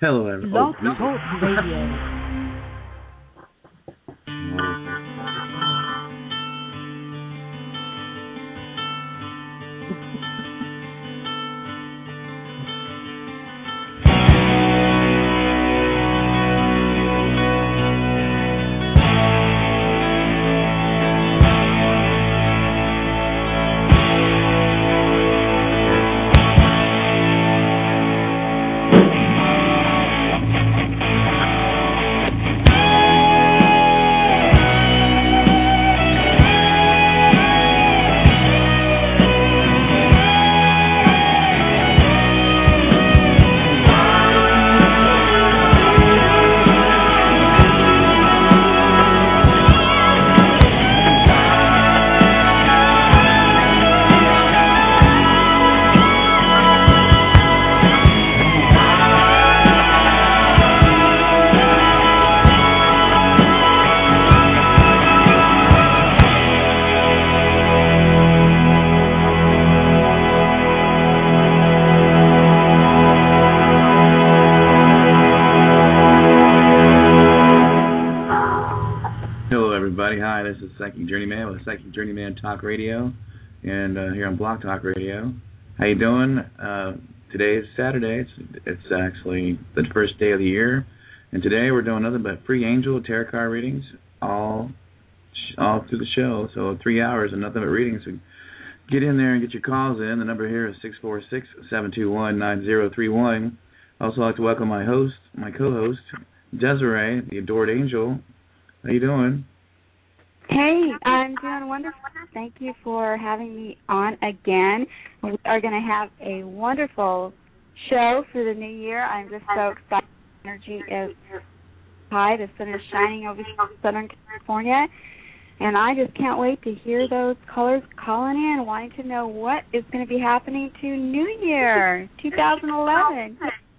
Hello, everyone. Blog Talk Radio. Psychic Journeyman with Psychic Journeyman Talk Radio, and here on Blog Talk Radio. How you doing? Today is Saturday. It's actually the first day of the year, and today we're doing nothing but free angel tarot card readings all through the show. So 3 hours and nothing but readings. So get in there and get your calls in. The number here is 646-721-9031. I also like to welcome my co-host, Desiree, the Adored Angel. How you doing? Hey, I'm doing wonderful. Thank you for having me on again. We are going to have a wonderful show for the new year. I'm just so excited. Energy is high. The sun is shining over Southern California. And I just can't wait to hear those callers calling in, wanting to know what is going to be happening to New Year 2011.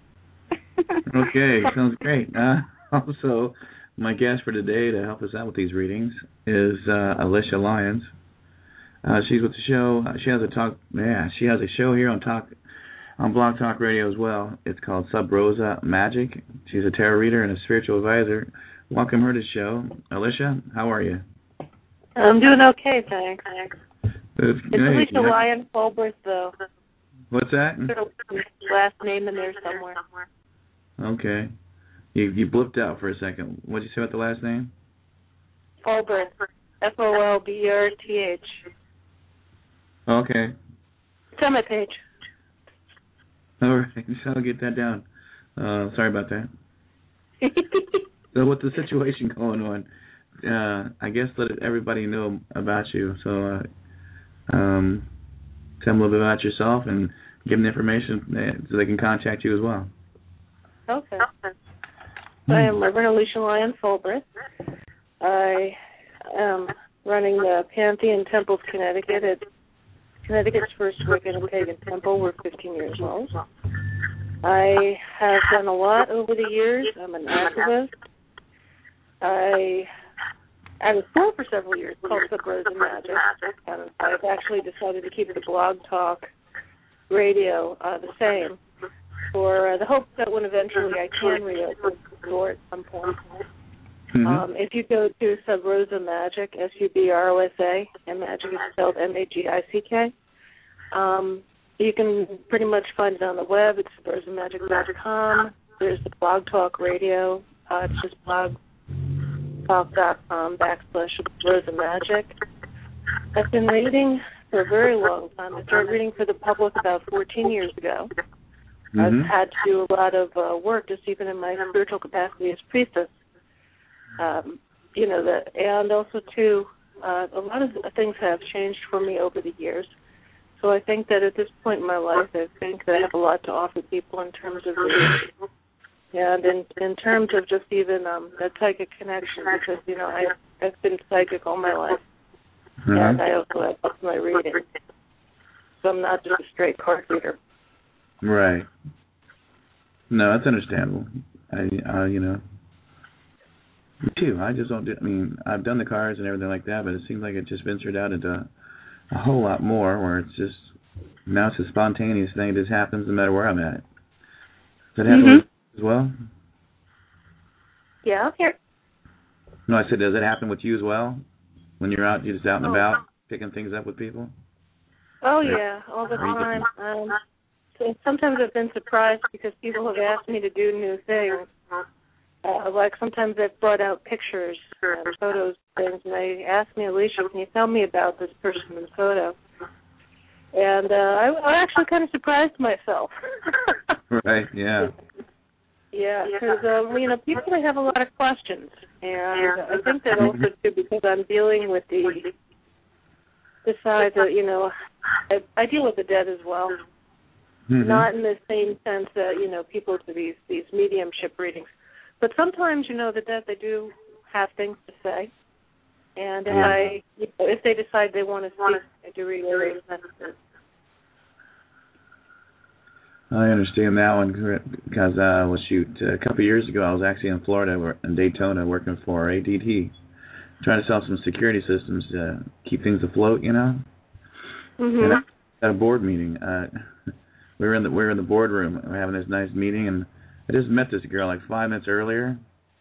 Okay, sounds great. Also, my guest for today to help us out with these readings is Alicia Lyons. She's with the show. She has a show here on Blog Talk Radio as well. It's called Sub Rosa Magic. She's a tarot reader and a spiritual advisor. Welcome her to the show. Alicia, how are you? I'm doing okay, thanks. It's Alicia Lyons Fulbright, though. What's that? Last name in there somewhere. Okay. You blipped out for a second. What did you say about the last name? Fulbright. Folberth. Okay. It's on my page. All right. I'll get that down. Sorry about that. So what's the situation going on? I guess let everybody know about you. So tell them a little bit about yourself and give them the information so they can contact you as well. Okay. I am Reverend Alicia Lyons Fulbright. I am running the Pantheon Temples, Connecticut. It's Connecticut's first Wiccan and Pagan temple. We're 15 years old. I have done a lot over the years. I'm an activist. I was school for several years called Sub Rosa Magic. And I've actually decided to keep the Blog Talk Radio the same, for the hope that when eventually I can reopen the store at some point. Mm-hmm. If you go to Sub Rosa Magic, SUBROSA, and Magic is spelled MAGICK, you can pretty much find it on the web. It's subrosamagic.com. There's the Blog Talk Radio. It's just blogtalk.com/Rosa Magic. I've been reading for a very long time. I started reading for the public about 14 years ago. I've had to do a lot of work just even in my spiritual capacity as priestess. And also, too, a lot of things have changed for me over the years. So I think that at this point in my life, I think that I have a lot to offer people in terms of reading. And in terms of just even that psychic connection, because, I've been psychic all my life. And I also have books my reading. So I'm not just a straight card reader. Right. No, that's understandable. Me too. I just don't I've done the cards and everything like that, but it seems like it just ventured out into a whole lot more where it's just, now it's a spontaneous thing that just happens no matter where I'm at. Does as well? Yeah, here. No, I said, does it happen with you as well? When you're just out and about, picking things up with people? Oh, yeah, all the time. So sometimes I've been surprised because people have asked me to do new things. Like sometimes they've brought out pictures, photos, things, and they ask me, Alicia, can you tell me about this person in the photo? And I actually kind of surprised myself. Right, yeah. Yeah, because, people, they have a lot of questions. And I think that also, too, because I'm dealing with the side that, I deal with the dead as well. Mm-hmm. Not in the same sense that, people do these mediumship readings. But sometimes, the dead, they do have things to say. And if they decide they want to speak, I do relay those messages. I understand that one because, a couple of years ago, I was actually in Florida, in Daytona, working for ADT, trying to sell some security systems to keep things afloat, Mm-hmm. And at a board meeting, we were in the boardroom, we were having this nice meeting, and I just met this girl like 5 minutes earlier,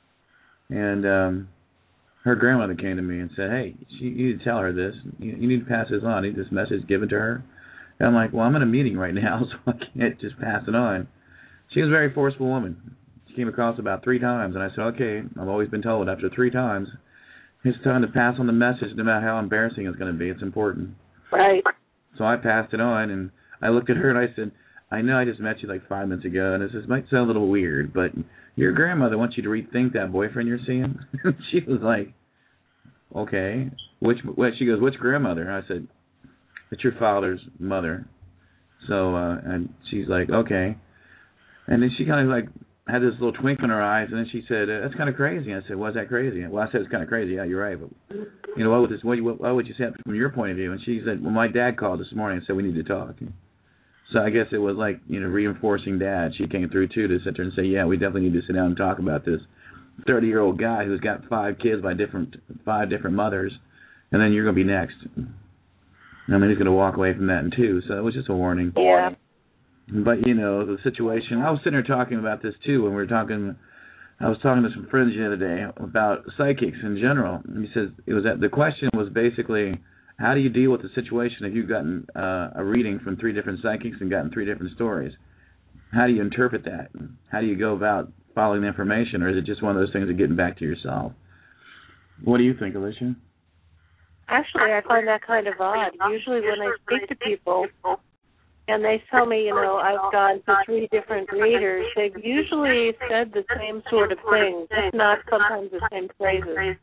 and her grandmother came to me and said, hey, you need to tell her this. You need to pass this on. I need this message given to her. And I'm like, well, I'm in a meeting right now, so I can't just pass it on. She was a very forceful woman. She came across about 3 times, and I said, okay, I've always been told after 3 times, it's time to pass on the message no matter how embarrassing it's going to be. It's important. Right. So I passed it on, and I looked at her and I said, I know I just met you like 5 minutes ago, and this might sound a little weird, but your grandmother wants you to rethink that boyfriend you're seeing. She was like, okay. She goes, which grandmother? I said, it's your father's mother. So, and she's like, okay. And then she kind of like had this little twinkle in her eyes, and then she said, that's kind of crazy. I said, why is that crazy? Well, I said, it's kind of crazy. Yeah, you're right. But, why would you say it from your point of view? And she said, well, my dad called this morning and said we need to talk. So I guess it was like, reinforcing Dad. She came through, too, to sit there and say, yeah, we definitely need to sit down and talk about this 30-year-old guy who's got 5 kids by 5 different mothers, and then you're going to be next. And then he's going to walk away from that in 2. So it was just a warning. Yeah. But, the situation, I was sitting there talking about this, too, when we were talking. I was talking to some friends the other day about psychics in general. And he says, the question was basically, how do you deal with the situation if you've gotten a reading from 3 different psychics and gotten 3 different stories? How do you interpret that? How do you go about following the information, or is it just one of those things of getting back to yourself? What do you think, Alicia? Actually, I find that kind of odd. Usually when I speak to people and they tell me, I've gone to 3 different readers, they've usually said the same sort of things, if not sometimes the same phrases.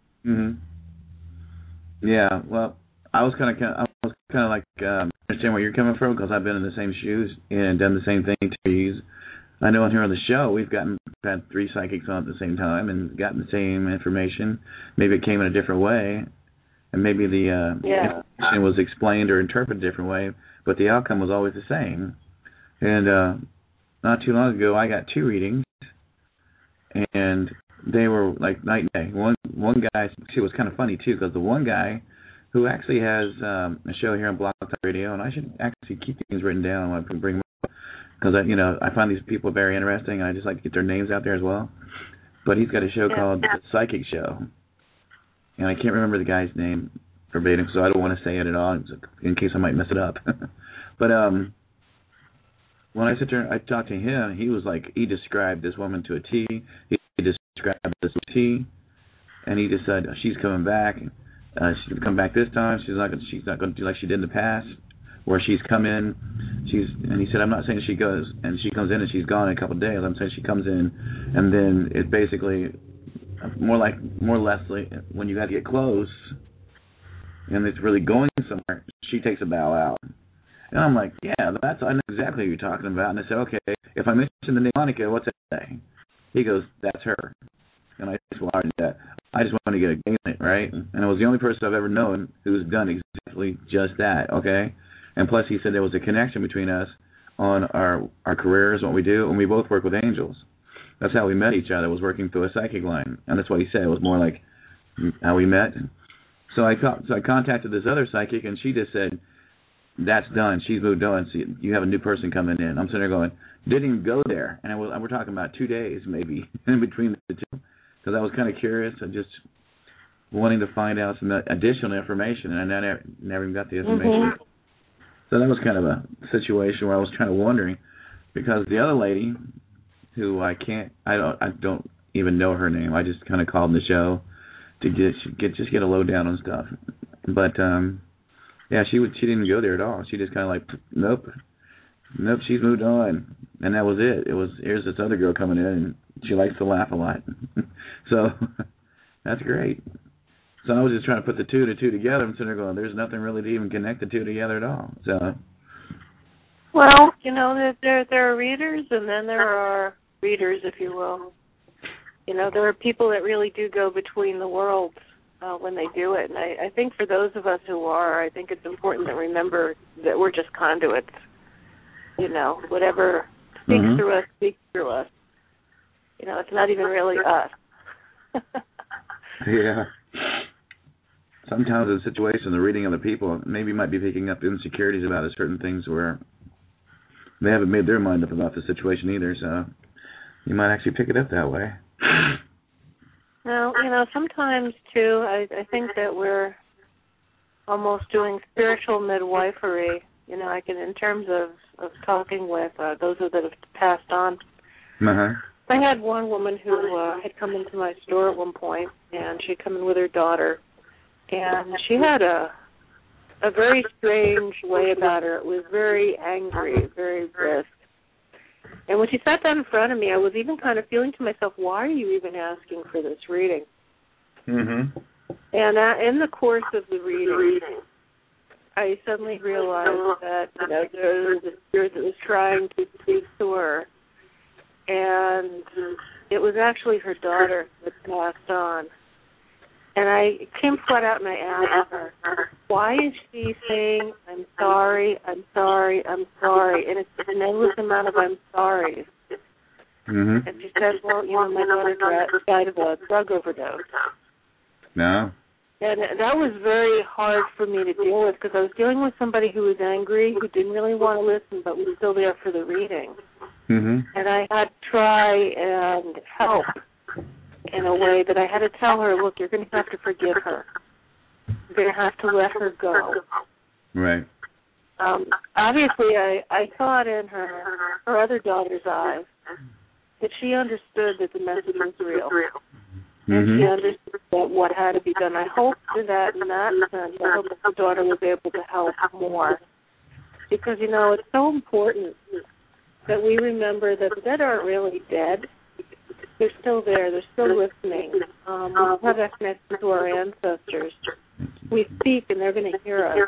Mm-hmm. Yeah, well, I was kind of like understand where you're coming from because I've been in the same shoes and done the same thing to you. I know here on the show we've had 3 psychics on at the same time and gotten the same information. Maybe it came in a different way, and maybe the information was explained or interpreted a different way, but the outcome was always the same. And not too long ago, I got 2 readings, and they were like night and day. One guy, it was kind of funny too, because the one guy who actually has a show here on Blog Talk Radio, and I should actually keep things written down when I bring them up, because I find these people very interesting, and I just like to get their names out there as well. But he's got a show called The Psychic Show, and I can't remember the guy's name verbatim, so I don't want to say it at all in case I might mess it up. But when I sit there and I talked to him, he was like, he described this woman to a T. He described this to a T, and he just said she's coming back. She's going to come back this time. She's not going to do like she did in the past, where she's come in. And he said, I'm not saying she goes and she comes in and she's gone in a couple of days. I'm saying she comes in, and then it's basically more or less like when you got to get close, and it's really going somewhere. She takes a bow out, and I'm like, yeah, I know exactly what you're talking about. And I said, okay, if I mention the name Monica, what's that say? He goes, that's her. And I said, well, I already did that. I just want to get a game in it, right? And it was the only person I've ever known who's done exactly just that, okay? And plus he said there was a connection between us on our careers, what we do, and we both work with angels. That's how we met each other, was working through a psychic line. And that's what he said. It was more like how we met. So I contacted this other psychic, and she just said, that's done. She's moved on. So you have a new person coming in. I'm sitting there going, didn't even go there. And we're talking about 2 days maybe in between the two. Because I was kind of curious and just wanting to find out some additional information, and I never even got the information. Mm-hmm. So that was kind of a situation where I was kind of wondering, because the other lady, who I don't even know her name. I just kind of called the show to get a lowdown on stuff. But yeah, she didn't go there at all. She just kind of like, nope, she's moved on, and that was it. Here's this other girl coming in, and she likes to laugh a lot. So that's great. So I was just trying to put the two together, and sitting there going, there's nothing really to even connect the two together at all. So. Well, there are readers, and then there are readers, if you will. There are people that really do go between the worlds when they do it. And I think for those of us who are, I think it's important to remember that we're just conduits. Whatever speaks through us, speaks through us. It's not even really us. Yeah. Sometimes in situations, the reading of the people maybe might be picking up insecurities about certain things where they haven't made their mind up about the situation either, so you might actually pick it up that way. Well, sometimes, too, I think that we're almost doing spiritual midwifery, in terms of talking with those that have passed on. Uh-huh. I had one woman who had come into my store at one point, and she'd come in with her daughter, and she had a very strange way about her. It was very angry, very brisk. And when she sat down in front of me, I was even kind of feeling to myself, why are you even asking for this reading? Mm-hmm. And in the course of the reading, I suddenly realized that there was a spirit that was trying to speak to her. And it was actually her daughter that passed on. And I came flat out and I asked her, why is she saying, I'm sorry, I'm sorry, I'm sorry? And it's an endless amount of I'm sorry. Mm-hmm. And she said, well, my daughter died of a drug overdose. No. And that was very hard for me to deal with because I was dealing with somebody who was angry, who didn't really want to listen, but was still there for the reading. Mm-hmm. And I had to try and help in a way that I had to tell her, look, you're going to have to forgive her. You're going to have to let her go. Right. Obviously, I saw it in her other daughter's eyes that she understood that the message was real. And she understood that what had to be done. I hope that in that sense, I hope that the daughter was able to help more. Because, it's so important that we remember that the dead aren't really dead. They're still there. They're still listening. We have that connection to our ancestors. We speak, and they're going to hear us.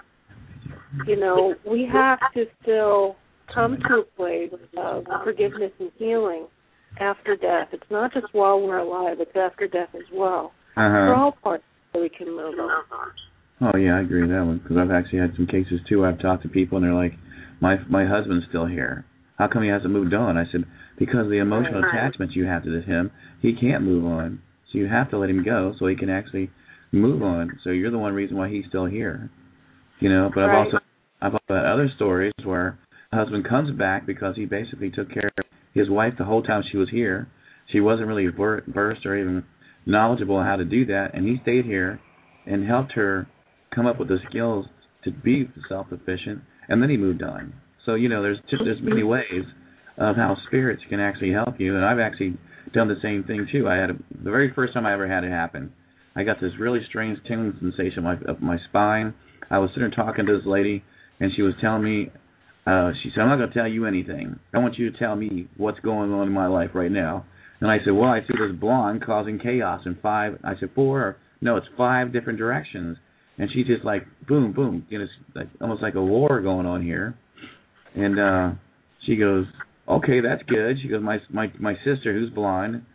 We have to still come to a place of forgiveness and healing after death. It's not just while we're alive. It's after death as well. For all parts that we can move on. Oh, yeah, I agree with that one. Because I've actually had some cases, too. I've talked to people, and they're like, my husband's still here. How come he hasn't moved on? I said, because the emotional attachments you have to him, he can't move on. So you have to let him go so he can actually move on. So you're the one reason why he's still here. But I've also had other stories where the husband comes back because he basically took care of his wife the whole time she was here. She wasn't really versed or even knowledgeable on how to do that, and he stayed here and helped her come up with the skills to be self-sufficient, and then he moved on. So, there's many ways of how spirits can actually help you, and I've actually done the same thing, too. The very first time I ever had it happen, I got this really strange tingling sensation up my spine. I was sitting there talking to this lady, and she was telling me, she said, I'm not going to tell you anything. I want you to tell me what's going on in my life right now. And I said, well, I see this blonde causing chaos in 5, I said 4, no, it's 5 different directions. And she's just like, boom, boom, like, almost like a war going on here. And she goes, okay, that's good. She goes, my sister, who's blonde,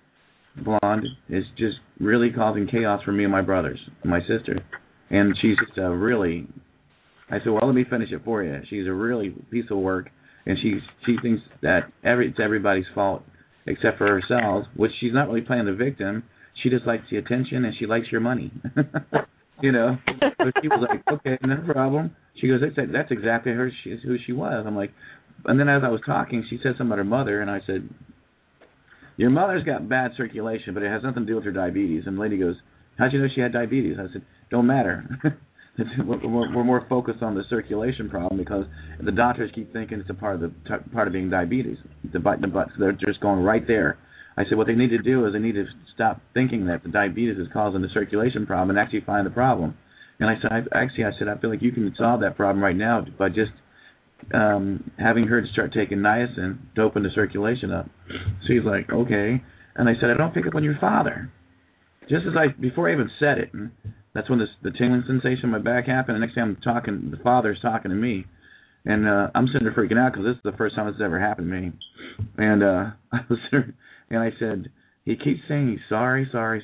is just really causing chaos for me and my brothers, my sister. And she's just really, I said, well, let me finish it for you. She's a really piece of work, and she thinks that it's everybody's fault except for herself, which she's not really playing the victim. She just likes the attention, and she likes your money. you know. So she was like, okay, no problem. She goes, that's exactly who she was. I'm like, and then as I was talking, she said something about her mother, and I said, your mother's got bad circulation, but it has nothing to do with her diabetes. And the lady goes, how'd you know she had diabetes? I said, don't matter. We're more focused on the circulation problem because the doctors keep thinking it's a part of being diabetes. So they're just going right there. I said, what they need to do is they need to stop thinking that the diabetes is causing the circulation problem and actually find the problem. And I said, I feel like you can solve that problem right now by just having her to start taking niacin to open the circulation up. So he's like, okay. And I said, I don't pick up on your father. Just as before I even said it, and that's when the tingling sensation in my back happened. And the next thing I'm talking, the father's talking to me. And I'm sitting there freaking out because this is the first time this has ever happened to me. And I was there, and I said, he keeps saying he's sorry.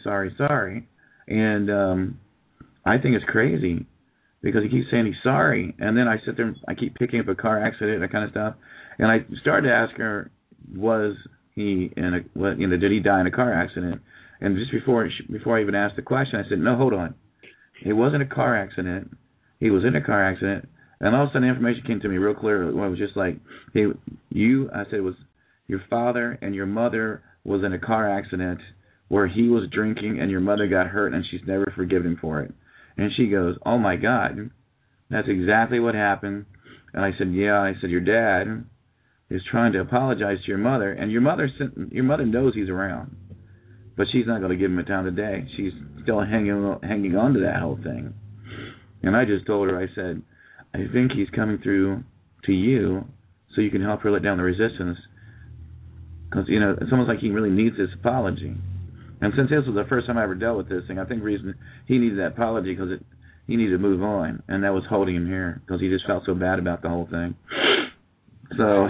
And I think it's crazy because he keeps saying he's sorry. And then I sit there and I keep picking up a car accident, that kind of stuff. And I started to ask her, was he did he die in a car accident? And just before I even asked the question, I said, no, hold on. It wasn't a car accident. He was in a car accident. And all of a sudden the information came to me real clear. It was just like, hey, I said it was your father and your mother was in a car accident where he was drinking and your mother got hurt and she's never forgiven him for it. And she goes, oh, my God, that's exactly what happened. And I said, yeah. I said, your dad is trying to apologize to your mother, and your mother knows he's around, but she's not going to give him a time of day. She's still hanging on to that whole thing. And I just told her, I said, I think he's coming through to you so you can help her let down the resistance because, it's almost like he really needs this apology. And since this was the first time I ever dealt with this thing, I think the reason he needed that apology because he needed to move on, and that was holding him here because he just felt so bad about the whole thing. So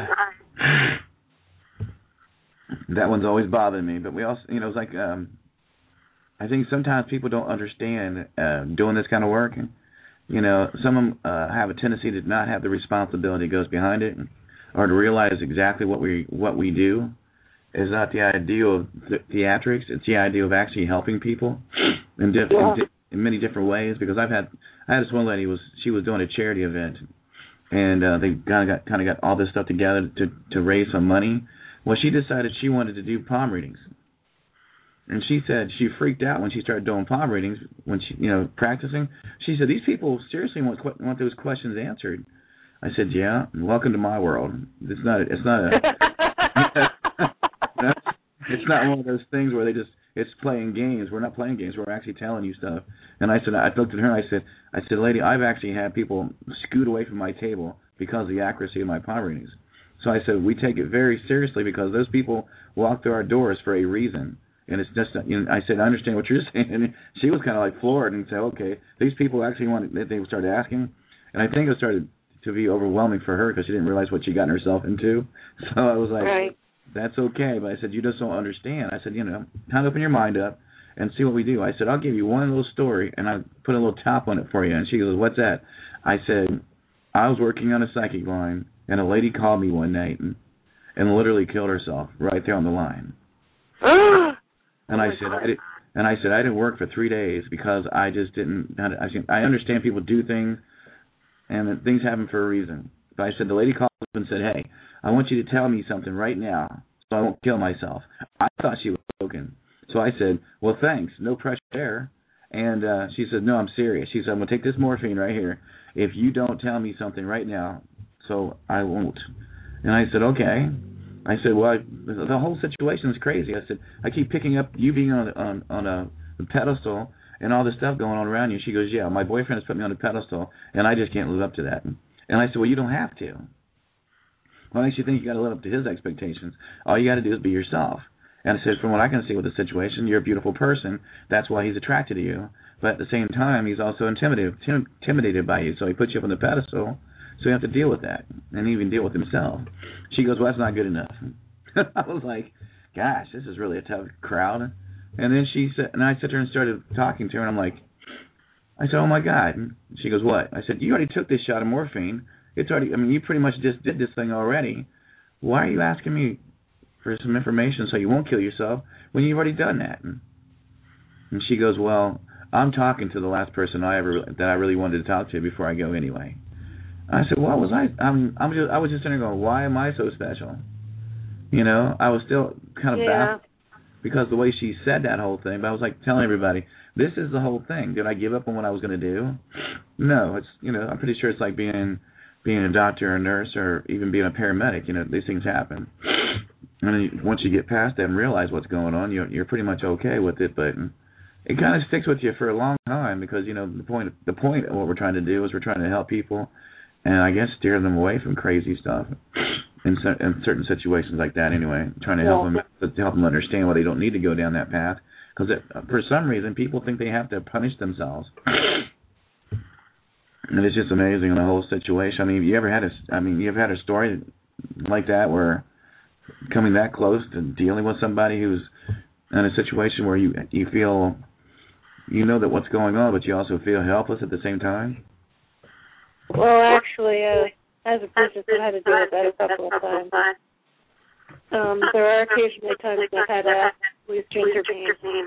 that one's always bothering me. But we also, it's like I think sometimes people don't understand doing this kind of work. Some of them have a tendency to not have the responsibility that goes behind it, or to realize exactly what we do is not the idea of theatrics. It's the idea of actually helping people in many different ways. Because I had this one lady she was doing a charity event, and they kind of got all this stuff together to raise some money. Well, she decided she wanted to do palm readings, and she said she freaked out when she started doing palm readings when she practicing. She said these people seriously want those questions answered. I said, yeah, welcome to my world. It's not one of those things where it's playing games. We're not playing games. We're actually telling you stuff. And I looked at her and I said, lady, I've actually had people scoot away from my table because of the accuracy of my palm readings. So I said, we take it very seriously because those people walk through our doors for a reason. And it's just, I said, I understand what you're saying. And she was kind of like floored and said, okay, these people actually they started asking. And I think it started to be overwhelming for her because she didn't realize what she got herself into. So I was like, right. That's okay. But I said, you just don't understand. I said, kind of open your mind up and see what we do. I said, I'll give you one little story, and I put a little top on it for you. And she goes, what's that? I said, I was working on a psychic line, and a lady called me one night and literally killed herself right there on the line. And I said, I didn't work for 3 days because I just didn't. I understand people do things, and that things happen for a reason. But I said, the lady called up and said, hey, I want you to tell me something right now so I won't kill myself. I thought she was joking. So I said, well, thanks. No pressure there. And she said, no, I'm serious. She said, I'm going to take this morphine right here if you don't tell me something right now, so I won't. And I said, okay. I said, well, the whole situation is crazy. I said, I keep picking up you being on a pedestal and all this stuff going on around you. She goes, yeah, my boyfriend has put me on a pedestal, and I just can't live up to that. And I said, well, you don't have to. What makes you think you got to live up to his expectations? All you got to do is be yourself. And I said, from what I can see with the situation, you're a beautiful person. That's why he's attracted to you. But at the same time, he's also intimidated by you. So he puts you up on the pedestal. So you have to deal with that and even deal with himself. She goes, well, that's not good enough. I was like, gosh, this is really a tough crowd. And then she said, and I sat there and started talking to her, and I'm like, I said, oh, my God. And she goes, what? I said, you already took this shot of morphine. You pretty much just did this thing already. Why are you asking me for some information so you won't kill yourself when you've already done that? And she goes, well, I'm talking to the last person that I really wanted to talk to before I go anyway. I said, what was I? I was just sitting there going, why am I so special? You know, I was still kind of baffled because the way she said that whole thing. But I was like telling everybody, this is the whole thing. Did I give up on what I was going to do? No, it's, you know, I'm pretty sure it's like being a doctor or a nurse or even being a paramedic. You know, these things happen. And then once you get past that and realize what's going on, you're pretty much okay with it. But it kind of sticks with you for a long time because, you know, the point of what we're trying to do is we're trying to help people and I guess steer them away from crazy stuff in certain situations like that anyway, trying to help them understand why they don't need to go down that path. Because for some reason, people think they have to punish themselves. And it's just amazing in the whole situation. I mean, you've had a story like that where coming that close to dealing with somebody who's in a situation where you feel, you know that what's going on, but you also feel helpless at the same time? Well, actually, as a princess, I've had to deal with that a couple of times. There are occasionally times I've had to ask police to intervene.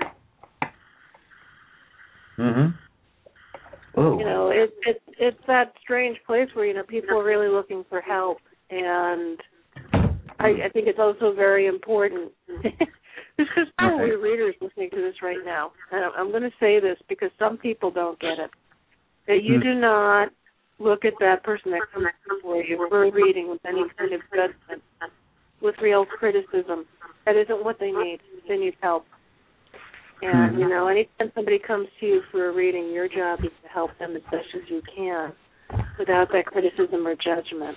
Mm-hmm. Oh. You know, it's that strange place where, you know, people are really looking for help, and I think it's also very important. There's probably readers listening to this right now, and I'm going to say this because some people don't get it, that you do not look at that person that comes before you for a reading with any kind of judgment, with real criticism. That isn't what they need. They need help. And, you know, anytime somebody comes to you for a reading, your job is to help them as best as you can without that criticism or judgment.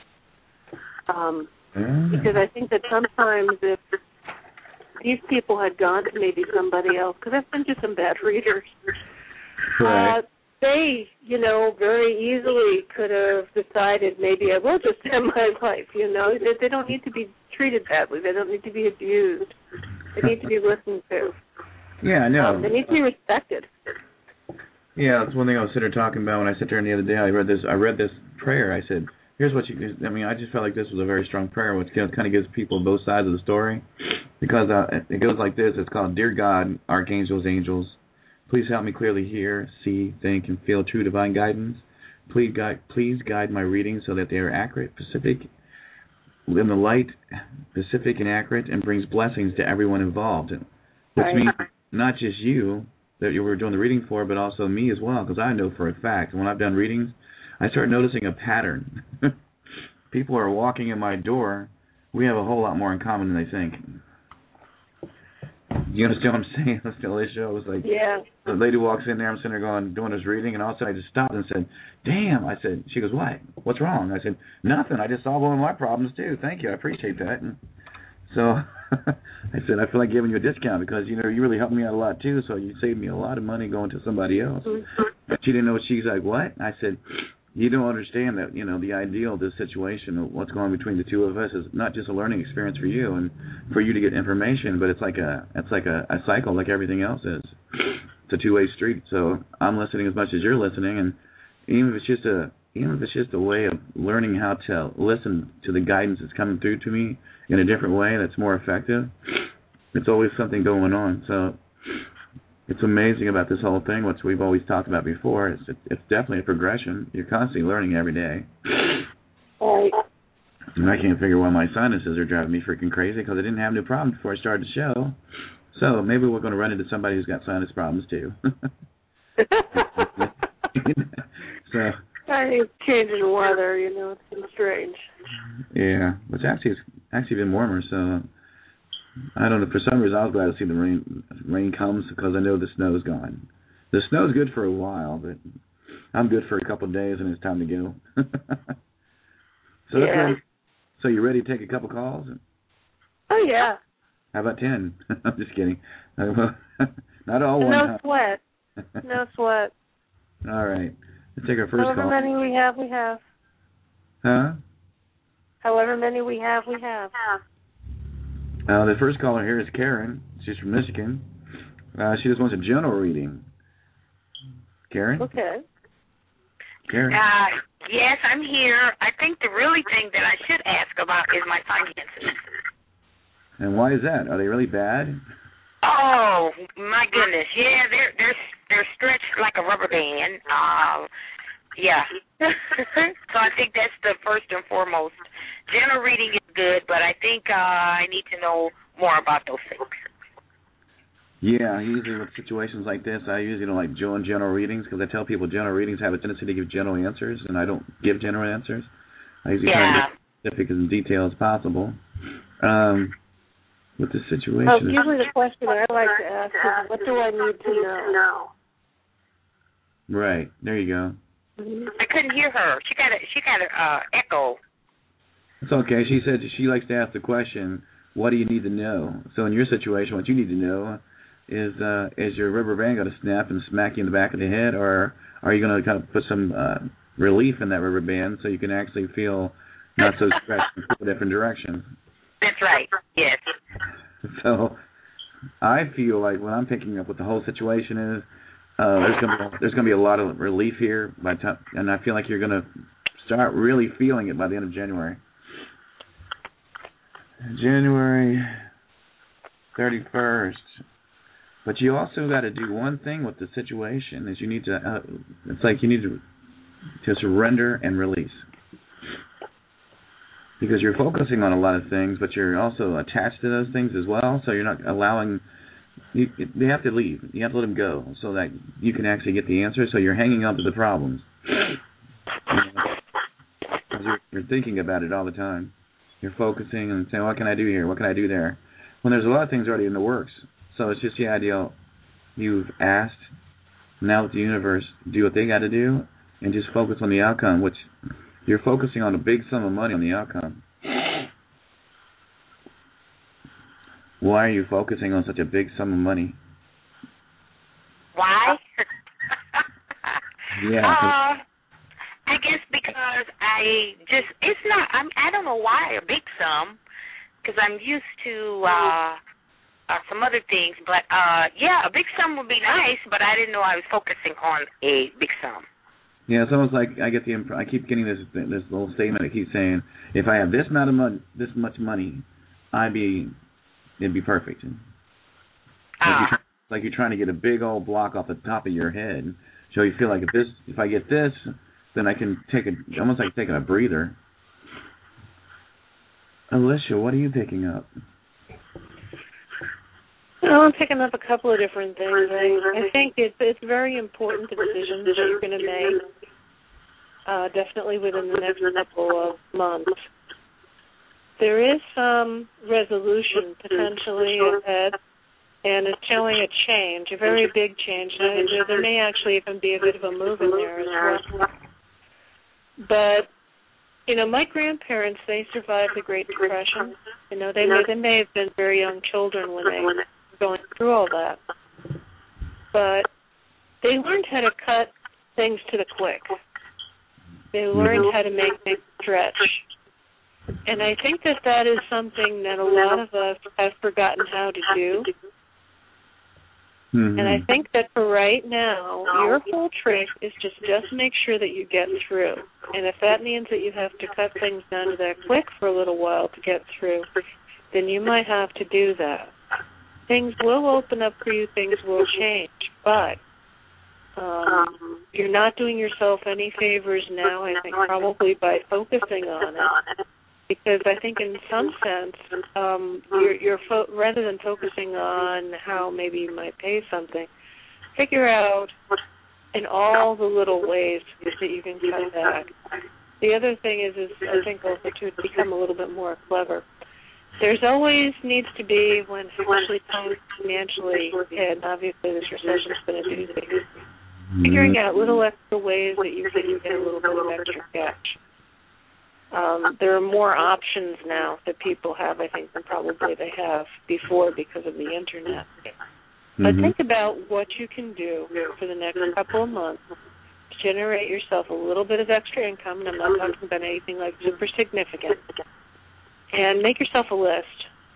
Because I think that sometimes if these people had gone to maybe somebody else, because I've been to some bad readers, they, you know, very easily could have decided maybe I will just end my life, you know. They don't need to be treated badly. They don't need to be abused. They need to be listened to. Yeah, I know. They need to be respected. Yeah, that's one thing I was sitting there talking about when I sat there the other day. I read this prayer. I said, here's what I just felt like this was a very strong prayer, which kind of gives people both sides of the story. Because it goes like this. It's called, Dear God, Archangels, Angels, please help me clearly hear, see, think, and feel true divine guidance. Please guide my readings so that they are accurate, specific, in the light, specific and accurate, and brings blessings to everyone involved. Which means not just you that you were doing the reading for, but also me as well, because I know for a fact when I've done readings, I start noticing a pattern. People are walking in my door. We have a whole lot more in common than they think. You understand what I'm saying? That's the Alicia. I was like, the lady walks in there, I'm sitting there doing this reading, and all of a sudden I just stopped and said, damn. I said, she goes, what? What's wrong? I said, nothing. I just solved one of my problems too. Thank you. I appreciate that. And so I said, I feel like giving you a discount because, you know, you really helped me out a lot too, so you saved me a lot of money going to somebody else. But she didn't know. She's like, what? I said, you don't understand that, you know, the ideal of this situation, what's going on between the two of us is not just a learning experience for you and for you to get information, but it's like a cycle like everything else is. It's a two-way street. So I'm listening as much as you're listening, and even if it's just a way of learning how to listen to the guidance that's coming through to me in a different way that's more effective, it's always something going on. So it's amazing about this whole thing, which we've always talked about before. It's definitely a progression. You're constantly learning every day. And I can't figure why my sinuses are driving me freaking crazy because I didn't have any problems before I started the show. So maybe we're going to run into somebody who's got sinus problems too. So it's changing weather, you know, it's been strange. Yeah, which it's actually been warmer, so I don't know. For some reason, I was glad to see the rain comes because I know the snow's gone. The snow's good for a while, but I'm good for a couple of days, and it's time to go. So you ready to take a couple calls? Oh, yeah. How about 10? I'm just kidding. Not all one. No sweat. No sweat. All right. Let's take our first call. However many we have. Huh? However many we have. The first caller here is Karen. She's from Michigan. She just wants a general reading. Karen? Okay. Karen? Yes, I'm here. I think the really thing that I should ask about is my finances. And why is that? Are they really bad? Oh, my goodness. Yeah, they're they're stretched like a rubber band. Yeah. So I think that's the first and foremost. General reading is good, but I think I need to know more about those things. Yeah, usually with situations like this, I usually don't like doing general readings because I tell people general readings have a tendency to give general answers, and I don't give general answers. I usually try to be specific as in detail as possible. With the situation. Oh, usually the question I like to ask is, what do I need to know? Right. There you go. I couldn't hear her. She got a echo. It's okay. She said she likes to ask the question, what do you need to know? So in your situation, what you need to know is your rubber band going to snap and smack you in the back of the head, or are you going to kind of put some relief in that rubber band so you can actually feel not so stretched in 4 different directions? That's right. Yes. So I feel like when I'm picking up what the whole situation is, there's gonna be a lot of relief here by time, and I feel like you're gonna start really feeling it by the end of January. January 31st. But you also got to do one thing with the situation: is you need to. It's like you need to surrender and release, because you're focusing on a lot of things, but you're also attached to those things as well. So you're not allowing. They have to leave. You have to let them go so that you can actually get the answer. So you're hanging on to the problems. You're thinking about it all the time. You're focusing and saying, what can I do here? What can I do there? When there's a lot of things already in the works. So it's just the idea you've asked. Now let the universe do what they got to do and just focus on the outcome, which you're focusing on a big sum of money on the outcome. Why are you focusing on such a big sum of money? Why? Yeah. I guess because I don't know why a big sum, because I'm used to some other things, but a big sum would be nice, but I didn't know I was focusing on a big sum. Yeah, it's almost like I keep getting this little statement that keeps saying, if I have this amount of money, this much money, it'd be perfect. Like you're trying to get a big old block off the top of your head, so you feel like if I get this, then I can almost like taking a breather. Alicia, what are you picking up? Well, I'm picking up a couple of different things. I think it's very important, the decisions that you're going to make, definitely within the next couple of months. There is some resolution potentially ahead, and it's showing a change, a very big change. There may actually even be a bit of a move in there as well. But, my grandparents, they survived the Great Depression. They may have been very young children when they were going through all that. But they learned how to cut things to the quick. They learned how to make things stretch. And I think that is something that a lot of us have forgotten how to do. Mm-hmm. And I think that for right now, your whole trick is just make sure that you get through. And if that means that you have to cut things down to that quick for a little while to get through, then you might have to do that. Things will open up for you, things will change, but you're not doing yourself any favors now, I think, probably by focusing on it. Because I think in some sense, you're rather than focusing on how maybe you might pay something, figure out in all the little ways that you can cut back. The other thing is I think also to become a little bit more clever. There's always needs to be, when especially times financially hit, and obviously this recession is going to do things, figuring out little extra ways that you can get a little bit of extra cash. There are more options now that people have, I think, than probably they have before because of the Internet. Mm-hmm. But think about what you can do for the next couple of months to generate yourself a little bit of extra income, and I'm not talking about anything like super significant, and make yourself a list.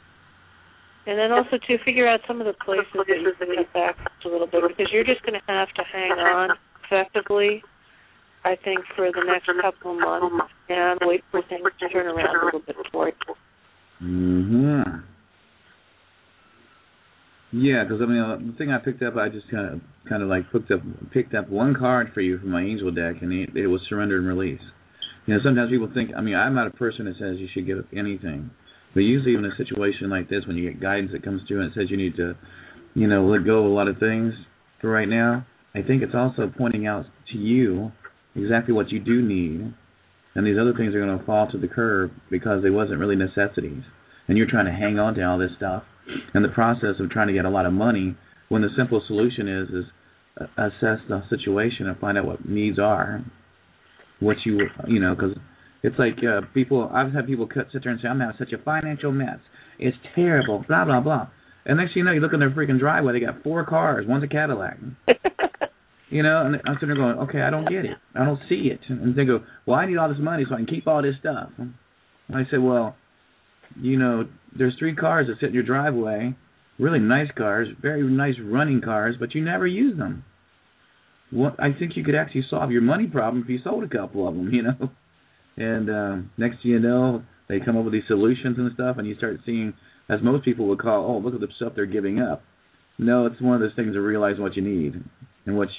And then also to figure out some of the places that you can cut back a little bit, because you're just going to have to hang on effectively, I think, for the next couple of months and wait for things to turn around a little bit for you. Mm-hmm. Yeah, because I mean, the thing I picked up, I just kind of like picked up one card for you from my angel deck, and it was surrender and release. You know, sometimes people think, I mean, I'm not a person that says you should give up anything, but usually in a situation like this, when you get guidance that comes through and it says you need to, you know, let go of a lot of things for right now, I think it's also pointing out to you exactly what you do need, and these other things are going to fall to the curb because they wasn't really necessities, and you're trying to hang on to all this stuff. And the process of trying to get a lot of money, when the simple solution is assess the situation and find out what needs are, what you know, because it's like people. I've had people sit there and say, "I'm having such a financial mess. It's terrible." Blah blah blah. And next thing you know, you look in their freaking driveway. They got 4 cars. One's a Cadillac. You know, and I'm sitting there going, "Okay, I don't get it. I don't see it." And they go, "Well, I need all this money so I can keep all this stuff." And I say, "Well, you know, there's 3 cars that sit in your driveway, really nice cars, very nice running cars, but you never use them. What I think you could actually solve your money problem if you sold a couple of them, you know." And next thing you know, they come up with these solutions and stuff, and you start seeing, as most people would call, "Oh, look at the stuff they're giving up." No, it's one of those things to realize what you need and what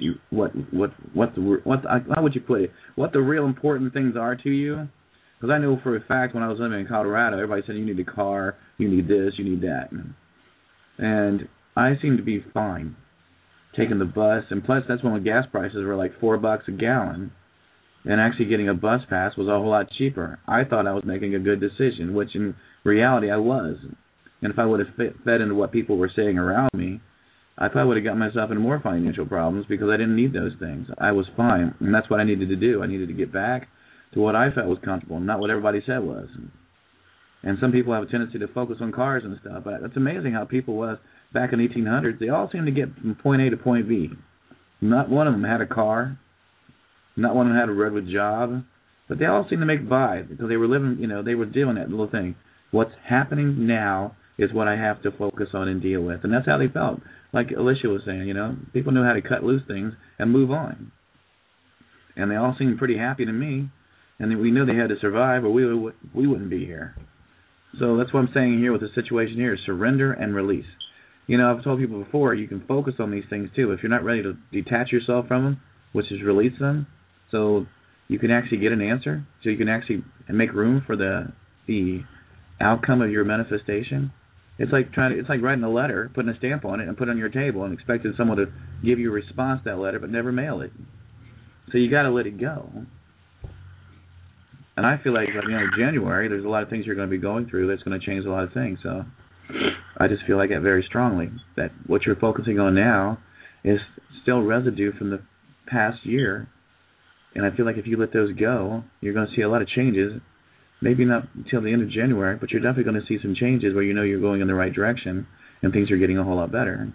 how would you put it? What the real important things are to you. Because I know for a fact when I was living in Colorado, everybody said you need a car, you need this, you need that. And I seem to be fine taking the bus. And plus, that's when the gas prices were like $4 a gallon. And actually getting a bus pass was a whole lot cheaper. I thought I was making a good decision, which in reality I was. And if I would have fed into what people were saying around me, I probably would have got myself into more financial problems because I didn't need those things. I was fine. And that's what I needed to do. I needed to get back to what I felt was comfortable, not what everybody said was. And some people have a tendency to focus on cars and stuff, but it's amazing how people was back in the 1800s. They all seemed to get from point A to point B. Not one of them had a car. Not one of them had a redwood job. But they all seemed to make by because they were living, you know, they were doing that little thing. What's happening now is what I have to focus on and deal with. And that's how they felt. Like Alicia was saying, you know, people knew how to cut loose things and move on. And they all seemed pretty happy to me. And we knew they had to survive or we wouldn't be here. So that's what I'm saying here with the situation here is surrender and release. You know, I've told people before, you can focus on these things too. If you're not ready to detach yourself from them, which is release them, so you can actually get an answer, so you can actually make room for the outcome of your manifestation. It's like writing a letter, putting a stamp on it, and put it on your table, and expecting someone to give you a response to that letter, but never mail it. So you got to let it go. And I feel like, you know, January, there's a lot of things you're going to be going through that's going to change a lot of things. So I just feel like that very strongly, that what you're focusing on now is still residue from the past year. And I feel like if you let those go, you're going to see a lot of changes. Maybe not until the end of January, but you're definitely going to see some changes where you know you're going in the right direction and things are getting a whole lot better.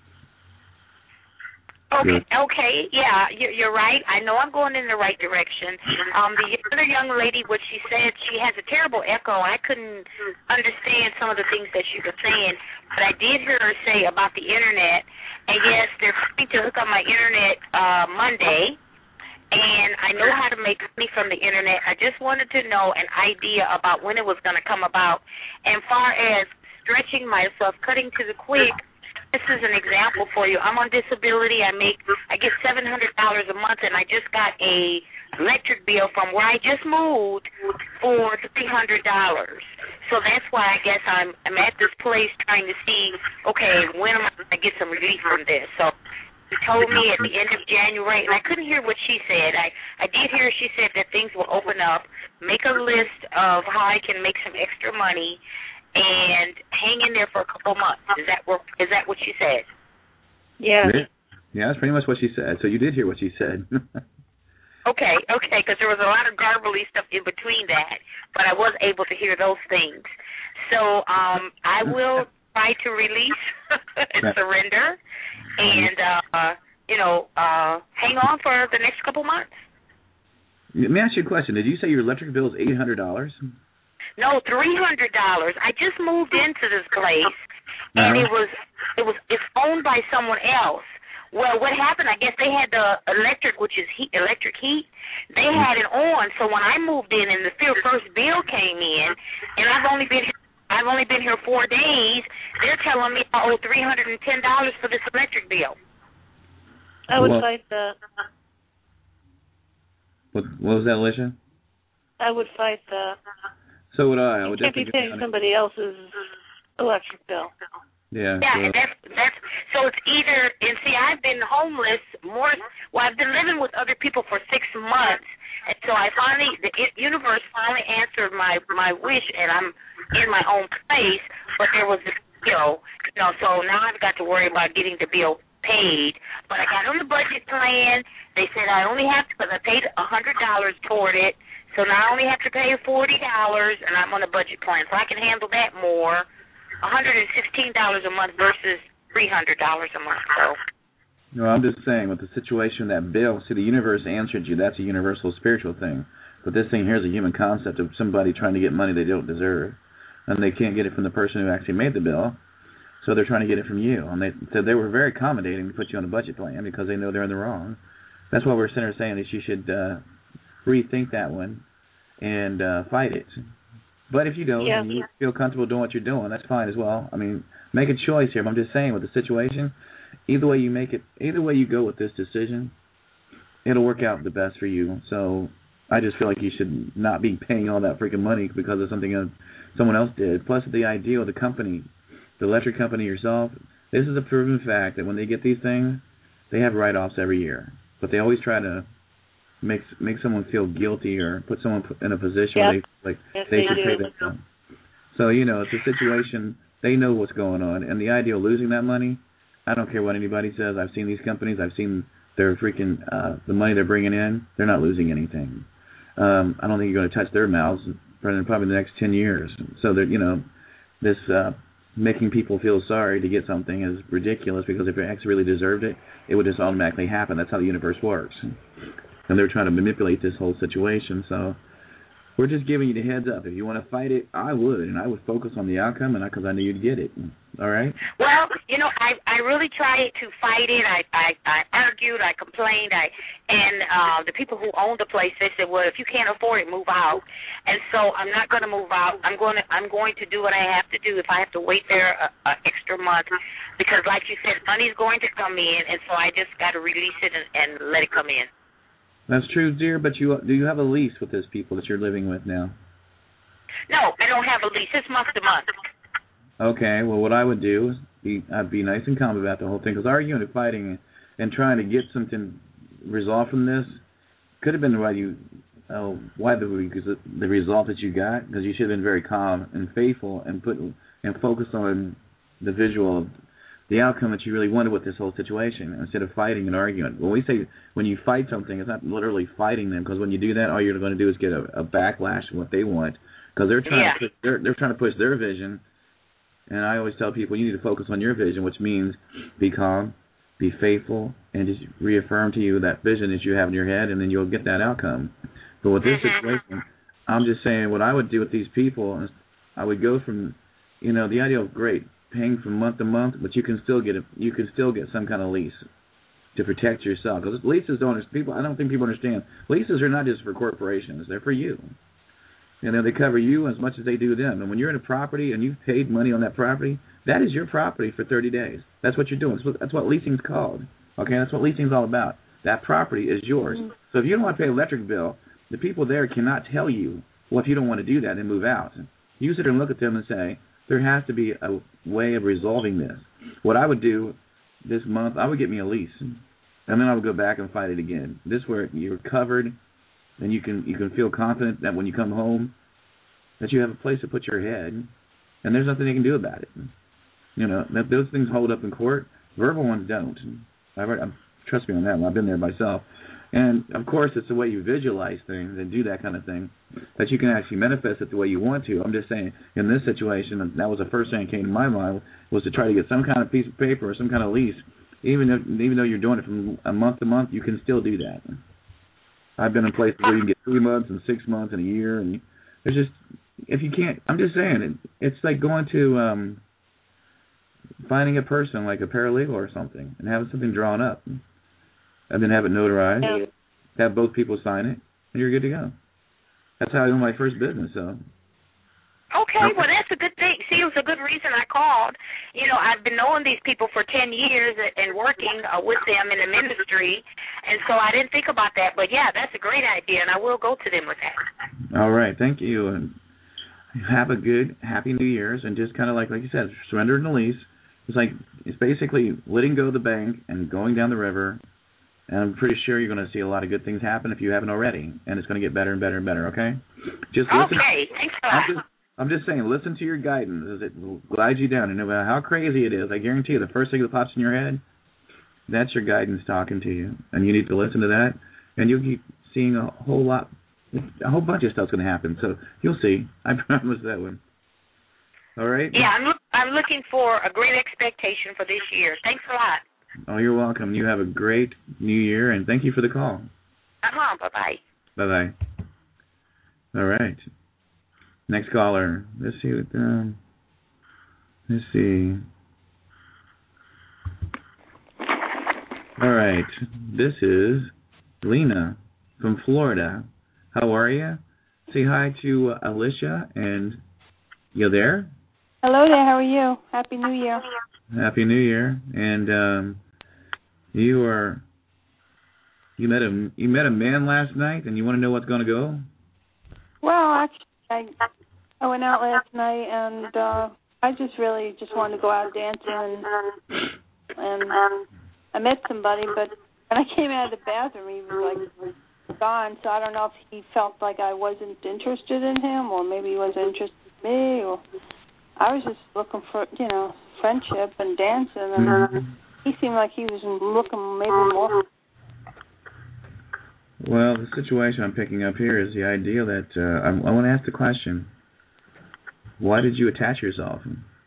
Okay, yeah, you're right. I know I'm going in the right direction. The other young lady, what she said, she has a terrible echo. I couldn't understand some of the things that she was saying, but I did hear her say about the Internet. And, yes, they're going to hook up my Internet Monday, and I know how to make money from the Internet. I just wanted to know an idea about when it was going to come about. And far as stretching myself, cutting to the quick, this is an example for you. I'm on disability. I get $700 a month, and I just got a electric bill from where I just moved for $300. So that's why I guess I'm at this place trying to see, okay, when am I going to get some relief from this? So she told me at the end of January, and I couldn't hear what she said. I did hear she said that things will open up, make a list of how I can make some extra money, and hang in there for a couple months. Is that what she said? Yeah. Yeah, that's pretty much what she said. So you did hear what she said. Okay, because there was a lot of garbly stuff in between that, but I was able to hear those things. So I will try to release and surrender and, hang on for the next couple months. Let me ask you a question. Did you say your electric bill is $800? No, $300. I just moved into this place, and it's owned by someone else. Well, what happened? I guess they had the electric, which is electric heat. They had it on, so when I moved in, and the first bill came in, and I've I've only been here 4 days. They're telling me I owe $310 for this electric bill. I would fight that. What was that, Alicia? I would fight that. So would I. You can't be paying somebody else's electric bill. Yeah, and that's so it's either, and see, I've been homeless I've been living with other people for 6 months, and so the universe finally answered my wish, and I'm in my own place, but there was this bill, so now I've got to worry about getting the bill paid, but I got on the budget plan. They said I only have to, because I paid $100 toward it, so now I only have to pay $40, and I'm on a budget plan, so I can handle that more. $116 a month versus $300 a month. So. No, I'm just saying, with the situation, that bill, see, the universe answered you. That's a universal spiritual thing. But this thing here is a human concept of somebody trying to get money they don't deserve. And they can't get it from the person who actually made the bill, so they're trying to get it from you. And they said they were very accommodating to put you on a budget plan because they know they're in the wrong. That's why we're sitting there saying that you should rethink that one and fight it. But if you don't, and you feel comfortable doing what you're doing, that's fine as well. I mean, make a choice here. But I'm just saying, with the situation, either way you go with this decision, it'll work out the best for you. So I just feel like you should not be paying all that freaking money because of something someone else did. Plus, the idea of the company, the electric company yourself, this is a proven fact that when they get these things, they have write-offs every year. But they always try to make someone feel guilty or put someone in a position where they should pay that bill. So, it's a situation, they know what's going on. And the idea of losing that money, I don't care what anybody says. I've seen these companies. I've seen their freaking, the money they're bringing in. They're not losing anything. I don't think you're going to touch their mouths for probably the next 10 years. So, this making people feel sorry to get something is ridiculous, because if it actually really deserved it, it would just automatically happen. That's how the universe works. And they're trying to manipulate this whole situation. So we're just giving you the heads up. If you want to fight it, I would, and I would focus on the outcome, and because I knew you'd get it. All right? Well, I really tried to fight it. I argued, I complained, and the people who owned the place, they said, well, if you can't afford it, move out. And so I'm not going to move out. I'm going to do what I have to do if I have to wait there an extra month, because like you said, money's going to come in, and so I just got to release it and let it come in. That's true, dear, but do you have a lease with those people that you're living with now? No, I don't have a lease. It's month to month. Okay, well, what I would do is I'd be nice and calm about the whole thing, because arguing and fighting and trying to get something resolved from this could have been the result that you got, because you should have been very calm and faithful and focused on the visual of the outcome that you really wanted with this whole situation, instead of fighting and arguing. When you fight something, it's not literally fighting them, because when you do that, all you're going to do is get a backlash from what they want, because they're trying to push their vision. And I always tell people, you need to focus on your vision, which means be calm, be faithful, and just reaffirm to you that vision that you have in your head, and then you'll get that outcome. But with this situation, I'm just saying what I would do with these people is I would go from, the idea of paying from month to month, but you can still get some kind of lease to protect yourself. Because leases I don't think people understand. Leases are not just for corporations; they're for you. They cover you as much as they do them. And when you're in a property and you've paid money on that property, that is your property for 30 days. That's what you're doing. That's what leasing's called. Okay, that's what leasing's all about. That property is yours. Mm-hmm. So if you don't want to pay an electric bill, the people there cannot tell you, well, if you don't want to do that, then move out. You sit and look at them and say, there has to be a way of resolving this. What I would do this month, I would get me a lease, and then I would go back and fight it again. This where you're covered, and you can feel confident that when you come home, that you have a place to put your head, and there's nothing they can do about it. Those things hold up in court. Verbal ones don't. Trust me on that one. I've been there myself. And, of course, it's the way you visualize things and do that kind of thing that you can actually manifest it the way you want to. I'm just saying, in this situation, that was the first thing that came to my mind, was to try to get some kind of piece of paper or some kind of lease. Even though you're doing it from a month to month, you can still do that. I've been in places where you can get 3 months and 6 months and a year. And there's just, if you can't, I'm just saying, it's like going to finding a person, like a paralegal or something, and having something drawn up. And then have it notarized, have both people sign it, and you're good to go. That's how I owned my first business. So. Okay, well, that's a good thing. See, it was a good reason I called. You know, I've been knowing these people for 10 years and working with them in the ministry, and so I didn't think about that. But, yeah, that's a great idea, and I will go to them with that. All right. Thank you. And have a good, happy New Year's, and just kind of like you said, surrender and release. It's basically letting go of the bank and going down the river. And I'm pretty sure you're going to see a lot of good things happen if you haven't already. And it's going to get better and better and better, okay? Just listen. Okay, thanks a lot. I'm just saying, listen to your guidance as it will guide you down. And no matter how crazy it is, I guarantee you the first thing that pops in your head, that's your guidance talking to you. And you need to listen to that. And you'll keep seeing a whole bunch of stuff's going to happen. So you'll see. I promise that one. All right? Yeah, I'm looking for a great expectation for this year. Thanks a lot. Oh, you're welcome. You have a great New Year, and thank you for the call. Bye-bye. Bye-bye. All right. Next caller. Let's see. All right. This is Lena from Florida. How are you? Say hi to Alicia, and you there? Hello there. How are you? Happy New Year. Happy New Year. And you met a man last night, and you want to know what's going to go? Well, actually, I went out last night, and I just wanted to go out dancing, and I met somebody, but when I came out of the bathroom, he was like gone. So I don't know if he felt like I wasn't interested in him, or maybe he wasn't interested in me, or I was just looking for friendship and dancing, and he seemed like he was looking maybe more. Well, the situation I'm picking up here is the idea that I want to ask the question: why did you attach yourself?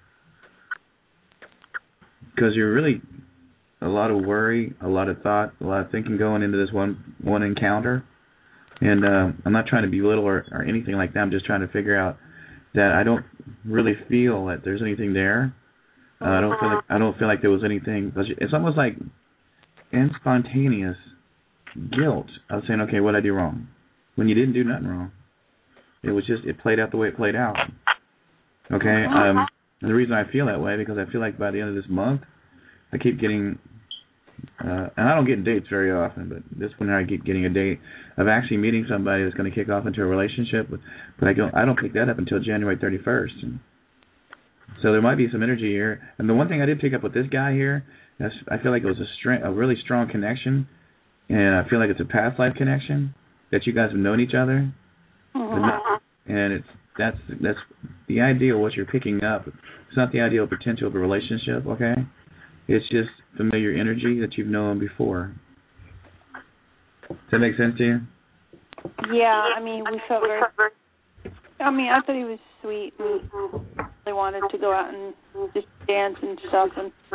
Because you're really a lot of worry, a lot of thought, a lot of thinking going into this one encounter, and I'm not trying to belittle or anything like that. I'm just trying to figure out that I don't really feel that there's anything there. I don't feel like there was anything. It's almost like spontaneous guilt of saying, okay, what did I do wrong? When you didn't do nothing wrong. It was just, it played out the way it played out. Okay? And the reason I feel that way, because I feel like by the end of this month, I keep getting, and I don't get dates very often, but this one I keep getting a date of actually meeting somebody that's going to kick off into a relationship. But I don't pick that up until January 31st. And so there might be some energy here. And the one thing I did pick up with this guy here, I feel like it was a really strong connection. And I feel like it's a past life connection, that you guys have known each other. And that's the ideal what you're picking up. It's not the ideal potential of a relationship, okay? It's just familiar energy that you've known before. Does that make sense to you? Yeah, I mean, we felt very... I thought he was sweet and really wanted to go out and just dance and stuff.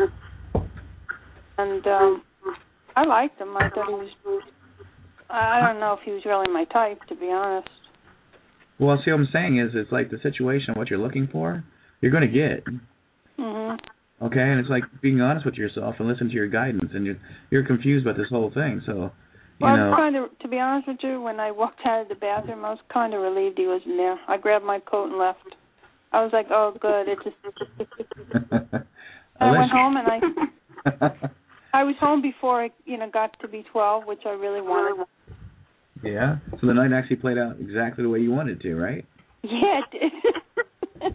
And I liked him. I thought he was... I don't know if he was really my type, to be honest. Well, see, what I'm saying is it's like the situation, what you're looking for, you're going to get. Okay? And it's like being honest with yourself and listen to your guidance. And you're confused about this whole thing, so... Well, I was kind of, to be honest with you, when I walked out of the bathroom, I was kind of relieved he wasn't there. I grabbed my coat and left. I was like, oh, good. It just... I went home and I was home before it, got to be 12, which I really wanted. Yeah? So the night actually played out exactly the way you wanted to, right? Yeah, it did.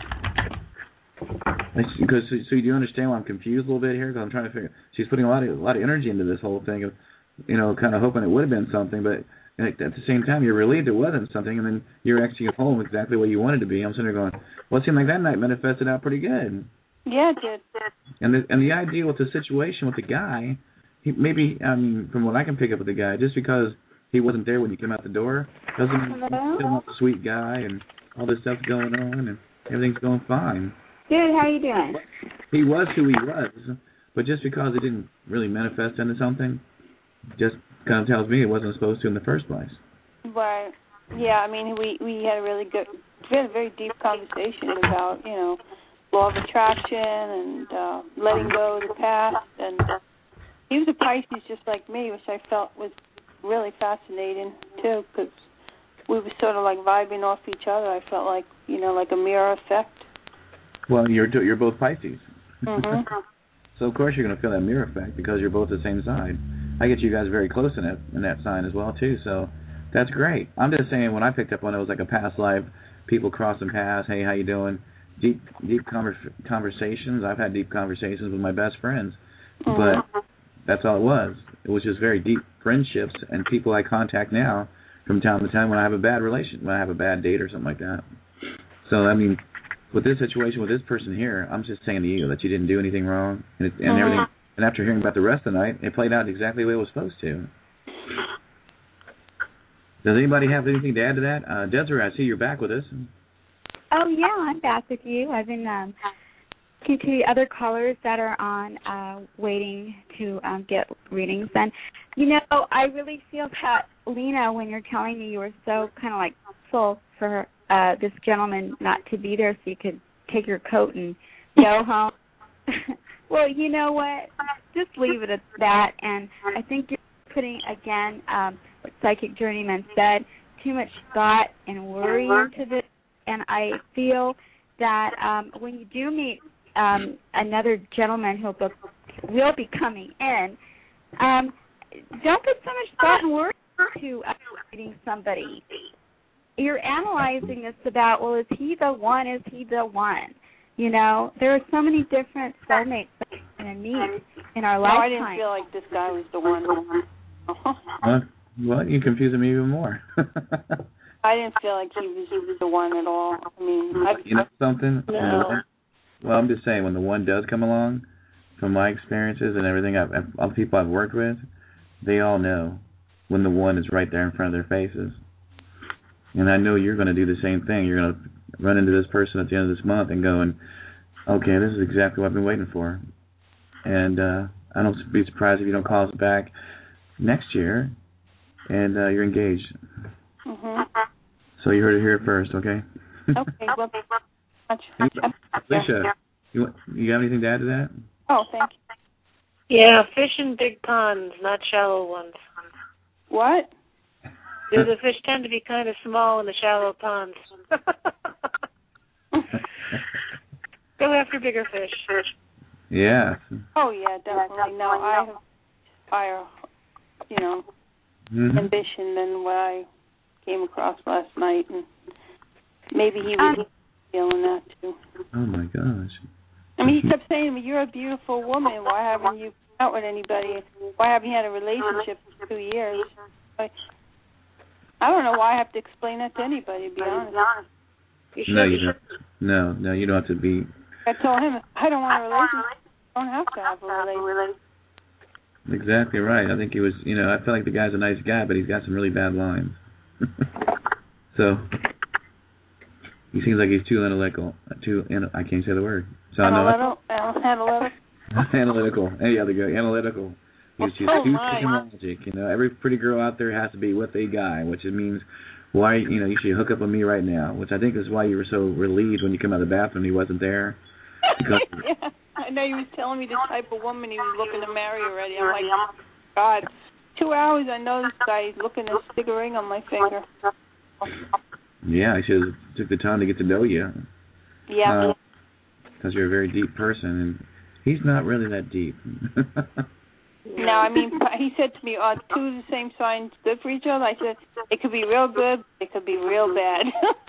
Because so do you understand why I'm confused a little bit here? Because I'm trying to figure. She's putting a lot of energy into this whole thing of, kind of hoping it would have been something, but at the same time you're relieved it wasn't something, and then you're actually at home exactly where you wanted to be. I'm sitting there going, well, it seemed like that night manifested out pretty good. Yeah, it did. And the idea with the situation with the guy, from what I can pick up with the guy, just because he wasn't there when you came out the door doesn't mean he's still a sweet guy and all this stuff's going on and everything's going fine. Good, how you doing? He was who he was, but just because it didn't really manifest into something, just kind of tells me it wasn't supposed to in the first place. Right. Yeah, we had a very deep conversation about, law of attraction and letting go of the past. And he was a Pisces just like me, which I felt was really fascinating, too, because we were sort of like vibing off each other. I felt like, like a mirror effect. Well, you're both Pisces. Mhm. So of course you're going to feel that mirror effect because you're both the same side. I get you guys very close in that sign as well too. So that's great. I'm just saying when I picked up on it was like a past life, people crossing paths. Hey, how you doing? Deep conversations. I've had deep conversations with my best friends, but that's all it was. It was just very deep friendships and people I contact now from time to time when I have a bad when I have a bad date or something like that. So I mean, with this situation with this person here, I'm just saying to you that you didn't do anything wrong and everything. And after hearing about the rest of the night, it played out exactly the way it was supposed to. Does anybody have anything to add to that? Desiree, I see you're back with us. Oh, yeah, I'm back with you. I've been talking to the other callers that are on waiting to get readings. And, you know, I really feel that, Lena, when you're telling me you were so kind of like full for this gentleman not to be there so you could take your coat and go home. Well, you know what? Just leave it at that. And I think you're putting, again, what Psychic Journeyman said, too much thought and worry into this. And I feel that when you do meet another gentleman who will be coming in, don't put so much thought and worry into meeting somebody. You're analyzing this about, well, is he the one? Is he the one? You know, there are so many different soulmates that we're going to meet in our lifetime. I didn't feel like this guy was the one. Well, you're confusing me even more. I didn't feel like he was the one at all. I mean, you know something? No. Well, I'm just saying, when the one does come along, from my experiences and everything, all people I've worked with, they all know when the one is right there in front of their faces. And I know you're going to do the same thing. You're going to run into this person at the end of this month and go, okay, this is exactly what I've been waiting for. And I don't be surprised if you don't call us back next year and you're engaged. Mhm. So you heard it here first, okay? Okay. Well, Alicia, you have anything to add to that? Oh, thank you. Yeah, fish in big ponds, not shallow ones. What? Do the fish tend to be kind of small in the shallow ponds? Go after bigger fish. Yeah. Oh, yeah, definitely. No, I have higher, ambition than what I came across last night, and maybe he was feeling that too. Oh my gosh. I mean, he kept saying to me, "You're a beautiful woman. Why haven't you been out with anybody? Why haven't you had a relationship for 2 years?" I don't know why I have to explain that to anybody, to be honest. No, you don't. No, you don't have to be. I told him, if I don't want a relationship, I don't have to have a relationship. Exactly right. I think he was, I feel like the guy's a nice guy, but he's got some really bad lines. So, he seems like he's too analytical. I can't say the word. So Analytical. Analytical. Any other guy. Analytical. He's too logic. Every pretty girl out there has to be with a guy, which it means why, you should hook up with me right now, which I think is why you were so relieved when you came out of the bathroom he wasn't there. Yeah, I know he was telling me the type of woman he was looking to marry already. I'm like, God, 2 hours I know this guy is looking to stick a ring on my finger. Yeah, I should have took the time to get to know you. Yeah. Because you're a very deep person, and he's not really that deep. No, I mean, he said to me, "Are two of the same signs good for each other?" I said, "It could be real good, it could be real bad."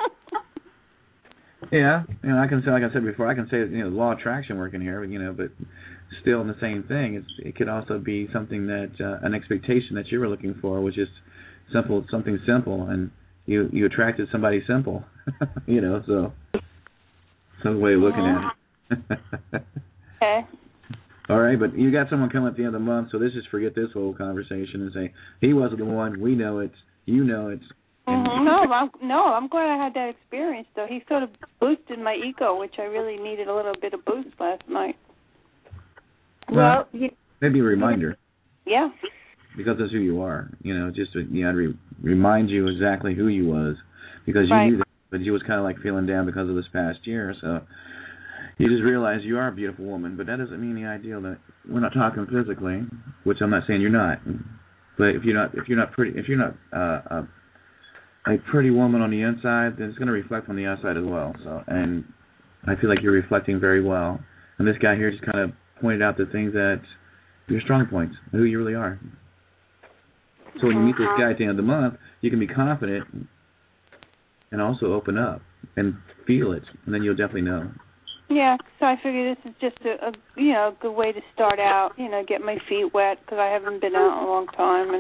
Yeah, I can say, like I said before, I can say the law of attraction working here, but still in the same thing. It could also be something that an expectation that you were looking for was just something simple, and you attracted somebody simple, so some way of looking at it. Okay. All right, but you got someone coming at the end of the month, so just forget this whole conversation and say, he wasn't the one, we know it, you know it. Mm-hmm. No, I'm glad I had that experience, though. He sort of boosted my ego, which I really needed a little bit of boost last night. Well, maybe a reminder. Yeah. Because that's who you are, just to remind you exactly who you was, because you knew that, but you was kind of like feeling down because of this past year, so you just realize you are a beautiful woman, but that doesn't mean the ideal that we're not talking physically, which I'm not saying you're not. But if you're not a pretty woman on the inside, then it's going to reflect on the outside as well. So, and I feel like you're reflecting very well. And this guy here just kind of pointed out the things that your strong points, who you really are. So when you meet this guy at the end of the month, you can be confident and also open up and feel it, and then you'll definitely know. Yeah, so I figure this is just a good way to start out, get my feet wet because I haven't been out in a long time.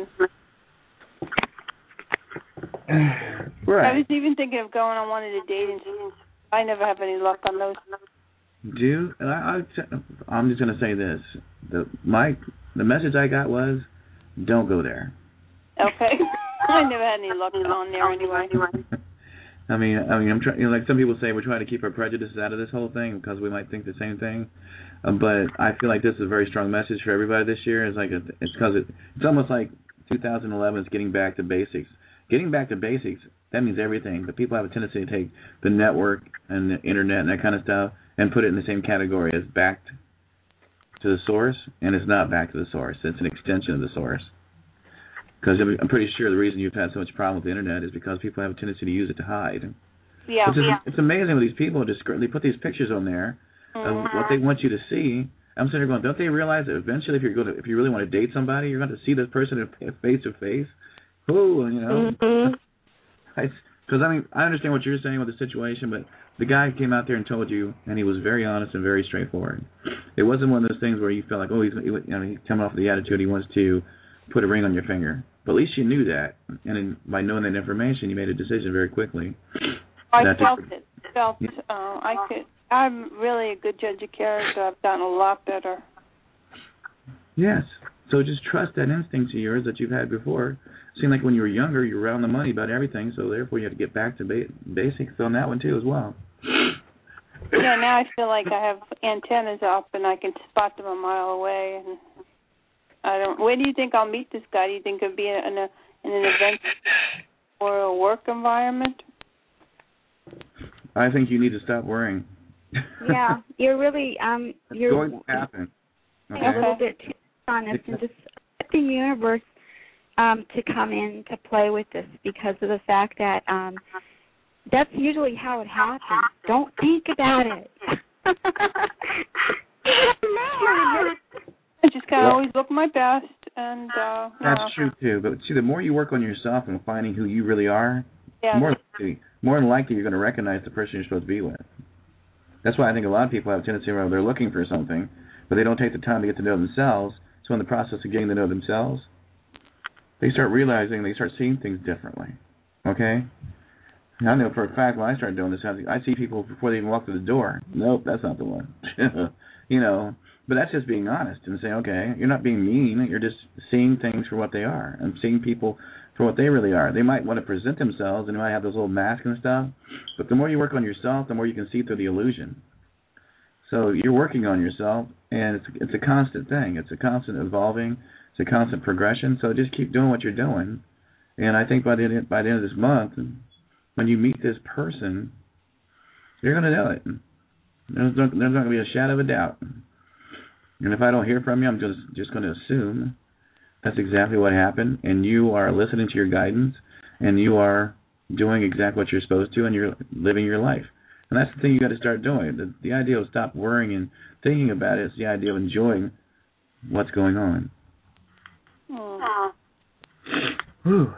And Right. I was even thinking of going on one of the dating sites. I never have any luck on those. I'm just going to say this. The message I got was, don't go there. Okay. I never had any luck on there anyway. I mean, I'm trying. Like some people say, we're trying to keep our prejudices out of this whole thing because we might think the same thing. But I feel like this is a very strong message for everybody this year. It's like it's almost like 2011 is getting back to basics. Getting back to basics, that means everything. But people have a tendency to take the network and the internet and that kind of stuff and put it in the same category as back to the source, and it's not back to the source. It's an extension of the source. Because I'm pretty sure the reason you've had so much problem with the internet is because people have a tendency to use it to hide. Yeah. It's amazing when these people they put these pictures on there of what they want you to see. I'm sitting there going, don't they realize that eventually, if you really want to date somebody, you're going to see this person face to face? Because I understand what you're saying with the situation, but the guy came out there and told you, and he was very honest and very straightforward. It wasn't one of those things where you felt like, he's coming off the attitude he wants to put a ring on your finger. But at least you knew that, and by knowing that information, you made a decision very quickly. I felt it. I'm really a good judge of character. I've gotten a lot better. Yes. So just trust that instinct of yours that you've had before. It seemed like when you were younger, you were around the money about everything, so therefore you had to get back to basics on that one too as well. Yeah, now I feel like I have antennas up and I can spot them a mile away. And where do you think I'll meet this guy? Do you think it'll be in an event or a work environment? I think you need to stop worrying. Yeah, you're really you're going to happen. Okay. a little bit too honest and just let the universe to come in to play with this because of the fact that that's usually how it happens. Don't think about it. I just gotta always look my best, and that's true too. But see, the more you work on yourself and finding who you really are, more than likely you're going to recognize the person you're supposed to be with. That's why I think a lot of people have a tendency where they're looking for something, but they don't take the time to get to know themselves. So in the process of getting to know themselves, they start realizing, they start seeing things differently. Okay? I know for a fact when I started doing this, I see people before they even walk through the door. Nope, that's not the one. But that's just being honest and saying, okay, you're not being mean. You're just seeing things for what they are and seeing people for what they really are. They might want to present themselves and they might have those little masks and stuff, but the more you work on yourself, the more you can see through the illusion. So you're working on yourself, and it's a constant thing. It's a constant evolving. It's a constant progression. So just keep doing what you're doing. And I think by the end of this month, when you meet this person, you're going to know it. There's not going to be a shadow of a doubt. And if I don't hear from you, I'm just going to assume that's exactly what happened, and you are listening to your guidance, and you are doing exactly what you're supposed to, and you're living your life. And that's the thing you got to start doing. The idea of stop worrying and thinking about it is the idea of enjoying what's going on. Oh. Whew.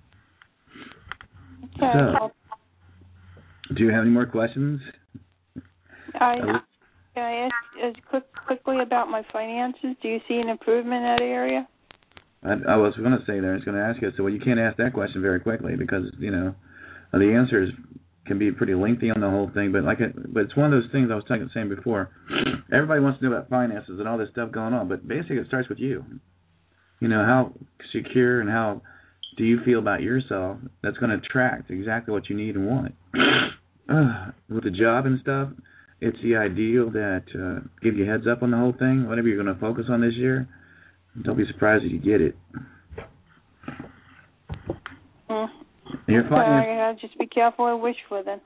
Okay. So, do you have any more questions? Can I ask quickly about my finances? Do you see an improvement in that area? I was going to say there. I was going to ask you. So, you can't ask that question very quickly because the answers can be pretty lengthy on the whole thing. But it's one of those things I was saying before. Everybody wants to know about finances and all this stuff going on, but basically it starts with you. How secure and how do you feel about yourself? That's going to attract exactly what you need and want. With the job and stuff, it's the ideal that give you a heads up on the whole thing. Whatever you're going to focus on this year, don't be surprised if you get it. I'll just be careful what I wish for then.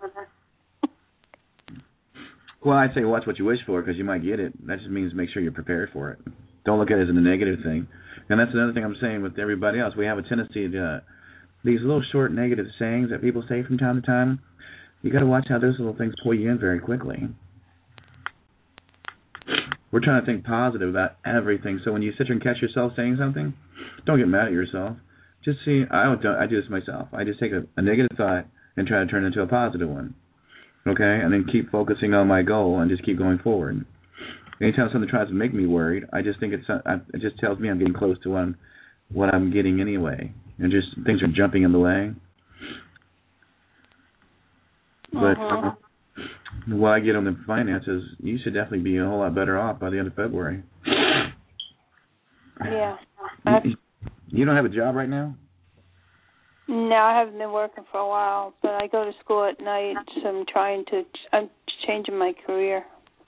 Well, I'd say watch what you wish for because you might get it. That just means make sure you're prepared for it. Don't look at it as a negative thing. And that's another thing I'm saying with everybody else. We have a tendency to these little short negative sayings that people say from time to time. You got to watch how those little things pull you in very quickly. we're trying to think positive about everything. So when you sit there and catch yourself saying something, don't get mad at yourself. Just see, I do this myself. I just take a negative thought and try to turn it into a positive one. Okay? And then keep focusing on my goal and just keep going forward. Anytime something tries to make me worried, I just think it just tells me I'm getting close to what I'm getting anyway. And just things are jumping in the way. But what I get on the finances, you should definitely be a whole lot better off by the end of February. Yeah. You don't have a job right now? No, I haven't been working for a while, but I go to school at night, so I'm changing my career.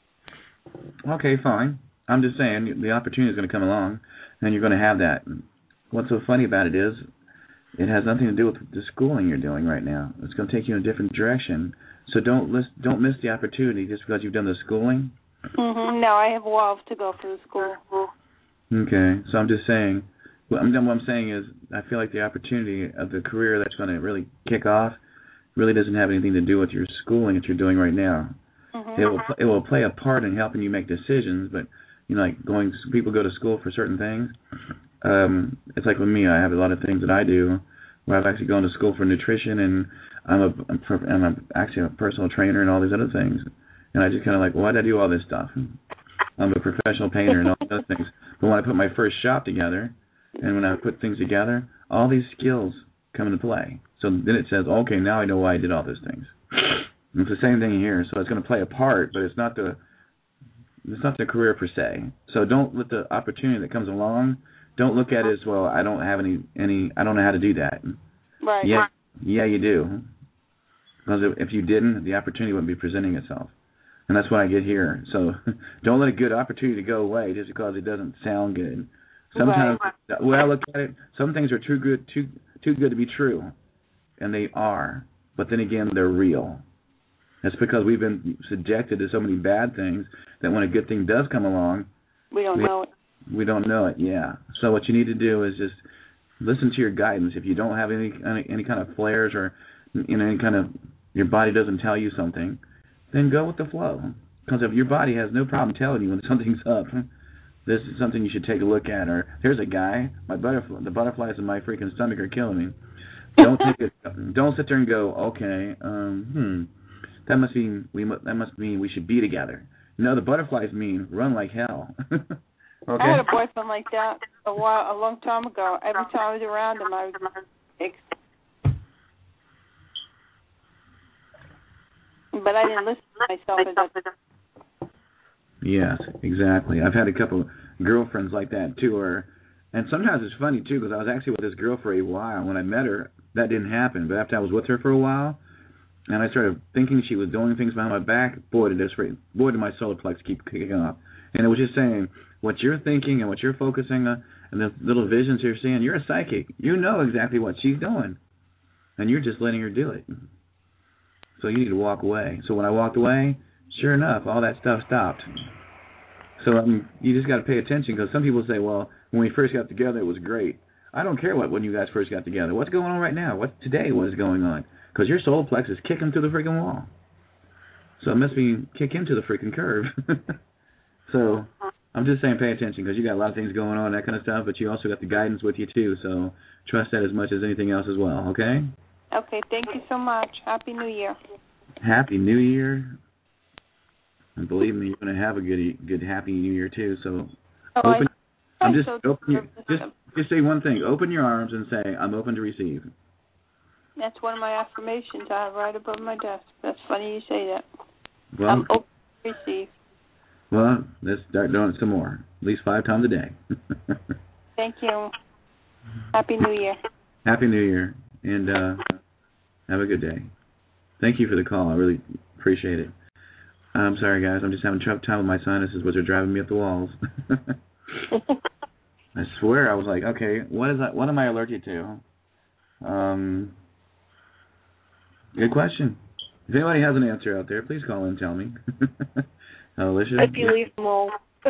Okay, fine. I'm just saying the opportunity is going to come along, and you're going to have that. What's so funny about it is it has nothing to do with the schooling you're doing right now. It's going to take you in a different direction. So don't miss the opportunity just because you've done the schooling. No, I have a while to go for the school. Okay, so I'm just saying. What I'm saying is I feel like the opportunity of the career that's going to really kick off really doesn't have anything to do with your schooling that you're doing right now. It will play a part in helping you make decisions, but like people go to school for certain things. It's like with me, I have a lot of things that I do where I've actually gone to school for nutrition, and I'm actually a personal trainer and all these other things. And I just kind of like, why did I do all this stuff? I'm a professional painter and all these other things. But when I put my first shop together, and when I put things together, all these skills come into play. So then it says, okay, now I know why I did all those things. And it's the same thing here. So it's going to play a part, but it's not the career per se. So don't let the opportunity that comes along, don't look at it as, well, I don't have any I don't know how to do that. Right. Yeah, you do. Because if you didn't, the opportunity wouldn't be presenting itself. And that's what I get here. So don't let a good opportunity go away just because it doesn't sound good. Sometimes, the way I look at it, some things are too good to be true, and they are. But then again, they're real. That's because we've been subjected to so many bad things that when a good thing does come along, we don't know it. We don't know it. Yeah. So what you need to do is just listen to your guidance. If you don't have any kind of flares or any kind of your body doesn't tell you something, then go with the flow. Because if your body has no problem telling you when something's up, this is something you should take a look at. Or here's a guy, the butterflies in my freaking stomach are killing me. Don't sit there and go, okay, that must mean we should be together. No, the butterflies mean run like hell. Okay. I had a boyfriend like that a long time ago. Every time I was around him, I was but I didn't listen to myself enough. Yes, exactly. I've had a couple girlfriends like that too, and sometimes it's funny too because I was actually with this girl for a while. When I met her, that didn't happen. But after I was with her for a while, and I started thinking she was doing things behind my back, boy did my solar plex keep kicking off. And it was just saying, what you're thinking and what you're focusing on and the little visions you're seeing, you're a psychic. You know exactly what she's doing, and you're just letting her do it. So you need to walk away. So when I walked away, sure enough, all that stuff stopped. So you just got to pay attention because some people say, well, when we first got together, it was great. I don't care when you guys first got together. What's going on right now? What is going on? Because your solar plex is kicking through the freaking wall. So it must be kick into the freaking curve. So I'm just saying pay attention because you got a lot of things going on, that kind of stuff, but you also got the guidance with you too. So trust that as much as anything else as well, okay? Okay, thank you so much. Happy New Year. Happy New Year. And believe me, you're going to have a good Happy New Year too. So just say one thing. Open your arms and say, I'm open to receive. That's one of my affirmations I have right above my desk. That's funny you say that. Well, I'm open to receive. Well, let's start doing it some more. At least 5 times a day. Thank you. Happy New Year. Happy New Year. And have a good day. Thank you for the call. I really appreciate it. I'm sorry, guys. I'm just having trouble time with my sinuses, which are driving me up the walls. I swear I was like, okay, what am I allergic to? Good question. If anybody has an answer out there, please call in and tell me. Alicia? I believe mold.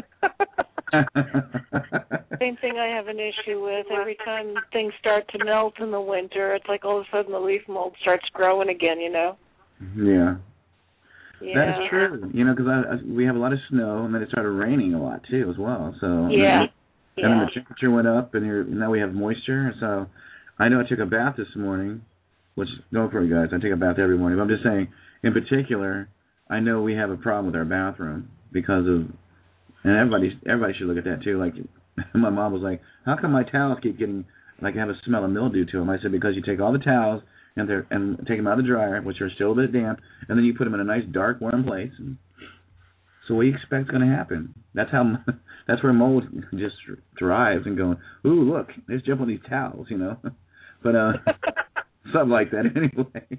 Same thing I have an issue with. Every time things start to melt in the winter, it's like all of a sudden the leaf mold starts growing again, you know? Yeah. Yeah. That is true. You know, because we have a lot of snow, and then it started raining a lot too as well. So yeah. And then the temperature went up, and now we have moisture. So I know I took a bath this morning, which don't worry, guys. I take a bath every morning. But I'm just saying, in particular, I know we have a problem with our bathroom because of, and everybody should look at that too. Like my mom was like, "How come my towels keep getting like have a smell of mildew to them?" I said, "Because you take all the towels and take them out of the dryer, which are still a bit damp, and then you put them in a nice dark warm place." So what do you expect is going to happen? That's where mold just thrives and going, "Ooh, look, let's jump on these towels," you know. But something like that anyway.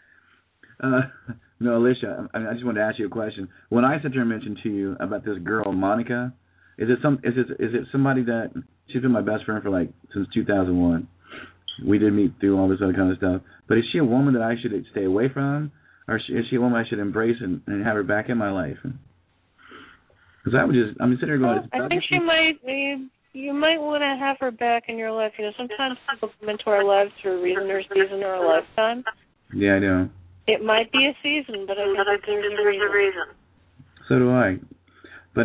No, Alicia, I just wanted to ask you a question. When I sat there and mentioned to you about this girl, Monica, is it somebody that she's been my best friend for like since 2001? We did meet through all this other kind of stuff. But is she a woman that I should stay away from, or is she a woman I should embrace and have her back in my life? Because I'm sitting here going. I think she might. You might want to have her back in your life. You know, sometimes people come into our lives for a reason or season or a lifetime. Yeah, I know. It might be a season, but I think there's a reason. So do I. But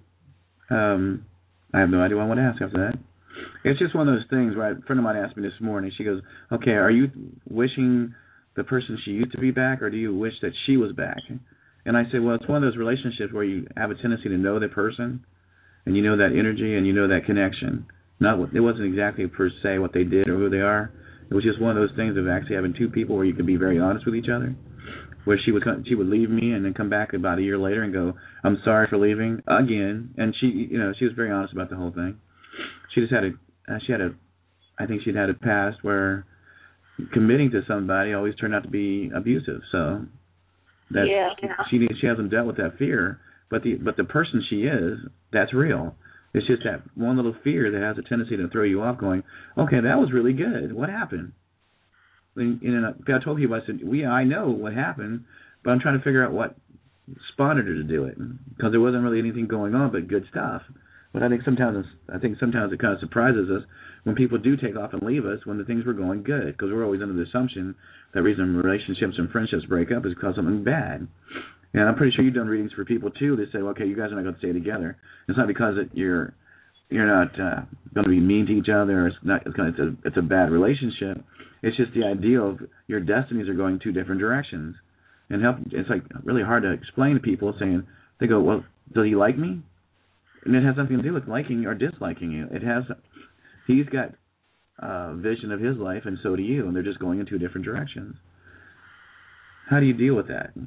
I have no idea what I want to ask after that. It's just one of those things where a friend of mine asked me this morning. She goes, "Okay, are you wishing the person she used to be back, or do you wish that she was back?" And I said, well, it's one of those relationships where you have a tendency to know the person, and you know that energy, and you know that connection. It wasn't exactly per se what they did or who they are. It was just one of those things of actually having two people where you could be very honest with each other. Where she would leave me and then come back about a year later and go, "I'm sorry for leaving again." And she was very honest about the whole thing. She just I think she'd had a past where committing to somebody always turned out to be abusive. So she hasn't dealt with that fear, but the person she is, that's real. It's just that one little fear that has a tendency to throw you off, going, "Okay, that was really good. What happened?" And I told people, I said, I know what happened, but I'm trying to figure out what spawned her to do it, because there wasn't really anything going on but good stuff. But I think sometimes it kind of surprises us when people do take off and leave us when the things were going good, because we're always under the assumption that reason relationships and friendships break up is because of something bad. And I'm pretty sure you've done readings for people too. They say, "Okay, you guys are not going to stay together." It's not because you're not going to be mean to each other. It's a bad relationship. It's just the idea of your destinies are going two different directions, and it's like really hard to explain to people. They go, "Well, does he like me?" And it has nothing to do with liking or disliking you. He's got a vision of his life, and so do you, and they're just going in two different directions. How do you deal with that?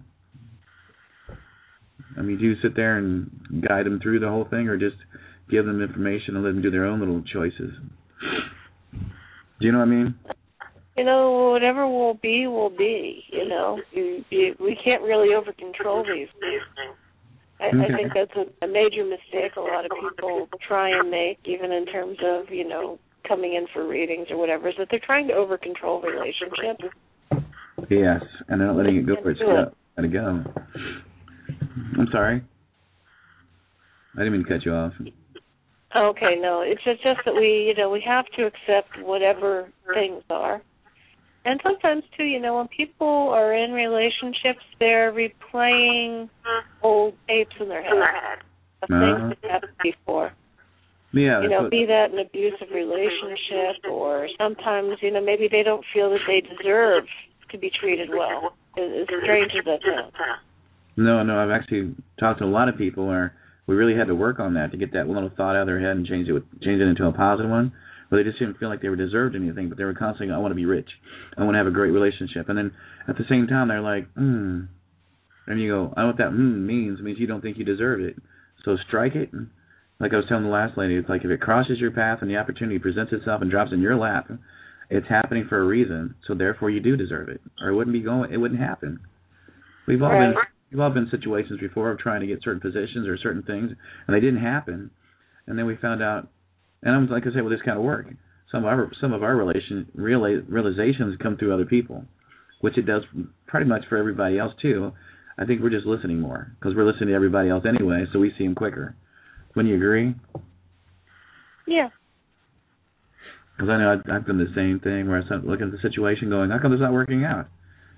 I mean, do you sit there and guide them through the whole thing, or just give them information and let them do their own little choices? Do you know what I mean? You know, whatever will be, will be. You know, we can't really over-control these things. I think that's a major mistake a lot of people try and make, even in terms of, coming in for readings or whatever, is that they're trying to over-control relationships. Yes, and they're not letting it go where it's got to go. I'm sorry. I didn't mean to cut you off. Okay, no, it's just that we have to accept whatever things are. And sometimes, too, when people are in relationships, they're replaying old tapes in their head of things that happened before. Yeah. Be that an abusive relationship, or sometimes, maybe they don't feel that they deserve to be treated well, as strange as that sounds. No, I've actually talked to a lot of people where we really had to work on that to get that little thought out of their head and change it into a positive one. Where they just didn't feel like they were deserved anything, but they were constantly, "I want to be rich. I want to have a great relationship." And then at the same time, they're like, And you go, I know what that means. It means you don't think you deserve it. So strike it. Like I was telling the last lady, it's like if it crosses your path and the opportunity presents itself and drops in your lap, it's happening for a reason. So therefore you do deserve it. Or it wouldn't happen. We've all been in situations before of trying to get certain positions or certain things, and they didn't happen. And then we found out. And I'm like I said, with this kind of work, some of our realizations come through other people, which it does pretty much for everybody else too. I think we're just listening more because we're listening to everybody else anyway, so we see them quicker. Wouldn't you agree? Yeah. Because I know I've done the same thing where I start looking at the situation, going, "How come it's not working out?"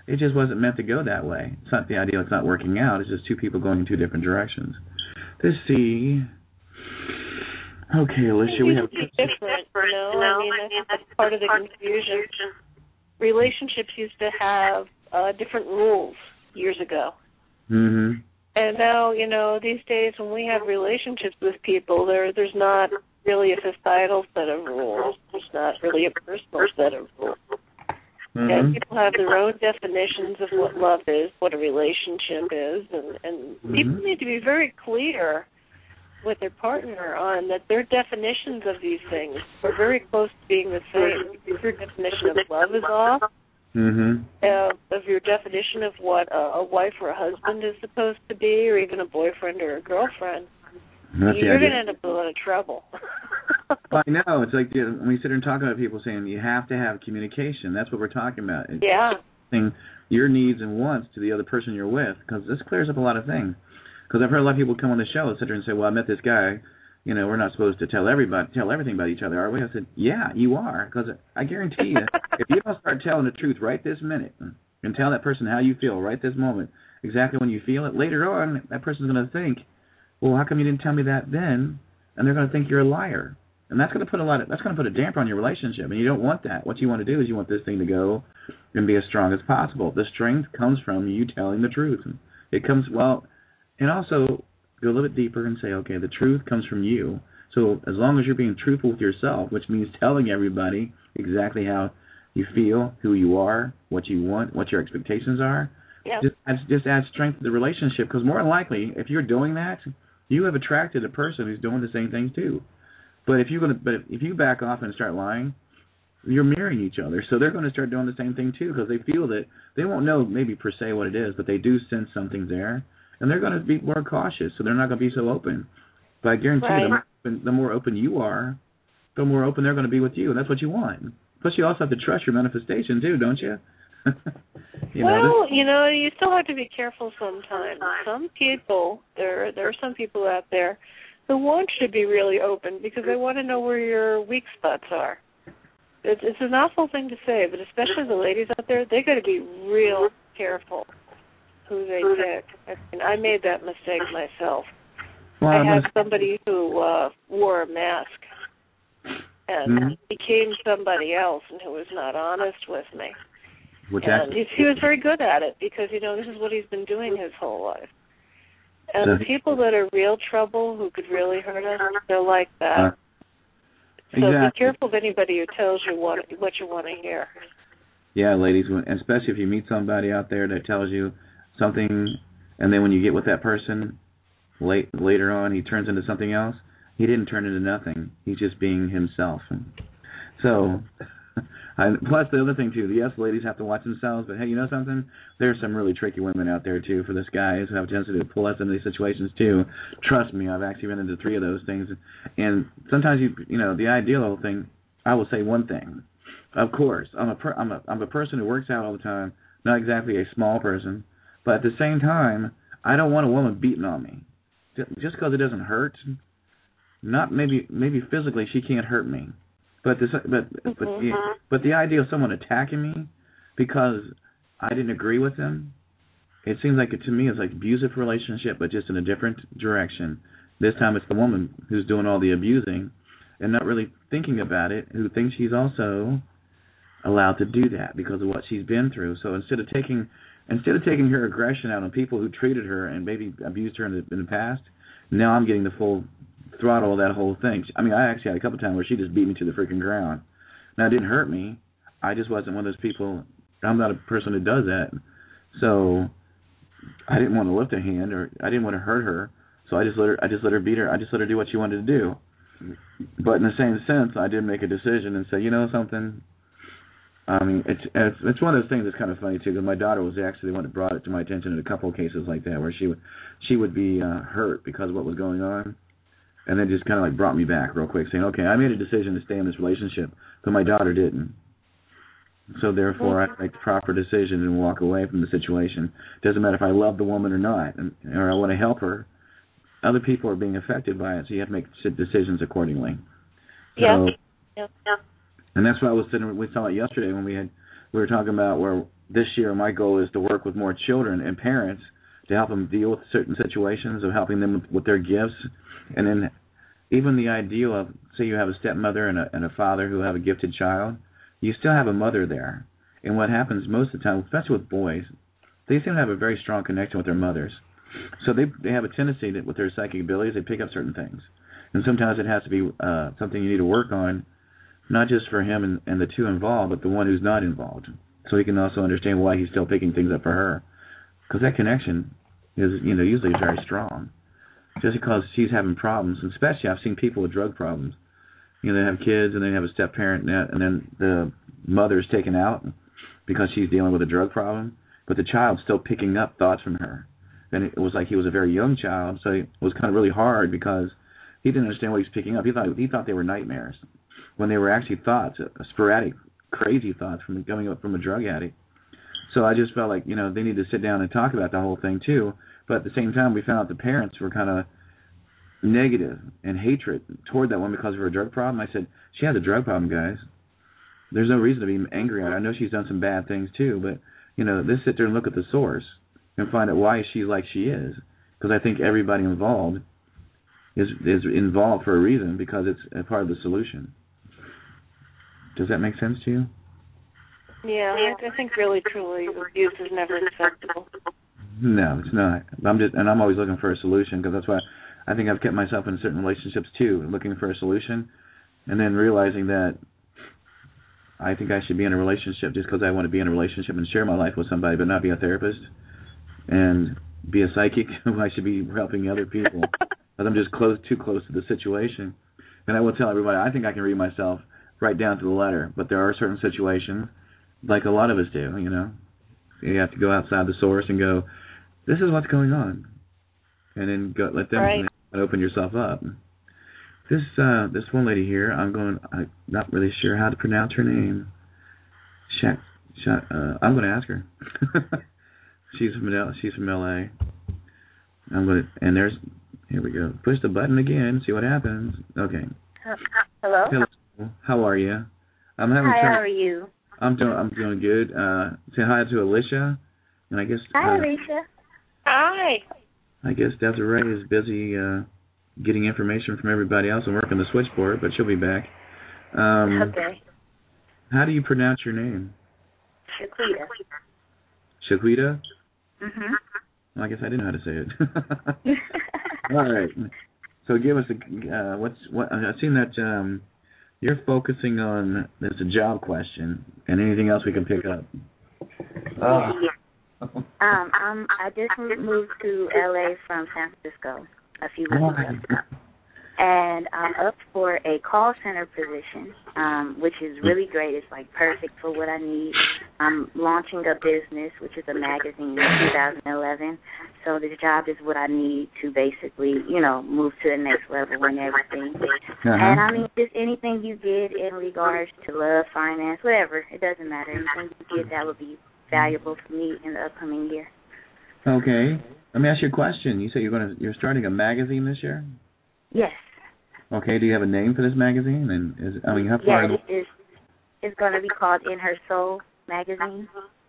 it just wasn't meant to go that way. It's not the idea. It's not working out. It's just two people going in two different directions. Let's see. Okay, Alicia, we have different. I mean, I think that's part of the confusion. Relationships used to have different rules years ago. Mm-hmm. And now, these days when we have relationships with people, there's not really a societal set of rules. There's not really a personal set of rules. Mm-hmm. And people have their own definitions of what love is, what a relationship is, and people need to be very clear with their partner on that their definitions of these things are very close to being the same. If your definition of love is off, of your definition of what a wife or a husband is supposed to be, or even a boyfriend or a girlfriend, you're going to end up in a lot of trouble. Well, I know. It's like when we sit here and talk about people saying you have to have communication. That's what we're talking about. Saying your needs and wants to the other person you're with, because this clears up a lot of things. Because I've heard a lot of people come on the show and sit there and say, well, I met this guy. We're not supposed to tell everything about each other, are we? I said, yeah, you are. Because I guarantee you, if you don't start telling the truth right this minute and tell that person how you feel right this moment, exactly when you feel it, later on, that person's going to think, well, how come you didn't tell me that then? And they're going to think you're a liar. And that's going to put a damper on your relationship, and you don't want that. What you want to do is you want this thing to go and be as strong as possible. The strength comes from you telling the truth. It comes, and also go a little bit deeper and say, okay, the truth comes from you. So as long as you're being truthful with yourself, which means telling everybody exactly how you feel, who you are, what you want, what your expectations are, just adds strength to the relationship. Because more than likely, if you're doing that, you have attracted a person who's doing the same things too. But if you back off and start lying, you're mirroring each other. So they're going to start doing the same thing too, because they feel that they won't know maybe per se what it is, but they do sense something's there, and they're going to be more cautious. So they're not going to be so open. But I guarantee you, the more open you are, the more open they're going to be with you, and that's what you want. Plus, you also have to trust your manifestation too, don't you? You still have to be careful sometimes. Some people, there are some people out there who want you to be really open because they want to know where your weak spots are. It's an awful thing to say, but especially the ladies out there, they got to be real careful who they pick. I made that mistake myself. Well, I had somebody who wore a mask and became somebody else and who was not honest with me. He was very good at it because, this is what he's been doing his whole life. And the people that are real trouble who could really hurt us, they're like that. So be careful of anybody who tells you what you want to hear. Yeah, ladies, especially if you meet somebody out there that tells you something, and then when you get with that person, later on he turns into something else. He didn't turn into nothing. He's just being himself. So, plus the other thing too, yes, ladies have to watch themselves, but hey, you know something? There's some really tricky women out there too for this guys who have a tendency to pull us into these situations too. Trust me, I've actually run into 3 of those things. And sometimes the ideal thing, I will say one thing. Of course, I'm a person who works out all the time, not exactly a small person, but at the same time, I don't want a woman beating on me. Just because it doesn't hurt, not maybe physically she can't hurt me. But the idea of someone attacking me because I didn't agree with them, it seems like to me it's like abusive relationship, but just in a different direction. This time it's the woman who's doing all the abusing and not really thinking about it, who thinks she's also allowed to do that because of what she's been through. So instead of taking her aggression out on people who treated her and maybe abused her in the past, now I'm getting the full throttle of that whole thing. I actually had a couple times where she just beat me to the freaking ground. Now, it didn't hurt me. I just wasn't one of those people. I'm not a person who does that. So I didn't want to lift a hand, or I didn't want to hurt her. So I just let her beat her. I just let her do what she wanted to do. But in the same sense, I did make a decision and say, you know something? It's one of those things that's kind of funny too, because my daughter was actually the one that brought it to my attention in a couple of cases like that, where she would be hurt because of what was going on. And then just kind of like brought me back real quick, saying, okay, I made a decision to stay in this relationship, but my daughter didn't. So therefore, I make the proper decision and walk away from the situation. Doesn't matter if I love the woman or not, or I want to help her. Other people are being affected by it, so you have to make decisions accordingly. Yeah. And that's why we saw it yesterday when we were talking about where this year my goal is to work with more children and parents to help them deal with certain situations, of helping them with their gifts. And then even the ideal of, say you have a stepmother and a father who have a gifted child, you still have a mother there. And what happens most of the time, especially with boys, they seem to have a very strong connection with their mothers. So they have a tendency that with their psychic abilities, they pick up certain things. And sometimes it has to be something you need to work on, not just for him and the two involved, but the one who's not involved. So he can also understand why he's still picking things up for her. Because that connection is, usually very strong. Just because she's having problems, and especially I've seen people with drug problems. They have kids and they have a step parent, and then the mother's taken out because she's dealing with a drug problem, but the child's still picking up thoughts from her. And it was like he was a very young child, so it was kind of really hard because he didn't understand what he was picking up. He thought they were nightmares when they were actually thoughts, sporadic, crazy thoughts from coming up from a drug addict. So I just felt like, they need to sit down and talk about the whole thing too. But at the same time, we found out the parents were kind of negative and hatred toward that one because of her drug problem. I said, she has a drug problem, guys. There's no reason to be angry at her. I know she's done some bad things too, but, let's sit there and look at the source and find out why she's like she is. Because I think everybody involved is involved for a reason, because it's a part of the solution. Does that make sense to you? Yeah, I think really, truly, abuse is never acceptable. No, it's not. I'm always looking for a solution, because that's why I think I've kept myself in certain relationships too, looking for a solution, and then realizing that I think I should be in a relationship just because I want to be in a relationship and share my life with somebody, but not be a therapist and be a psychic. I should be helping other people, because I'm just too close to the situation. And I will tell everybody, I think I can read myself right down to the letter, but there are certain situations, like a lot of us do, you have to go outside the source and go, this is what's going on, and then let them open yourself up. This one lady here, I'm not really sure how to pronounce her name. I'm going to ask her. She's from LA. Here we go. Push the button again, see what happens. Okay. Hello. How are you? Hi, how are you? I'm doing good. Say hi to Alicia, and I guess. Hi, Alicia. Hi. I guess Desiree is busy getting information from everybody else and working the switchboard, but she'll be back. Okay. How do you pronounce your name? Shaquita. Shaquita? Mhm. Well, I guess I didn't know how to say it. All right. So give us I've seen that you're focusing on there's a job question and anything else we can pick up. I just moved to LA from San Francisco a few weeks ago, and I'm up for a call center position, which is really great. It's like perfect for what I need. I'm launching a business, which is a magazine in 2011. So this job is what I need to basically, move to the next level and everything. And I mean, just anything you get in regards to love, finance, whatever, it doesn't matter. Anything you get that would be valuable for me in the upcoming year. Okay. Let me ask you a question. You said you're starting a magazine this year? Yes. Okay. Do you have a name for this magazine? And how far? Yeah, it's going to be called In Her Soul magazine.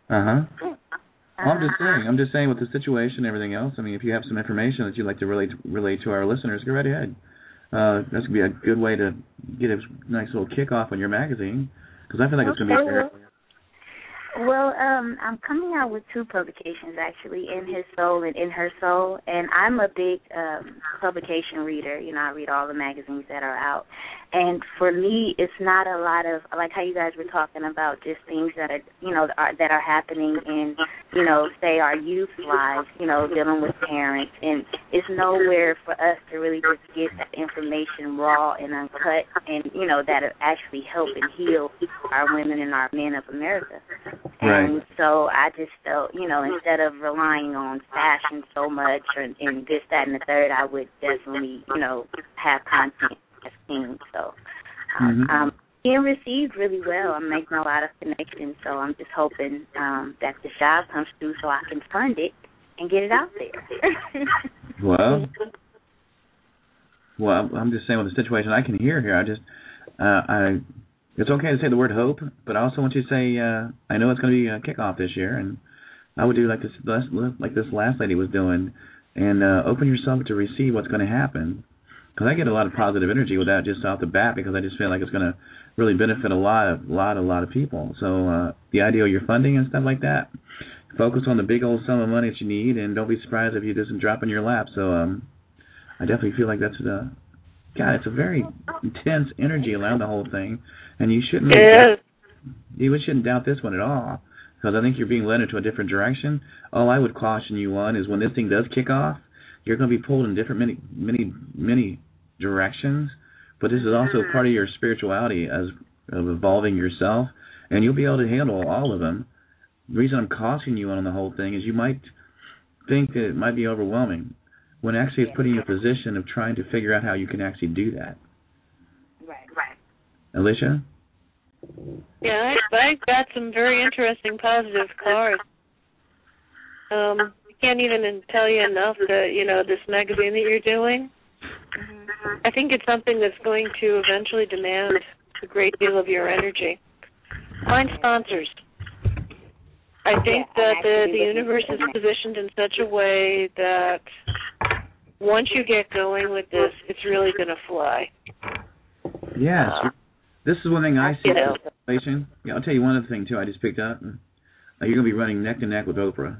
I'm just saying with the situation and everything else, I mean, if you have some information that you'd like to relate to our listeners, go right ahead. That's going to be a good way to get a nice little kickoff on your magazine, because I feel like it's going to be fair. Well, I'm coming out with 2 publications, actually, In His Soul and In Her Soul, and I'm a big publication reader. I read all the magazines that are out. And for me, it's not a lot of, like how you guys were talking about, just things that are, that are happening in, say our youth lives, dealing with parents. And it's nowhere for us to really just get that information raw and uncut and, that'll actually help and heal our women and our men of America. Right. And so I just felt, instead of relying on fashion so much and this, that, and the third, I would definitely, have content as seen. So I'm being received really well. I'm making a lot of connections. So I'm just hoping that the job comes through so I can fund it and get it out there. Well, I'm just saying with the situation I can hear here, It's okay to say the word hope, but I also want you to say, I know it's going to be a kickoff this year, and I would do like this last lady was doing, and open yourself to receive what's going to happen. Because I get a lot of positive energy with that just off the bat, because I just feel like it's going to really benefit a lot of people. So the idea of your funding and stuff like that, focus on the big old sum of money that you need, and don't be surprised if it doesn't drop in your lap. So I definitely feel like that's it's a very intense energy around the whole thing, and you shouldn't doubt this one at all, because I think you're being led into a different direction. All I would caution you on is when this thing does kick off, you're going to be pulled in different many directions, but this is also part of your spirituality of evolving yourself, and you'll be able to handle all of them. The reason I'm cautioning you on the whole thing is you might think that it might be overwhelming, when actually it's putting you in a position of trying to figure out how you can actually do that. Right. Alicia? Yeah, I got some very interesting positive cards. I can't even tell you enough that, this magazine that you're doing, I think it's something that's going to eventually demand a great deal of your energy. Find sponsors. I think that the universe is positioned in such a way that once you get going with this, it's really going to fly. Yes. This is one thing I see in the situation. Yeah, I'll tell you one other thing, too, I just picked up. You're going to be running neck to neck with Oprah.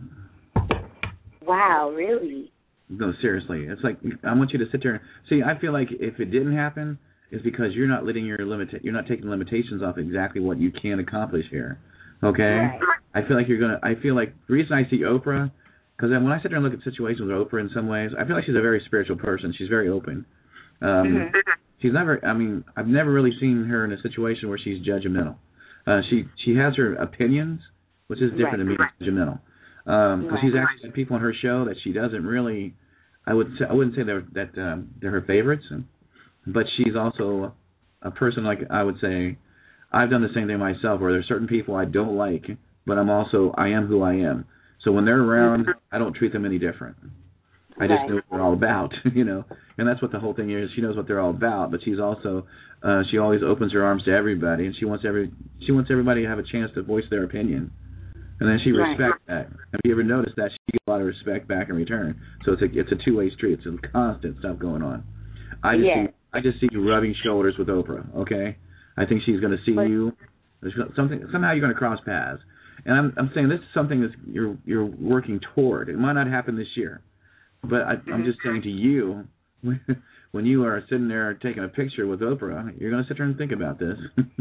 Wow, really? No, seriously. It's like, I want you to sit there. See, I feel like if it didn't happen, it's because you're not letting you're not taking limitations off exactly what you can accomplish here. Okay? Right. I feel like the reason I see Oprah, because when I sit there and look at situations with Oprah in some ways, I feel like she's a very spiritual person. She's very open. She's never, I've never really seen her in a situation where she's judgmental. She has her opinions, which is different than being judgmental. Because she's actually had people on her show that she doesn't really, I wouldn't say that they're her favorites, but she's also a person like, I would say, I've done the same thing myself, where there's certain people I don't like, but I am who I am. So when they're around, I don't treat them any different. I just know what they're all about, and that's what the whole thing is. She knows what they're all about, but she's also, she always opens her arms to everybody, and she wants everybody to have a chance to voice their opinion. And then she respects that. Have you ever noticed that? She gets a lot of respect back in return. So it's a two-way street. It's a constant stuff going on. I just see you rubbing shoulders with Oprah, okay? I think she's going to see you. Somehow you're going to cross paths. And I'm saying this is something that you're working toward. It might not happen this year. But I'm just saying to you, when you are sitting there taking a picture with Oprah, you're going to sit there and think about this.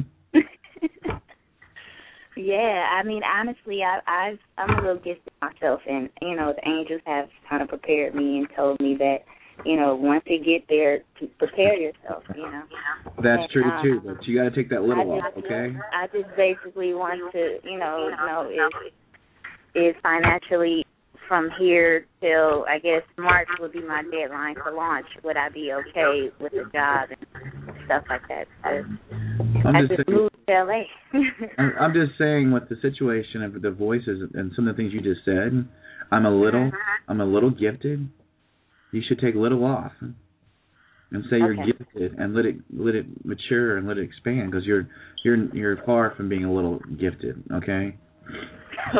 Yeah, honestly, I'm a little gifted myself, and the angels have kind of prepared me and told me that, once you get there, to prepare yourself. That's true too, but you got to take that little off, okay? I just basically want to, know if financially from here till I guess March would be my deadline for launch. Would I be okay with the job and stuff like that? I just moved to LA. I'm just saying, with the situation of the voices and some of the things you just said, I'm a little gifted. You should take a little off and say you're gifted, and let it mature and let it expand, because you're far from being a little gifted. Okay. So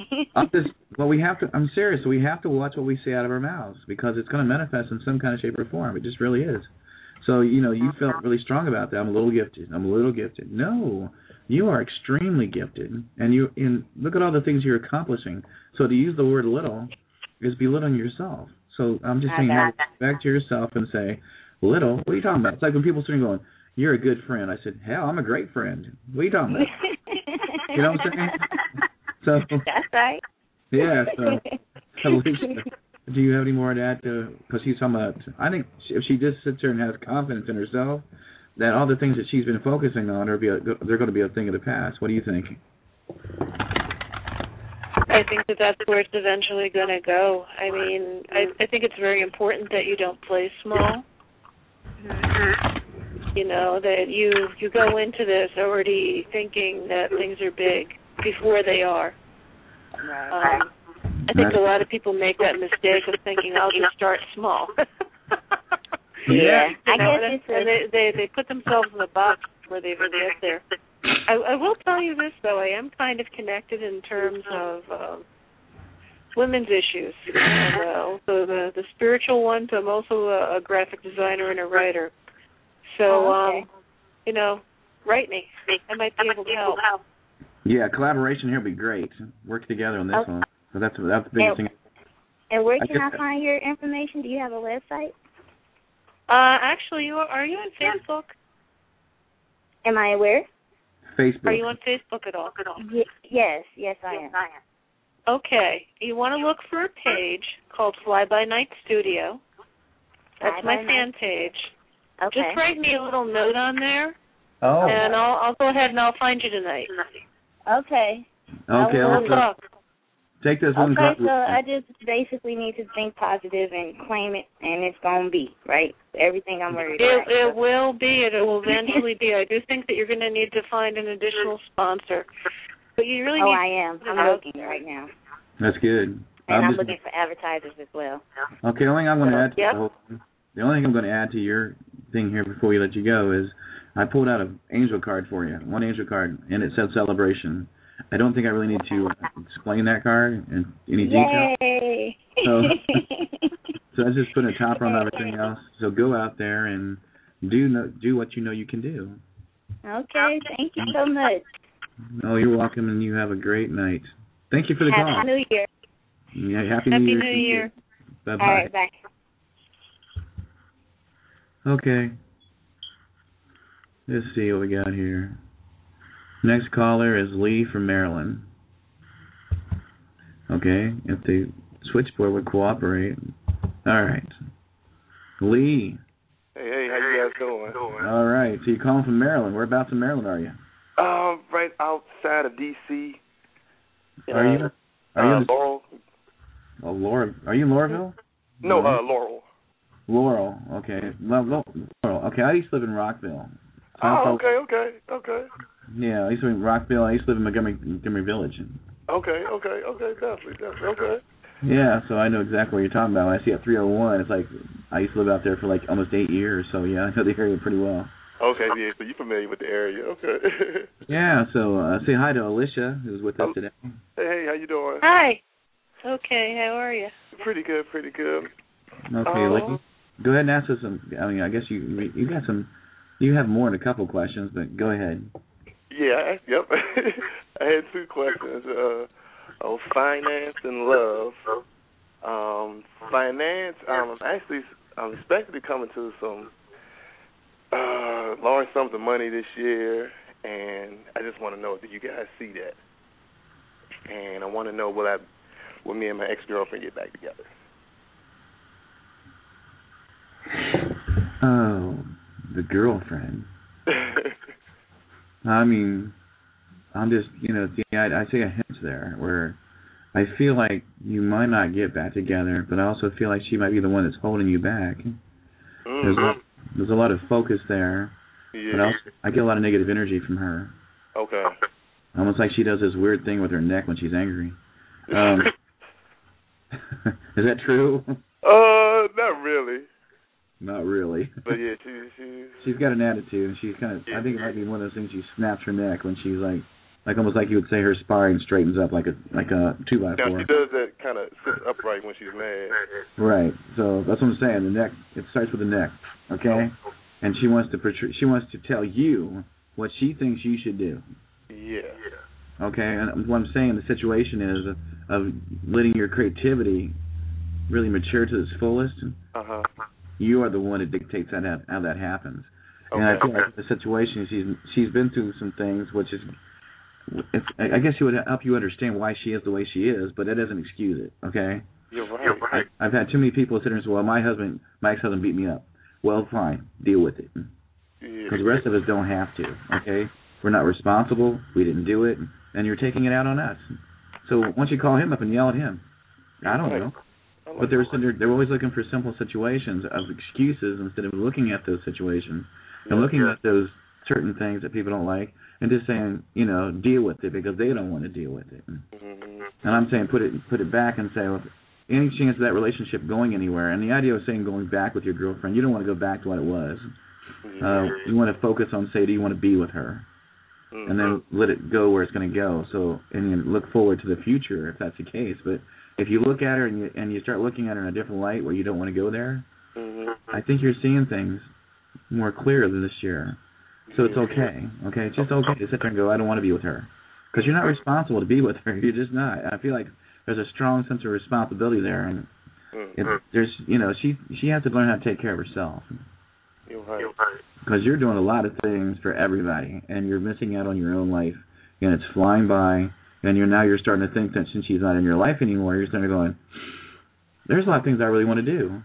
I'm serious. We have to watch what we say out of our mouths, because it's going to manifest in some kind of shape or form. It just really is. So, you felt really strong about that. I'm a little gifted. No, you are extremely gifted. And look at all the things you're accomplishing. So to use the word little is belittling yourself. So I'm just saying, have respect to yourself and say, little? What are you talking about? It's like when people sitting going, you're a good friend. I said, hell, I'm a great friend. What are you talking about? You know what I'm saying? So, that's right. Yeah. So, Alicia, do you have any more to add to? Because he's talking about, I think if she just sits there and has confidence in herself, that all the things that she's been focusing on they're going to be a thing of the past. What do you think? I think that's where it's eventually going to go. I think it's very important that you don't play small. That you go into this already thinking that things are big before they are. I think a lot of people make that mistake of thinking, I'll just start small. Yeah. I guess they put themselves in the box before they even get there. I will tell you this, though. I am kind of connected in terms of women's issues. And also the spiritual ones. I'm also a graphic designer and a writer. So, write me. I might be able to help. Yeah, collaboration here would be great. Work together on this one. So that's the biggest thing. And where can I find your information? Do you have a website? Actually, are you on Facebook? Am I aware? Facebook. Are you on Facebook at all? Yes, I am. Okay. You want to look for a page called Fly By Night Studio. That's my fan page. Okay. Just write me a little note on there. Oh. And I'll go ahead and I'll find you tonight. Okay. Okay. We'll talk. Take this one. Okay, so I just basically need to think positive and claim it, and it's going to be, right? Everything I'm worried about. It will be. It will eventually be. I do think that you're going to need to find an additional sponsor. But you really need I am. I'm looking right now. That's good. And I'm looking for advertisers as well. Okay, the only thing I'm going to add the only thing I'm going to add to your thing here before we let you go is I pulled out an angel card for you, one angel card, and it said celebration. I don't think I really need to explain that card in any detail. Yay! So I just put a topper on everything else. So go out there and do what you know you can do. Okay, thank you so much. Oh, you're welcome, and you have a great night. Thank you for the call. Happy New Year. Yeah, Happy New Year. Bye-bye. All right, bye. Okay. Let's see what we got here. Next caller is Lee from Maryland. Okay, if the switchboard would cooperate. All right. Lee. Hey, how you guys doing? All right, so you're calling from Maryland. Whereabouts in Maryland are you? Right outside of D.C. Are you Laurel? Oh, Laurel. Are you in Laurelville? No, Laurel. Laurel. Okay. Laurel. Okay, I used to live in Rockville. Okay. Yeah, I used to live in Rockville. I used to live in Montgomery Village. Okay, definitely, okay. Yeah, so I know exactly what you're talking about. When I see a 301, it's like I used to live out there for like almost 8 years, so yeah, I know the area pretty well. Okay, yeah, so you're familiar with the area, okay. Yeah, so say hi to Alicia, who's with us today. Hey, how you doing? Hi. Okay, how are you? Pretty good. Okay, Licky, go ahead and ask us some. I mean, I guess you got some. You have more than a couple questions, but go ahead. Yeah, yep. I had 2 questions. Finance and love. Finance, I'm expecting to come into some large sums of money this year, and I just want to know, do you guys see that? And I want to know, will me and my ex-girlfriend get back together? Oh, the girlfriend. I mean, I'm just, I see a hint there where I feel like you might not get back together, but I also feel like she might be the one that's holding you back. Mm-hmm. There's a lot of focus there, yeah. But I get a lot of negative energy from her. Okay. Almost like she does this weird thing with her neck when she's angry. Is that true? Not really. Not really. But yeah, she's got an attitude, and she's kind of. I think it might be one of those things. She snaps her neck when she's like almost like you would say her spine straightens up like a 2x4. Now she does that, kind of sits upright when she's mad. Right. So that's what I'm saying. The neck. It starts with the neck. Okay. And she wants to tell you what she thinks you should do. Yeah. Okay. And what I'm saying, the situation is of letting your creativity really mature to its fullest. Uh-huh. You are the one that dictates how that happens. Okay. And I feel like the situation, she's been through some things, which is, I guess it would help you understand why she is the way she is, but that doesn't excuse it, okay? You're right. I've had too many people sit there and say, well, my ex-husband beat me up. Well, fine, deal with it. Because the rest of us don't have to, okay? We're not responsible, we didn't do it, and you're taking it out on us. So why don't you call him up and yell at him? I don't know. But they're always looking for simple situations of excuses instead of looking at those situations and looking at those certain things that people don't like and just saying, deal with it because they don't want to deal with it. Mm-hmm. And I'm saying put it back and say, well, any chance of that relationship going anywhere, and the idea of saying going back with your girlfriend, you don't want to go back to what it was. You want to focus on, say, do you want to be with her? And then let it go where it's going to go. So, and you look forward to the future if that's the case. But if you look at her and you start looking at her in a different light where you don't want to go there, I think you're seeing things more clearly this year. So it's okay. Okay, it's just okay to sit there and go, I don't want to be with her, because you're not responsible to be with her. You're just not. I feel like there's a strong sense of responsibility there, and there's, she has to learn how to take care of herself. You're right. Because you're doing a lot of things for everybody, and you're missing out on your own life, and it's flying by, and you're starting to think that since she's not in your life anymore, you're starting to go, there's a lot of things I really want to do.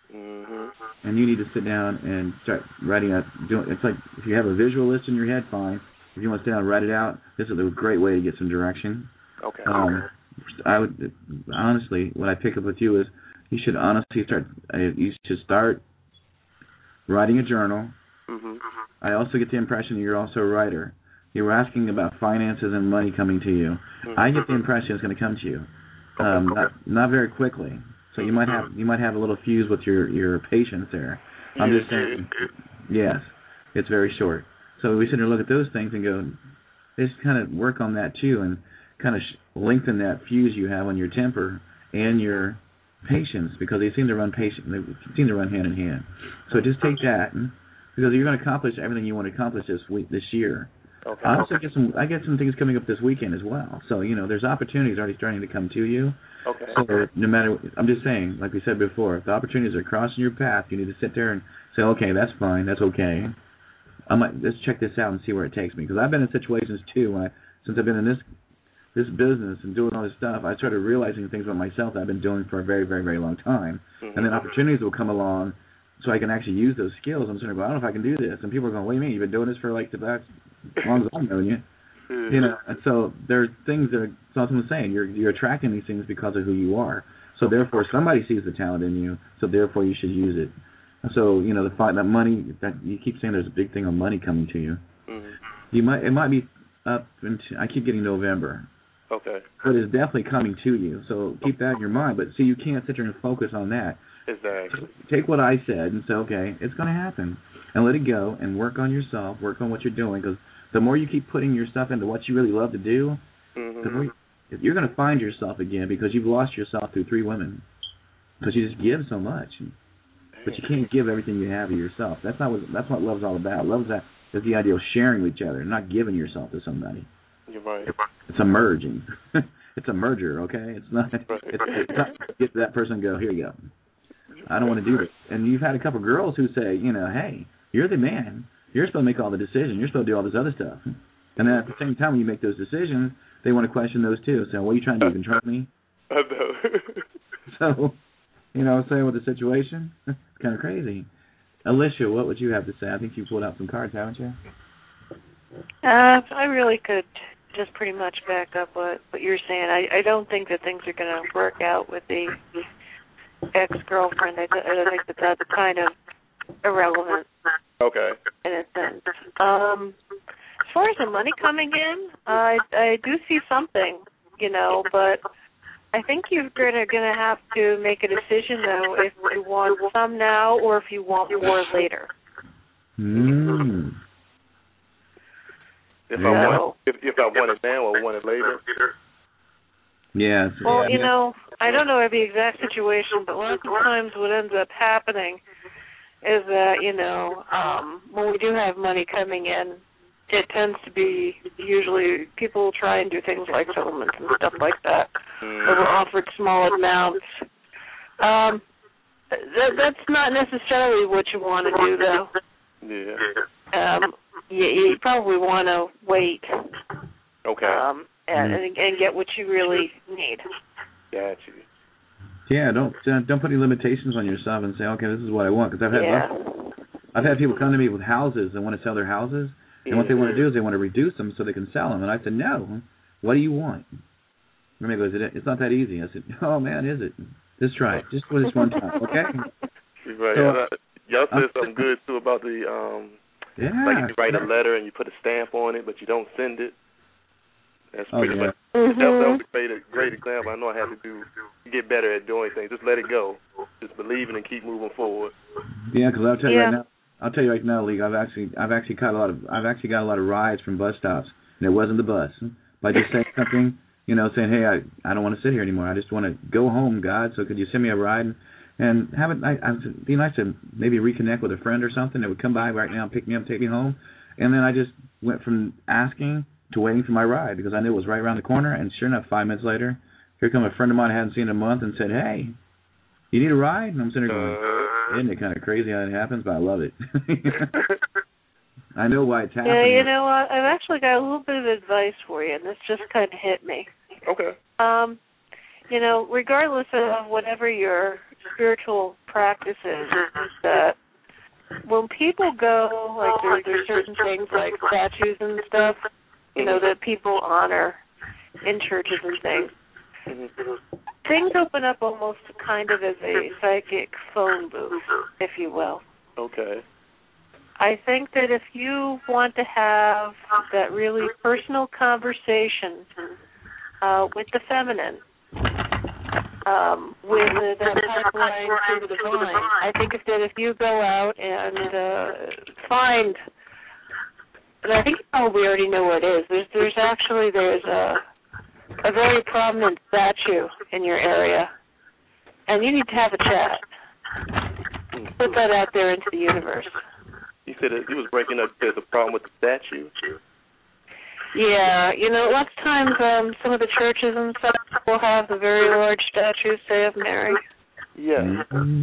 And you need to sit down and start writing out. It's like if you have a visual list in your head, fine. If you want to sit down and write it out, this is a great way to get some direction. Okay. I would honestly, what I pick up with you is you should honestly start writing a journal. I also get the impression that you're also a writer. You were asking about finances and money coming to you. I get the impression it's going to come to you, not very quickly. So you might have a little fuse with your patience there. I'm just saying, yes, it's very short. So we sit there and look at those things and go, just kind of work on that too, and kind of lengthen that fuse you have on your temper and your patience, because they seem to run hand in hand. So just take that, because you're going to accomplish everything you want to accomplish this year. Okay. I get some things coming up this weekend as well. So there's opportunities already starting to come to you. Okay. So no matter, I'm just saying, like we said before, if the opportunities are crossing your path, you need to sit there and say, okay, that's fine, that's okay. Let's check this out and see where it takes me. Because I've been in situations too, since I've been in this business and doing all this stuff, I started realizing things about myself that I've been doing for a very, very, very long time. And then opportunities will come along so I can actually use those skills. I'm sort of going, I don't know if I can do this. And people are going, what do you mean? You've been doing this for as long as I've known you. And so there's things that that's what I'm saying. You're attracting these things because of who you are. So therefore, somebody sees the talent in you. So therefore, you should use it. So the fact that money, that you keep saying there's a big thing on money coming to you. It might be up into, I keep getting November. Okay. But it's definitely coming to you. So keep that in your mind. But see, you can't sit there and focus on that. Exactly. Take what I said and say, okay, it's going to happen, and let it go and work on yourself, work on what you're doing, because the more you keep putting yourself into what you really love to do, you're going to find yourself again, because you've lost yourself through 3 women, because you just give so much, but you can't give everything you have to yourself. That's what love's all about. Love is the idea of sharing with each other, not giving yourself to somebody. You're right. It's a merging. It's a merger, okay? It's not. It's not get to that person and go, here you go. I don't want to do this. And you've had a couple of girls who say, hey, you're the man. You're supposed to make all the decisions. You're supposed to do all this other stuff. And then at the same time, when you make those decisions, they want to question those too. So, what are you trying to do? Control me? I know. So, saying with the situation, it's kind of crazy. Alicia, what would you have to say? I think you pulled out some cards, haven't you? I really could just pretty much back up what you're saying. I don't think that things are going to work out with the ex-girlfriend. I think that's kind of irrelevant. Okay. In a sense. As far as the money coming in, I do see something, but I think you're going to have to make a decision, though, if you want some now or if you want more later. If I want it now or want it later. Yeah. Well, I don't know the exact situation, but a lot of times what ends up happening is that, when we do have money coming in, it tends to be usually people try and do things like settlements and stuff like that, or we're offered small amounts. That's not necessarily what you want to do, though. Yeah. You probably want to wait. Okay. And get what you really need. Gotcha. Yeah, don't put any limitations on yourself and say, okay, this is what I want. Because I've had people come to me with houses and want to sell their houses, and what they want to do is they want to reduce them so they can sell them. And I said, no. What do you want? And he goes, it's not that easy. I said, oh man, is it? Just try it. Just for this one time, okay? Right. So, y'all said something good too about the like if you write a letter and you put a stamp on it, but you don't send it. That's pretty much. That was a great example. I know I had to get better at doing things. Just let it go. Just believe it and keep moving forward. Yeah, because I'll tell you right now, I'll tell you right now, Lee. I've actually got a lot of rides from bus stops, and it wasn't the bus. By just saying something, saying, hey, I don't want to sit here anymore. I just want to go home, God. So could you send me a ride and have it? It'd be nice to maybe reconnect with a friend or something that would come by right now and pick me up, take me home. And then I just went from asking to waiting for my ride because I knew it was right around the corner. And sure enough, 5 minutes later, here come a friend of mine I hadn't seen in a month and said, hey, you need a ride? And I'm sitting there going, isn't it kind of crazy how it happens? But I love it. I know why it's happening. Yeah, you know what? I've actually got a little bit of advice for you, and this just kind of hit me. Okay. Regardless of whatever your spiritual practice is, that when people go, like there's certain things like statues and stuff, that people honor in churches and things. Things open up almost kind of as a psychic phone booth, if you will. Okay. I think that if you want to have that really personal conversation with the feminine, with that pipeline to the divine, I think if you go out and find, and I think you probably already know what it is. There's a very prominent statue in your area, and you need to have a chat. Put that out there into the universe. You said he was breaking up. There's a problem with the statue. Yeah, lots of times some of the churches and stuff will have the very large statues, say, of Mary. Yeah.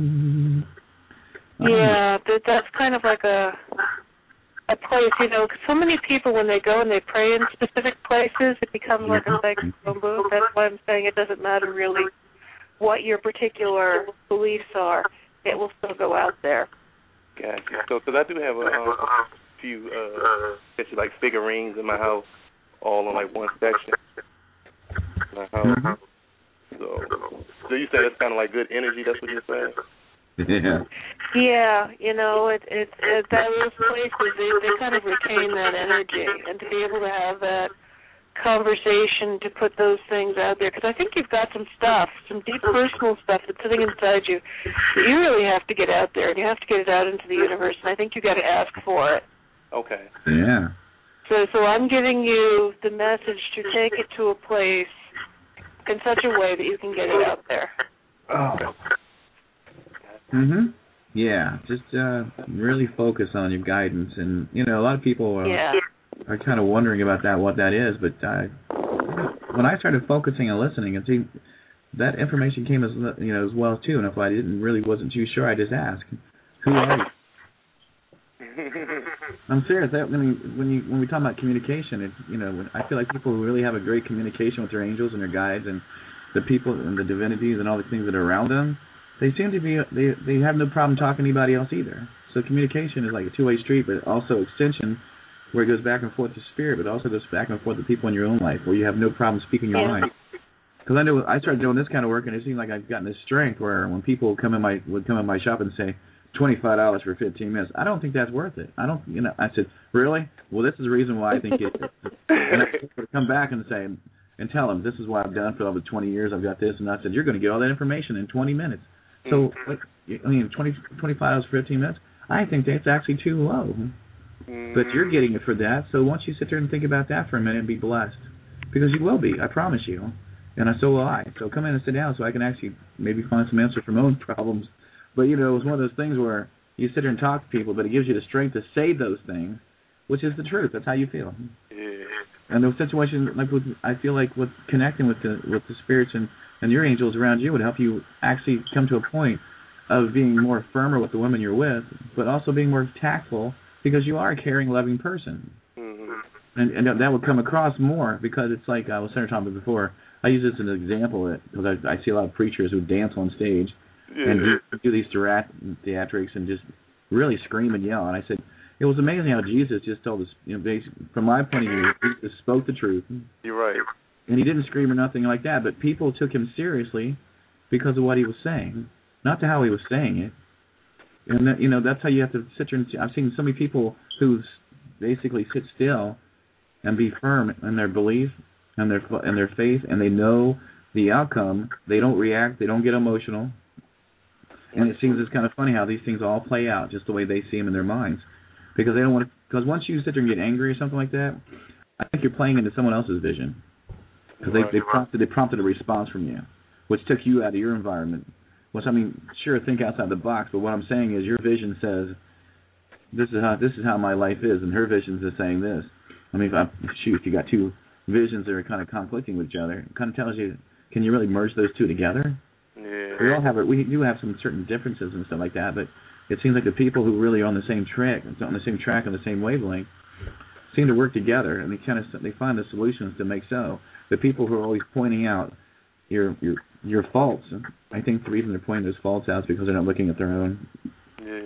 Yeah, that's kind of like a place, because so many people, when they go and they pray in specific places, it becomes like a psychic phone booth. That's why I'm saying it doesn't matter really what your particular beliefs are. It will still go out there. Gotcha. So, because I do have a few, like figurines in my house, all on like one section. In my house. So you say that's kind of like good energy. That's what you're saying? Yeah. Yeah, it's those places they kind of retain that energy, and to be able to have that conversation to put those things out there, because I think you've got some stuff, some deep personal stuff that's sitting inside you that you really have to get out there, and you have to get it out into the universe, and I think you got to ask for it. Okay. Yeah. So I'm giving you the message to take it to a place in such a way that you can get it out there. Oh. Yeah, just really focus on your guidance, and a lot of people are kind of wondering about what that is. But when I started focusing and listening, and see, that information came as well too. And if I wasn't too sure, I just asked, "Who are you?" I'm serious. When we talk about communication, I feel like people who really have a great communication with their angels and their guides and the people and the divinities and all the things that are around them, they seem to be they have no problem talking to anybody else either. So communication is like a two-way street, but also extension where it goes back and forth to spirit, but also goes back and forth to people in your own life where you have no problem speaking your mind. Because I know I started doing this kind of work, and it seems like I've gotten this strength where when people would come in my shop and say $25 for 15 minutes, I don't think that's worth it. I don't, I said, really? Well, this is the reason why I think it is. And I would come back and say, and tell them, this is what I've done for over 20 years. I've got this, and I said, you're going to get all that information in 20 minutes. So, $25 for 15 minutes, I think that's actually too low. But you're getting it for that, so once you sit there and think about that for a minute and be blessed, because you will be, I promise you, and so will I. So come in and sit down so I can actually maybe find some answers for my own problems. But, it's one of those things where you sit there and talk to people, but it gives you the strength to say those things, which is the truth. That's how you feel. Yeah. And those situations, I feel like with connecting with the spirits and your angels around you would help you actually come to a point of being more firmer with the women you're with, but also being more tactful because you are a caring, loving person. And that would come across more because it's like I was saying to Tom before. I use this as an example because I see a lot of preachers who dance on stage and do these theatrics and just really scream and yell. And I said, it was amazing how Jesus just told us, from my point of view, Jesus spoke the truth. You're right. And he didn't scream or nothing like that, but people took him seriously because of what he was saying, not to how he was saying it. And that, that's how you have to sit there and I've seen so many people who basically sit still and be firm in their belief and their faith, and they know the outcome. They don't react. They don't get emotional. And it seems it's kind of funny how these things all play out just the way they see them in their minds, because they don't want to. Because once you sit there and get angry or something like that, I think you're playing into someone else's vision, because they prompted a response from you, which took you out of your environment. Which, I mean, sure, think outside the box, but what I'm saying is your vision says this is how my life is, and her vision is saying this. I mean, if you got two visions that are kind of conflicting with each other, it kind of tells you, can you really merge those two together? Yeah. We do have some certain differences and stuff like that, but it seems like the people who really are on the same track, on the same wavelength, seem to work together, and they find the solutions to make so. The people who are always pointing out your faults, I think the reason they're pointing those faults out is because they're not looking at their own. Yeah.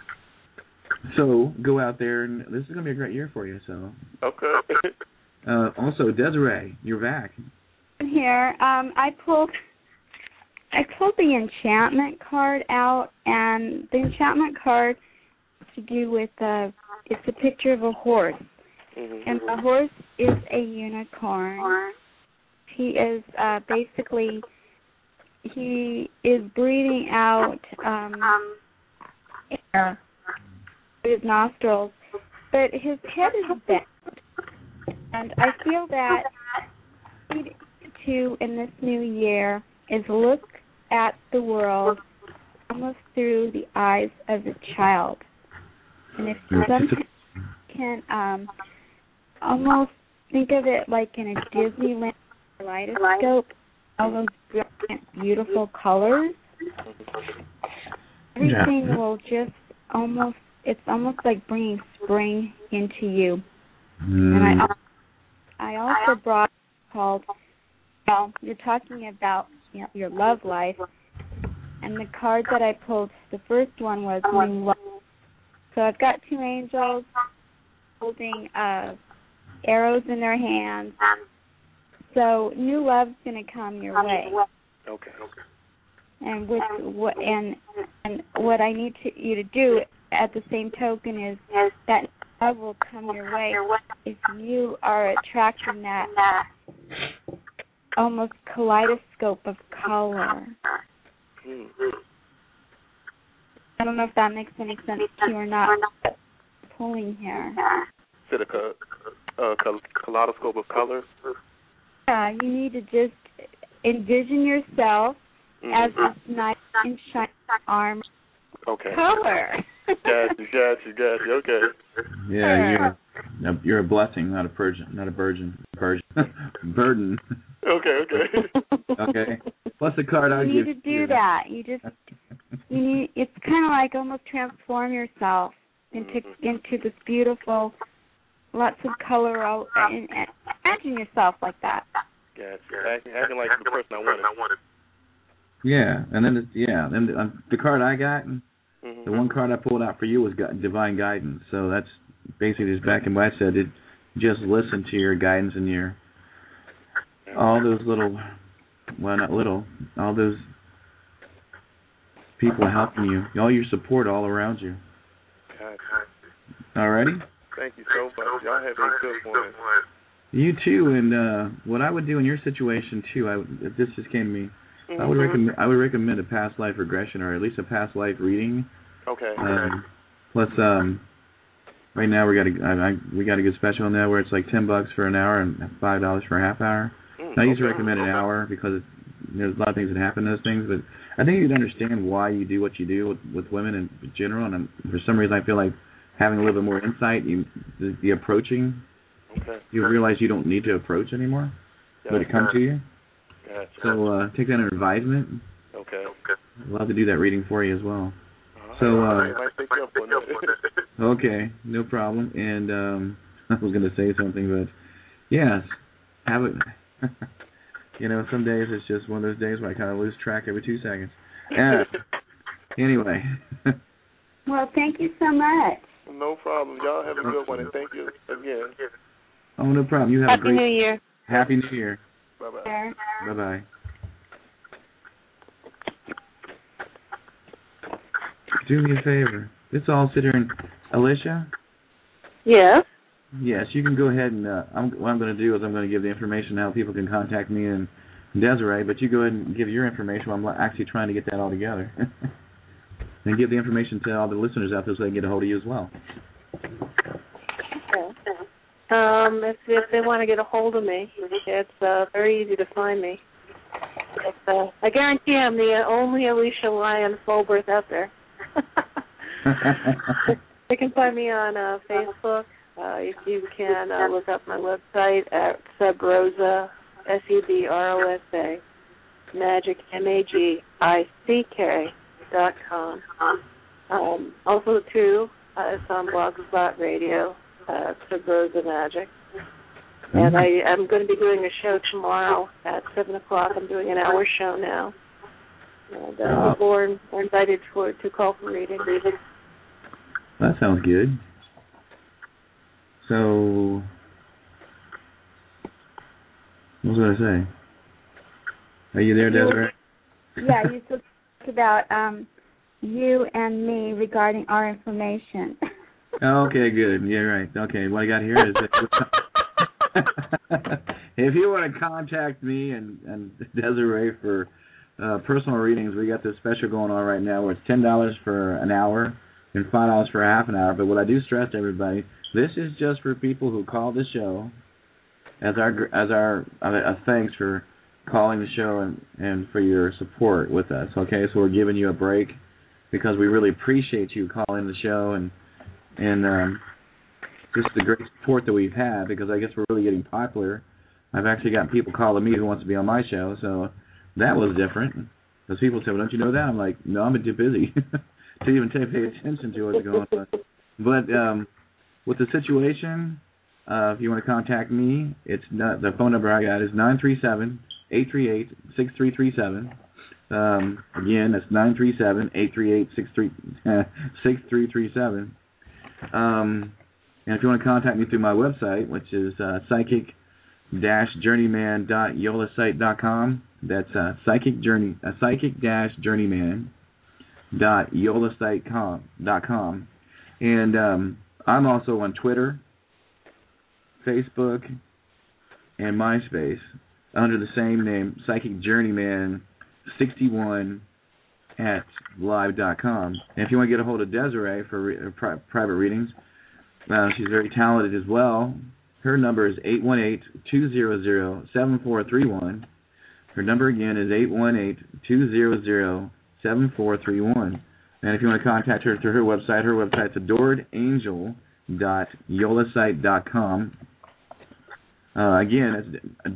So go out there, and this is going to be a great year for you. So. Okay. Also, Desiree, you're back. I'm here. I pulled the enchantment card out, and the enchantment card has to do with it's a picture of a horse, and the horse is a unicorn. He is basically breathing out air through his nostrils, but his head is bent, and I feel that what we need to do in this new year is look at the world almost through the eyes of a child. And if someone can almost think of it like in a Disneyland kaleidoscope, all those brilliant, beautiful colors, everything will just it's almost like bringing spring into you. And I also brought called, you're talking about your love life, and the card that I pulled, the first one was New Love. So I've got two angels holding arrows in their hands. So new love's going to come your way. Okay. And what I need you to do at the same token is that love will come your way if you are attracting that almost kaleidoscope of color. I don't know if that makes any sense to you or not. Pulling here. Is it a kaleidoscope of colors? Yeah, you need to just envision yourself as this nice and shiny arm color. Got you. Okay. Yeah, you're a blessing, not a burden. Okay. Plus the card I'll give you. You need to do that. It's kind of like almost transform yourself into this beautiful, lots of color, and imagine yourself like that. Gotcha. Acting like the person I wanted. Yeah, and then the card I got, the one card I pulled out for you was divine guidance. So that's basically just back in what I said. Just listen to your guidance and all those all those people helping you, all your support all around you. Gotcha. Alrighty? Thank you so much. Y'all have a good one. You too, and what I would do in your situation too, this just came to me. I would recommend a past life regression, or at least a past life reading. Okay. Plus, right now we got a good special on that where it's like $10 for an hour and $5 for a half hour. I usually recommend an hour because there's a lot of things that happen to those things, but I think you'd understand why you do what you do with women in general, and for some reason I feel like having a little bit more insight, the approaching, you realize you don't need to approach anymore, but it comes to you. Gotcha. So take that under advisement. Okay. I'd love to do that reading for you as well. Okay, no problem. And I was going to say something, but yes, have it. Some days it's just one of those days where I kind of lose track every 2 seconds. Anyway. Well, thank you so much. No problem. Y'all have a good one, and thank you again. Oh, no problem. You have a great New Year. Happy New Year. Bye-bye. Bye-bye. Do me a favor. Let's all sit here and... Alicia? Yes? Yes, you can go ahead and... what I'm going to do is I'm going to give the information how people can contact me and Desiree, but you go ahead and give your information while I'm actually trying to get that all together. and give the information to all the listeners out there so they can get a hold of you as well. Okay. If they want to get a hold of me, it's very easy to find me. I guarantee I'm the only Alicia Lyon Fulbert out there. You can find me on Facebook. You can look up my website at Subrosa, SUBROSA, Magic, MAGICK.com. Also, too, it's on Blogspot Radio, Subrosa Magic. And I'm going to be doing a show tomorrow at 7 o'clock. I'm doing an hour show now. And people are invited to call for readings. That sounds good. So, what was I going to say? Are you there, Desiree? Yeah, you talked about you and me regarding our information. Okay, good. Yeah, right. Okay, what I got here is if you want to contact me and Desiree for personal readings, we got this special going on right now where it's $10 for an hour and $5 for half an hour. But what I do stress to everybody, this is just for people who call the show as our thanks for calling the show and for your support with us. Okay, so we're giving you a break because we really appreciate you calling the show and just the great support that we've had, because I guess we're really getting popular. I've actually got people calling me who wants to be on my show, so that was different. Because people say, well, don't you know that? I'm like, no, I'm too busy to even pay attention to what's going on. But with the situation, if you want to contact me, it's not, the phone number I got is 937-838-6337. Again, that's 937-838-6337. And if you want to contact me through my website, which is psychic-journeyman.yolasite.com, that's psychic-journeyman.yolasite.com. And I'm also on Twitter, Facebook, and MySpace under the same name, Psychic Journeyman 61 at live.com. And if you want to get a hold of Desiree for private readings, she's very talented as well. Her number is 818-200-7431. Her number again is 818-200-7431. And if you want to contact her through her website's adoredangel.yolasite.com. Again, it's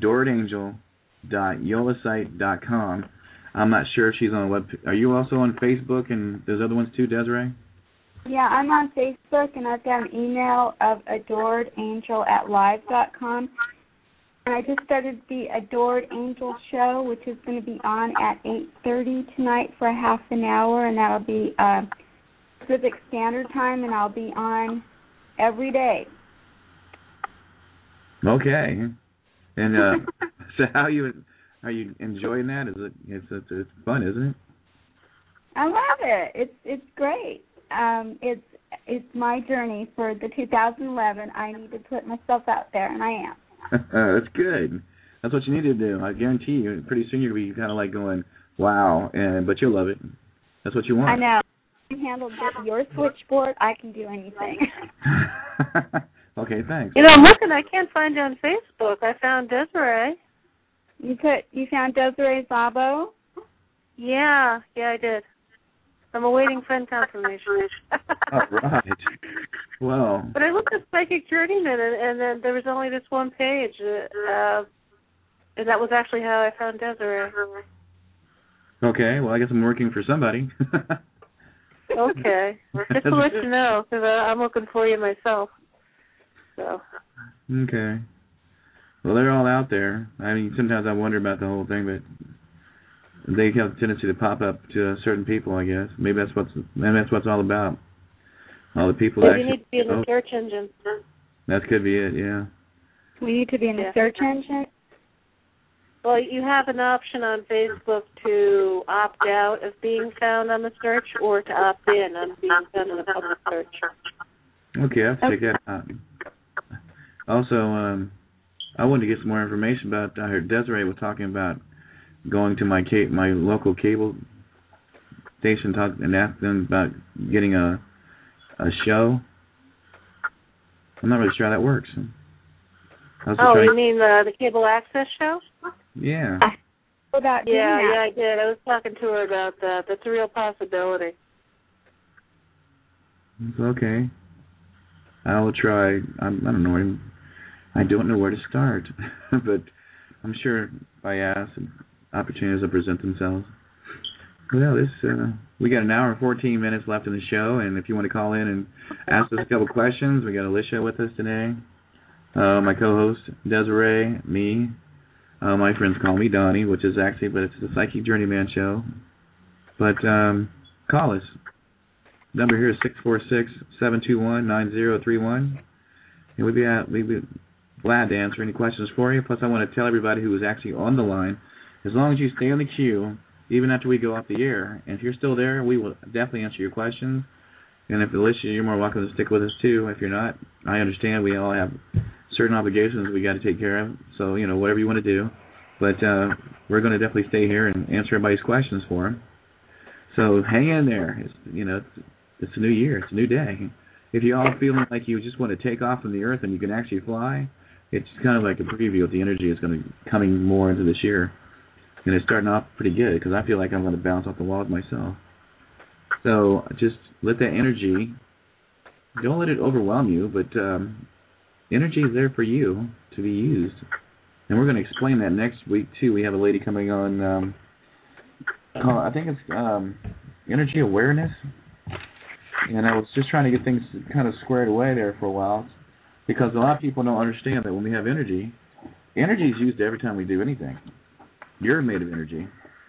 adoredangel.yolasite.com. I'm not sure if she's on a web. Are you also on Facebook and those other ones too, Desiree? Yeah, I'm on Facebook, and I've got an email of adoredangel@live.com. And I just started the Adored Angel show, which is going to be on at 8:30 tonight for a half an hour, and that'll be Pacific Standard Time, and I'll be on every day. Okay. And so are you enjoying that? It's fun, isn't it? I love it. It's great. It's my journey for the 2011. I need to put myself out there, and I am. That's good. That's what you need to do. I guarantee you, pretty soon you'll be kind of like going, wow, but you'll love it. That's what you want. I know. I can handle your switchboard. I can do anything. Okay, thanks. You know, I'm looking. I can't find you on Facebook. I found Desiree. You found Desiree Szabo? Yeah, I did. I'm awaiting friend confirmation. All right. Well. But I looked at Psychic Journeyman, and then there was only this one page, and that was actually how I found Desiree. Okay, well, I guess I'm working for somebody. Okay. Just to let you know, because I'm looking for you myself. So. Okay. Well, they're all out there. I mean, sometimes I wonder about the whole thing, but they have a tendency to pop up to certain people, I guess. Maybe that's what it's all about. All the people that you need to be in the search engine. That could be it, yeah. We need to be in the search engine? Well, you have an option on Facebook to opt out of being found on the search or to opt in on being found in the public search. Okay, I have to take that out. Also, I wanted to get some more information about, I heard Desiree was talking about going to my local cable station and ask them about getting a show? I'm not really sure how that works. You mean the cable access show? Yeah. Yeah, I did. I was talking to her about that. That's a real possibility. It's okay. I will try. I don't know. I don't know where to start, but I'm sure if I ask, opportunities will present themselves. Well, we got an hour and 14 minutes left in the show, and if you want to call in and ask us a couple questions, we got Alicia with us today. My co-host, Desiree, me. My friends call me Donnie, but it's the Psychic Journeyman Show. But call us. Number here is 646-721-9031. And we'd be glad to answer any questions for you. Plus, I want to tell everybody who is actually on the line, as long as you stay on the queue, even after we go off the air, and if you're still there, we will definitely answer your questions. And if Alicia, you're more welcome to stick with us too. If you're not, I understand we all have certain obligations we got to take care of. So, whatever you want to do. But we're going to definitely stay here and answer everybody's questions for them. So hang in there. It's a new year. It's a new day. If you're all feeling like you just want to take off from the earth and you can actually fly, it's kind of like a preview of the energy that's going to be coming more into this year. And it's starting off pretty good because I feel like I'm going to bounce off the walls myself. So just let that energy, don't let it overwhelm you, but energy is there for you to be used. And we're going to explain that next week, too. We have a lady coming on, I think it's energy awareness. And I was just trying to get things kind of squared away there for a while because a lot of people don't understand that when we have energy is used every time we do anything. You're made of energy.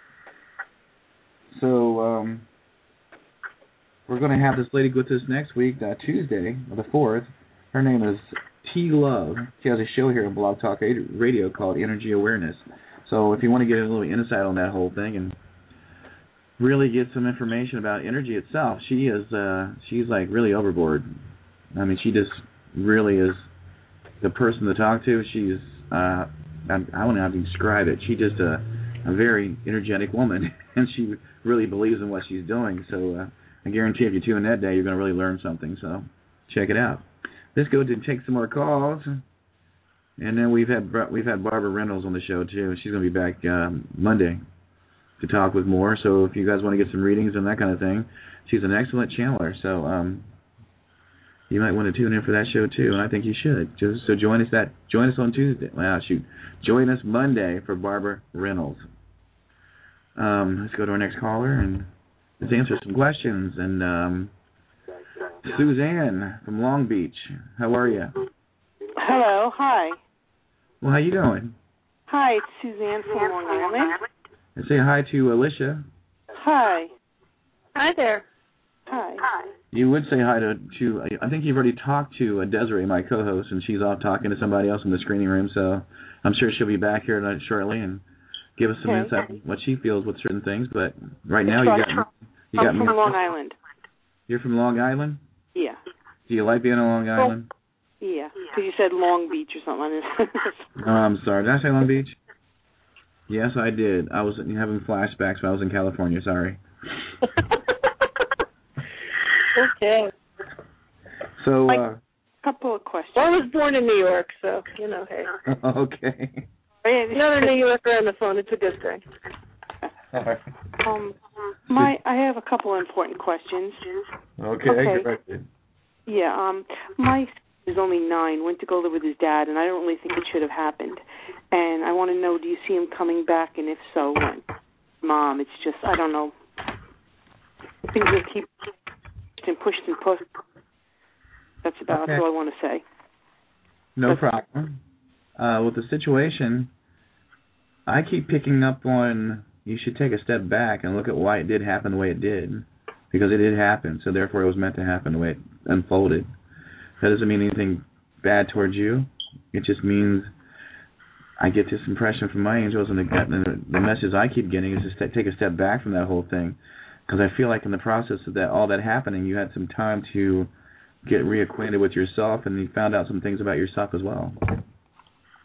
So we're going to have this lady with us next week, Tuesday, the 4th. Her name is T. Love. She has a show here on Blog Talk Radio called Energy Awareness. So if you want to get a little insight on that whole thing and really get some information about energy itself, she's like really overboard. I mean, she just really is the person to talk to. She's I don't know how to describe it. She's just a very energetic woman, and she really believes in what she's doing. So I guarantee if you tune in that day, you're going to really learn something. So check it out. Let's go to take some more calls, and then we've had Barbara Reynolds on the show too. She's going to be back Monday to talk with more. So if you guys want to get some readings and that kind of thing, she's an excellent channeler. So you might want to tune in for that show too, and I think you should. So join us on Tuesday. Join us Monday for Barbara Reynolds. Let's go to our next caller and let's answer some questions. And Suzanne from Long Beach, how are you? Hello, hi. Well, how you doing? Hi, it's Suzanne from Long Island. And say hi to Alicia. Hi. Hi there. Hi. You would say hi to I think you've already talked to Desiree, my co-host, and she's off talking to somebody else in the screening room, so I'm sure she'll be back here shortly and give us some insight on what she feels with certain things. But right now you got I'm from Long Island. You're from Long Island? Yeah. Do you like being on Long Island? Yeah, because you said Long Beach or something. Oh, I'm sorry. Did I say Long Beach? Yes, I did. I was having flashbacks when I was in California. Sorry. Okay. So, a couple of questions. Well, I was born in New York, so, hey. Okay. Another New Yorker on the phone, it's a good thing. I have a couple of important questions. Okay. Yeah, my son is only 9, went to go live with his dad, and I don't really think it should have happened. And I want to know, do you see him coming back, and if so, when? Mom, it's just, I don't know. Things will keep pushed and pushed. That's about all I want to say. No problem. With the situation, I keep picking up on you should take a step back and look at why it did happen the way it did. Because it did happen, so therefore it was meant to happen the way it unfolded. That doesn't mean anything bad towards you. It just means I get this impression from my angels, and the message I keep getting is just take a step back from that whole thing. Because I feel like in the process of all that happening, you had some time to get reacquainted with yourself, and you found out some things about yourself as well.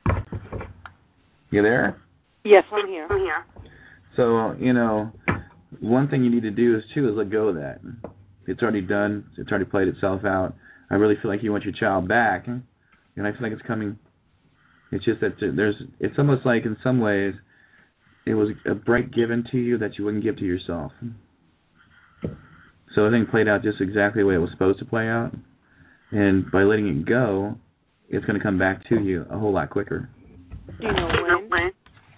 You there? Yes, I'm here. So, one thing you need to do is let go of that. It's already done. It's already played itself out. I really feel like you want your child back, and I feel like it's coming. It's just that it's almost like in some ways it was a break given to you that you wouldn't give to yourself. So I think it played out just exactly the way it was supposed to play out. And by letting it go, it's going to come back to you a whole lot quicker. Do you know when?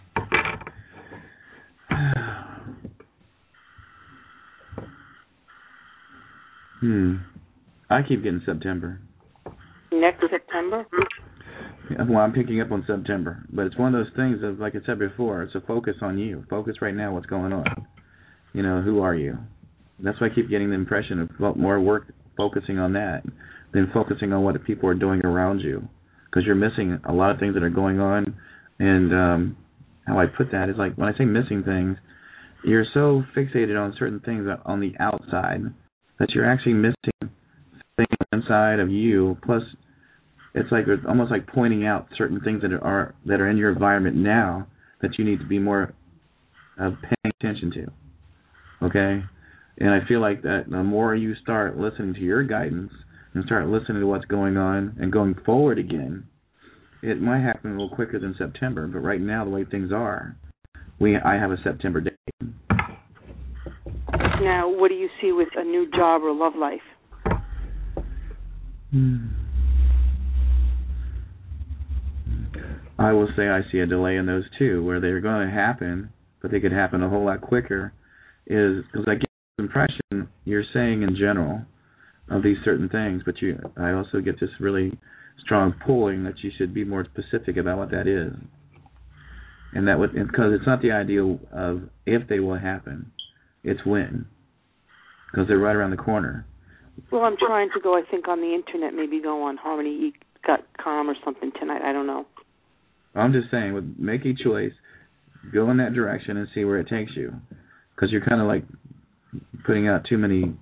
I keep getting September. Next September? Well, I'm picking up on September. But it's one of those things of, like I said before, it's a focus on you. Focus right now what's going on. Who are you? That's why I keep getting the impression of more work focusing on that than focusing on what the people are doing around you. Because you're missing a lot of things that are going on. And how I put that is like, when I say missing things, you're so fixated on certain things on the outside that you're actually missing things inside of you. Plus, it's almost like pointing out certain things that are in your environment now that you need to be more paying attention to. Okay? And I feel like that the more you start listening to your guidance and start listening to what's going on and going forward again, it might happen a little quicker than September. But right now, the way things are, I have a September date. Now, what do you see with a new job or love life? I will say I see a delay in those too, where they're going to happen, but they could happen a whole lot quicker, is because I get the impression you're saying in general of these certain things, but I also get this really strong pulling that you should be more specific about what that is. And because it's not the idea of if they will happen, it's when. Because they're right around the corner. Well, I'm trying to go, I think, on the internet, maybe go on harmony.com or something tonight. I don't know. I'm just saying, make a choice, go in that direction and see where it takes you. Because you're kind of like putting out too many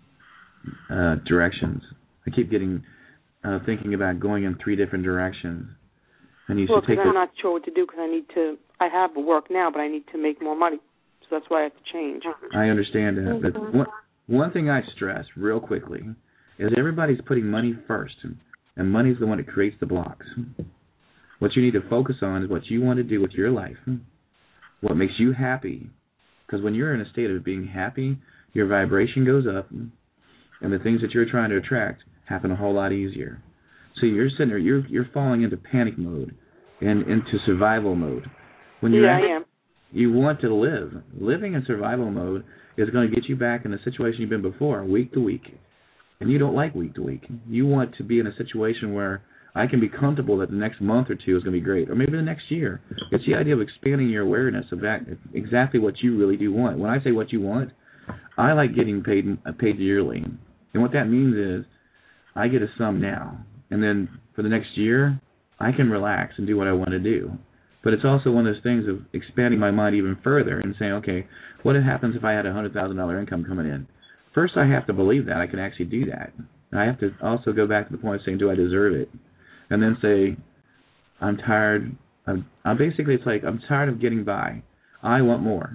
directions. I keep thinking about going in 3 different directions. And you should take I'm not sure what to do because I have work now, but I need to make more money. So that's why I have to change. I understand that. But one thing I stress real quickly is everybody's putting money first, and money's the one that creates the blocks. What you need to focus on is what you want to do with your life, what makes you happy. Because when you're in a state of being happy, your vibration goes up, and the things that you're trying to attract happen a whole lot easier. So you're sitting there, you're falling into panic mode and into survival mode. When I am. You want to live. Living in survival mode is going to get you back in the situation you've been before, week to week. And you don't like week to week. You want to be in a situation where I can be comfortable that the next month or two is going to be great, or maybe the next year. It's the idea of expanding your awareness of that, exactly what you really do want. When I say what you want, I like getting paid yearly. And what that means is I get a sum now, and then for the next year, I can relax and do what I want to do. But it's also one of those things of expanding my mind even further and saying, okay, what happens if I had a $100,000 income coming in? First, I have to believe that I can actually do that. And I have to also go back to the point of saying, do I deserve it? And then say, I'm tired. Basically, it's like I'm tired of getting by. I want more.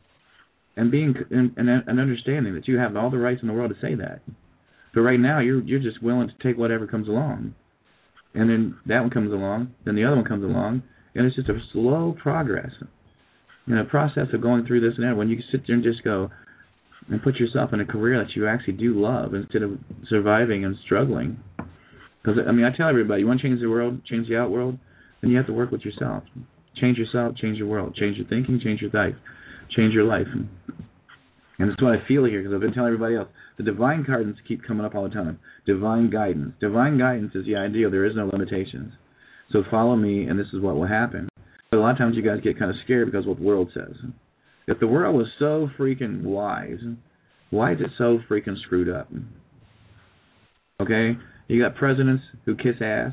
And being and understanding that you have all the rights in the world to say that. But right now, you're just willing to take whatever comes along. And then that one comes along, then the other one comes along, and it's just a slow progress. In a process of going through this and that, when you sit there and just go and put yourself in a career that you actually do love instead of surviving and struggling. Because, I tell everybody, you want to change the world, change the out world, then you have to work with yourself. Change yourself, change your world. Change your thinking, change your life. Change your life. And that's what I feel here, because I've been telling everybody else. The divine guidance keep coming up all the time. Divine guidance. Divine guidance is the idea there is no limitations. So follow me, and this is what will happen. But a lot of times you guys get kind of scared because of what the world says. If the world was so freaking wise, why is it so freaking screwed up? Okay? You got presidents who kiss ass.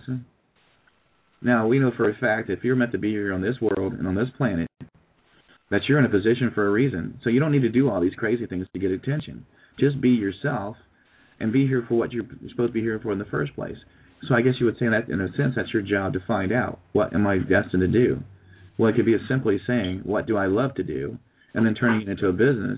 Now, we know for a fact if you're meant to be here on this world and on this planet, that you're in a position for a reason. So you don't need to do all these crazy things to get attention. Just be yourself and be here for what you're supposed to be here for in the first place. So I guess you would say that, in a sense, that's your job to find out. What am I destined to do? Well, it could be as simply saying, what do I love to do? And then turning it into a business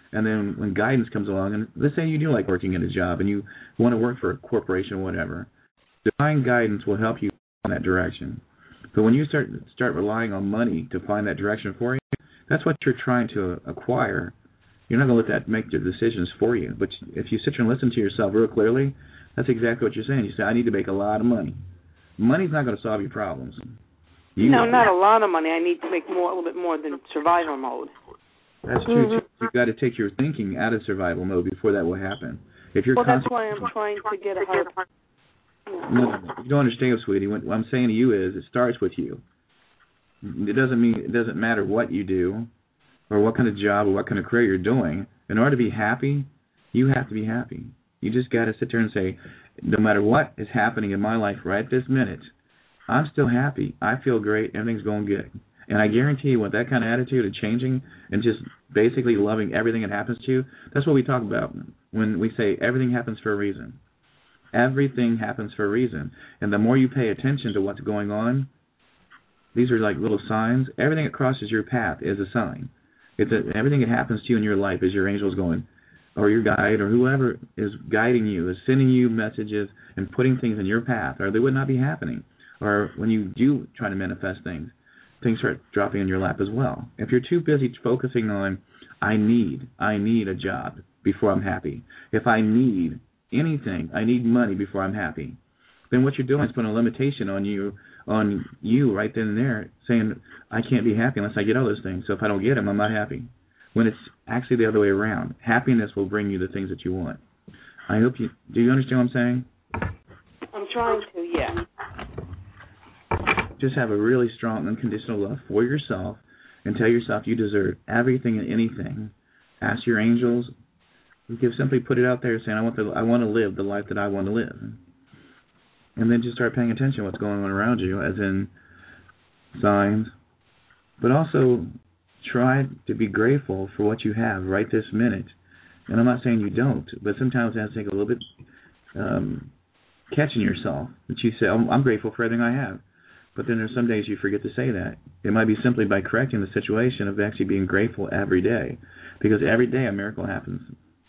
And then when guidance comes along, and let's say you do like working at a job and you want to work for a corporation or whatever, divine guidance will help you in that direction. But when you start relying on money to find that direction for you, that's what you're trying to acquire. You're not going to let that make the decisions for you. But if you sit here and listen to yourself real clearly, that's exactly what you're saying. You say, I need to make a lot of money. Money's not going to solve your problems. Not a lot of money. I need to make a little bit more than survival mode. That's true, too. You've got to take your thinking out of survival mode before that will happen. If you're that's why I'm trying to get a higher... No, you don't understand, sweetie. What I'm saying to you is it starts with you. It doesn't matter what you do or what kind of job or what kind of career you're doing. In order to be happy, you have to be happy. You just got to sit there and say, no matter what is happening in my life right this minute, I'm still happy. I feel great. Everything's going good. And I guarantee you with that kind of attitude of changing and just basically loving everything that happens to you, that's what we talk about when we say everything happens for a reason. Everything happens for a reason. And the more you pay attention to what's going on, these are like little signs. Everything that crosses your path is a sign. Everything that happens to you in your life is your angels going, or your guide, or whoever is guiding you, is sending you messages and putting things in your path, or they would not be happening. Or when you do try to manifest things start dropping in your lap as well. If you're too busy focusing on, I need a job before I'm happy. If I need anything, I need money before I'm happy, then what you're doing is putting a limitation on you right then and there, saying, I can't be happy unless I get all those things. So if I don't get them, I'm not happy. When it's actually the other way around. Happiness will bring you the things that you want. Do you understand what I'm saying? I'm trying to, yeah. Just have a really strong unconditional love for yourself and tell yourself you deserve everything and anything. Ask your angels. You can simply put it out there saying, I want to live the life that I want to live. And then just start paying attention to what's going on around you, as in signs. But also try to be grateful for what you have right this minute. And I'm not saying you don't, but sometimes it has to take a little bit catching yourself. That you say, I'm grateful for everything I have. But then there's some days you forget to say that. It might be simply by correcting the situation of actually being grateful every day. Because every day a miracle happens.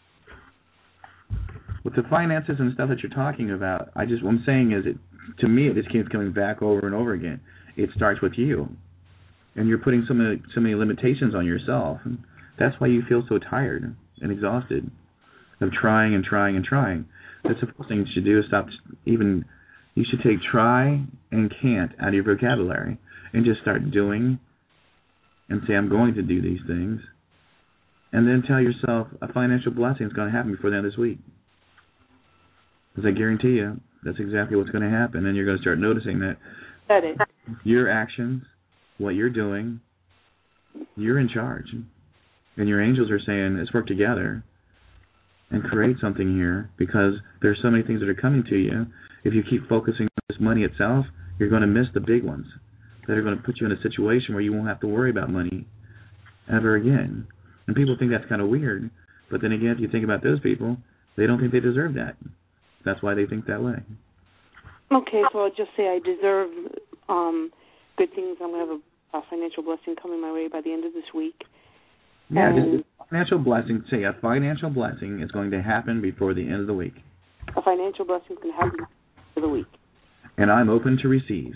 With the finances and stuff that you're talking about, what I'm saying is, to me, it just keeps coming back over and over again. It starts with you. And you're putting so many limitations on yourself. That's why you feel so tired and exhausted of trying and trying and trying. That's the first thing you should do is you should take try and can't out of your vocabulary and just start doing and say, I'm going to do these things. And then tell yourself a financial blessing is going to happen before the end of this week. Because I guarantee you, that's exactly what's going to happen. And you're going to start noticing that your actions, what you're doing, you're in charge. And your angels are saying, let's work together and create something here, because there's so many things that are coming to you. If you keep focusing on this money itself, you're going to miss the big ones that are going to put you in a situation where you won't have to worry about money ever again. And people think that's kind of weird. But then again, if you think about those people, they don't think they deserve that. That's why they think that way. Okay, so I'll just say I deserve good things. I'm going to have a financial blessing coming my way by the end of this week. Yeah, a financial blessing is going to happen before the end of the week. A financial blessing is going to happen for the week. And I'm open to receive.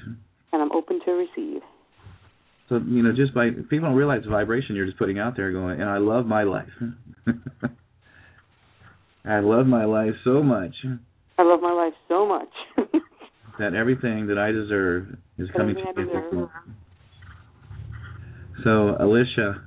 So, just by, people don't realize the vibration you're just putting out there going, and I love my life. I love my life so much. That everything that I deserve is coming to me. So, Alicia,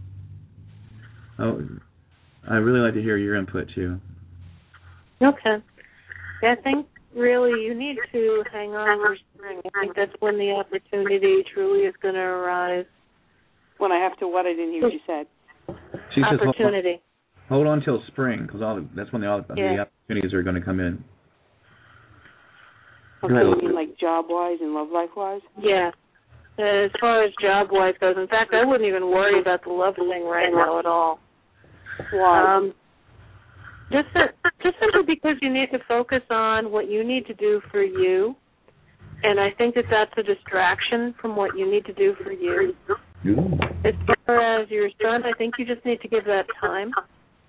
I really like to hear your input, too. Okay. I think really you need to hang on for spring. I think that's when the opportunity truly is going to arise. When I have to what? I didn't hear what you said. She says, opportunity. Hold on till spring, because that's when the opportunities are going to come in. Okay, you mean like job-wise and love life-wise? Yeah. As far as job-wise goes, in fact, I wouldn't even worry about the love thing right now at all. Why? Just simply because you need to focus on what you need to do for you, and I think that's a distraction from what you need to do for you. As far as your son, I think you just need to give that time.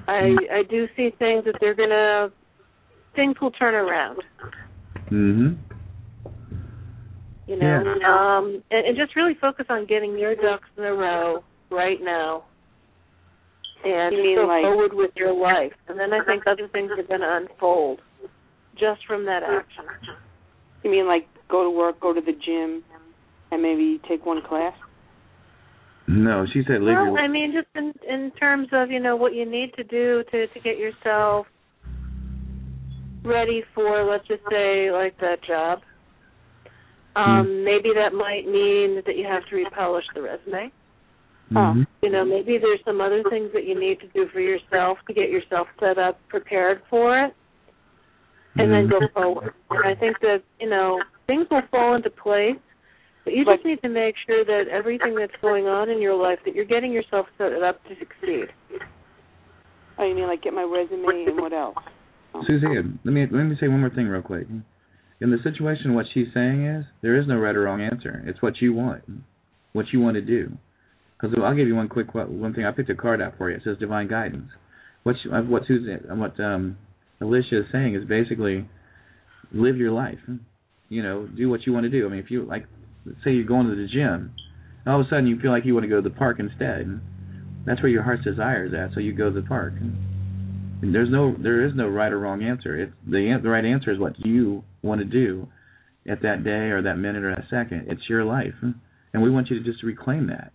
I do see things that things will turn around. Mhm. You know, and just really focus on getting your ducks in a row right now. And go forward with your life. And then I think other things are going to unfold just from that action. You mean like go to work, go to the gym, and maybe take one class? No, she said leave your... I mean, just in terms of, you know, what you need to do to get yourself ready for, let's just say, like that job. Maybe that might mean that you have to repolish the resume. Mm-hmm. You know, maybe there's some other things that you need to do for yourself to get yourself set up, prepared for it, and then go forward. And I think that, you know, things will fall into place, but you just need to make sure that everything that's going on in your life, that you're getting yourself set up to succeed. Oh, you mean like get my resume and what else? Suzanne, let me say one more thing real quick. In the situation, what she's saying is there is no right or wrong answer. It's what you want to do. Because I'll give you one thing. I picked a card out for you. It says divine guidance. What Alicia is saying is basically live your life. You know, do what you want to do. I mean, if you like, say you're going to the gym, and all of a sudden you feel like you want to go to the park instead. That's where your heart's desire is at. So you go to the park. And there is no right or wrong answer. It's the right answer is what you want to do at that day or that minute or that second. It's your life, and we want you to just reclaim that.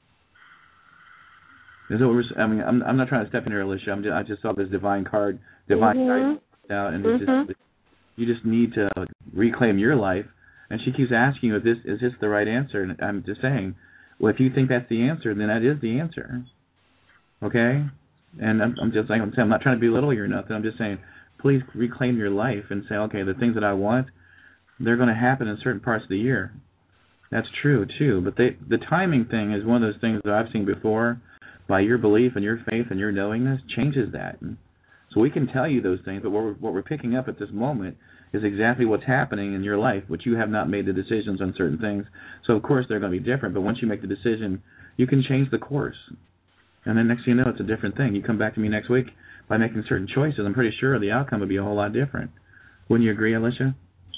I'm not trying to step in here, Alicia. I just saw this divine card, guidance out, and you just need to reclaim your life. And she keeps asking you, is this the right answer? And I'm just saying, well, if you think that's the answer, then that is the answer. Okay? And I'm just saying, I'm not trying to belittle you or nothing. I'm just saying, please reclaim your life and say, okay, the things that I want, they're going to happen in certain parts of the year. That's true, too. But the timing thing is one of those things that I've seen before. By your belief and your faith and your knowingness changes that. And so we can tell you those things, but what we're picking up at this moment is exactly what's happening in your life, but you have not made the decisions on certain things. So, of course, they're going to be different, but once you make the decision, you can change the course. And then next thing you know, it's a different thing. You come back to me next week by making certain choices. I'm pretty sure the outcome would be a whole lot different. Wouldn't you agree, Alicia?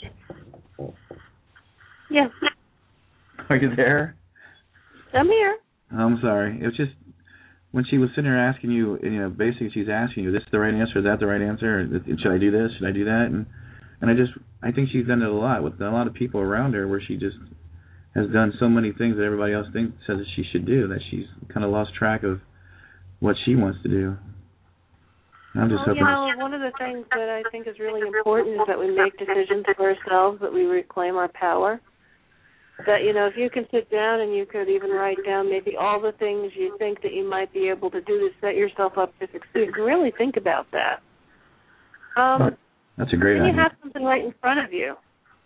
Yes. Are you there? I'm here. I'm sorry. It was just... When she was sitting there asking you, you know, basically she's asking you, this is the right answer, is that the right answer? Should I do this? Should I do that? And I think she's done it a lot with a lot of people around her where she just has done so many things that everybody else says that she should do that she's kind of lost track of what she wants to do. I'm just hoping. You know, one of the things that I think is really important is that we make decisions for ourselves, that we reclaim our power. That, you know, if you can sit down and you could even write down maybe all the things you think that you might be able to do to set yourself up to succeed, really think about that. That's a great idea. You have something right in front of you.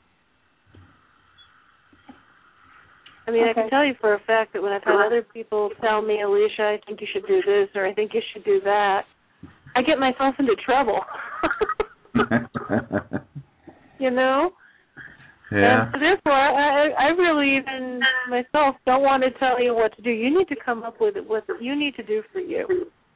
I mean, I can tell you for a fact that when I've had other people tell me, Alicia, I think you should do this, or I think you should do that, I get myself into trouble. You know? Yeah. And so therefore, I really even myself don't want to tell you what to do. You need to come up with what you need to do for you.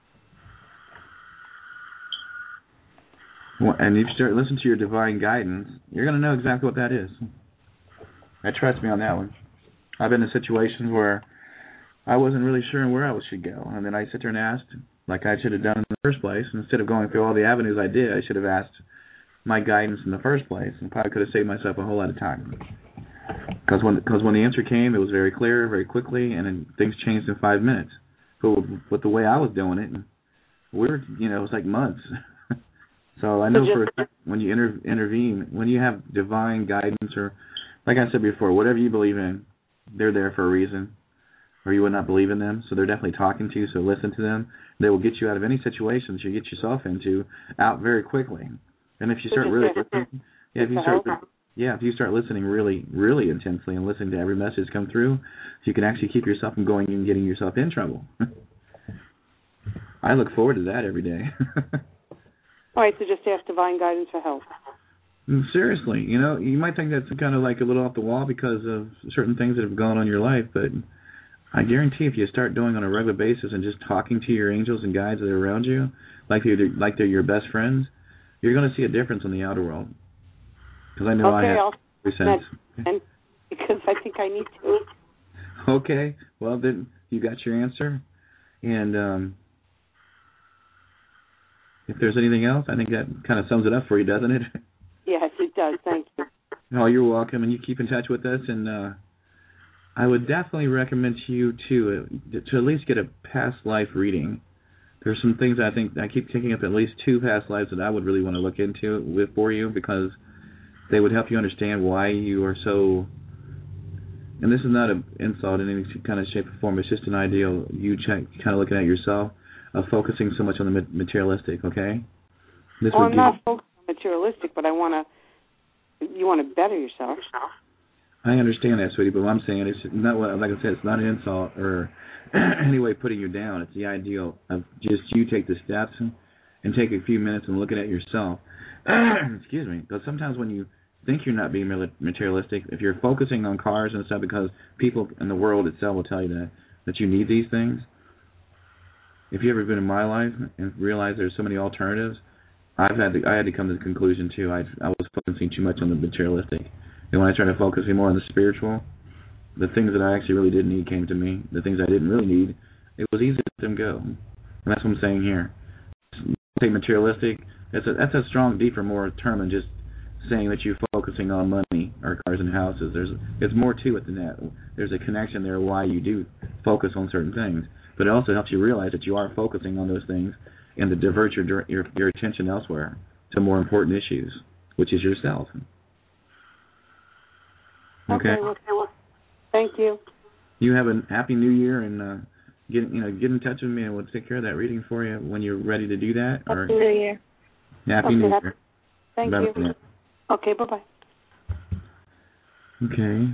Well, and if you start listening to your divine guidance, you're going to know exactly what that is. Trust me on that one. I've been in situations where I wasn't really sure where I should go, and then I sit there and asked, like I should have done in the first place. Instead of going through all the avenues I did, I should have asked my guidance in the first place, and probably could have saved myself a whole lot of time. Because when the answer came, it was very clear, very quickly, and then things changed in 5 minutes. But with the way I was doing it, it was like months. So I know when you intervene, when you have divine guidance, or like I said before, whatever you believe in, they're there for a reason, or you would not believe in them. So they're definitely talking to you. So listen to them. They will get you out of any situations you get yourself into out very quickly. And if you start really listening, if you start listening really, really intensely and listening to every message come through, you can actually keep yourself from going and getting yourself in trouble. I look forward to that every day. All right, so just ask divine guidance for help. Seriously, you might think that's kind of like a little off the wall because of certain things that have gone on in your life, but I guarantee if you start doing on a regular basis and just talking to your angels and guides that are around you, like they're your best friends, you're going to see a difference in the outer world. Because I know I have sense. And because I think I need to. Okay. Well, then you got your answer. And if there's anything else, I think that kind of sums it up for you, doesn't it? Yes, it does. Thank you. Oh, you're welcome. And you keep in touch with us. And I would definitely recommend to you, too, to at least get a past life reading. There's some things I think I keep thinking of at least 2 past lives that I would really want to look into for you, because they would help you understand why you are so. And this is not an insult in any kind of shape or form. It's just an ideal. You kind of looking at yourself, of focusing so much on the materialistic. Okay. I'm not focused on materialistic, but you want to better yourself. I understand that, sweetie, but what I'm saying is not what, like I said, it's not an insult or any way putting you down. It's the ideal of just you take the steps and take a few minutes and looking at yourself. Excuse me. Because sometimes when you think you're not being materialistic, if you're focusing on cars and stuff, because people in the world itself will tell you that you need these things. If you've ever been in my life and realized there's so many alternatives, I had to come to the conclusion too. I was focusing too much on the materialistic. And when I tried to focus more on the spiritual, the things that I actually really didn't need came to me. The things I didn't really need, it was easy to let them go. And that's what I'm saying here. Say materialistic, that's a strong, deeper, more term than just saying that you're focusing on money or cars and houses. There's more to it than that. There's a connection there why you do focus on certain things. But it also helps you realize that you are focusing on those things and to divert your attention elsewhere to more important issues, which is yourself. Okay. Well, thank you. You have a happy New Year, and get in touch with me, and we'll take care of that reading for you when you're ready to do that. Happy New Year. Happy New Year. Thank you. Okay. Bye-bye. Okay.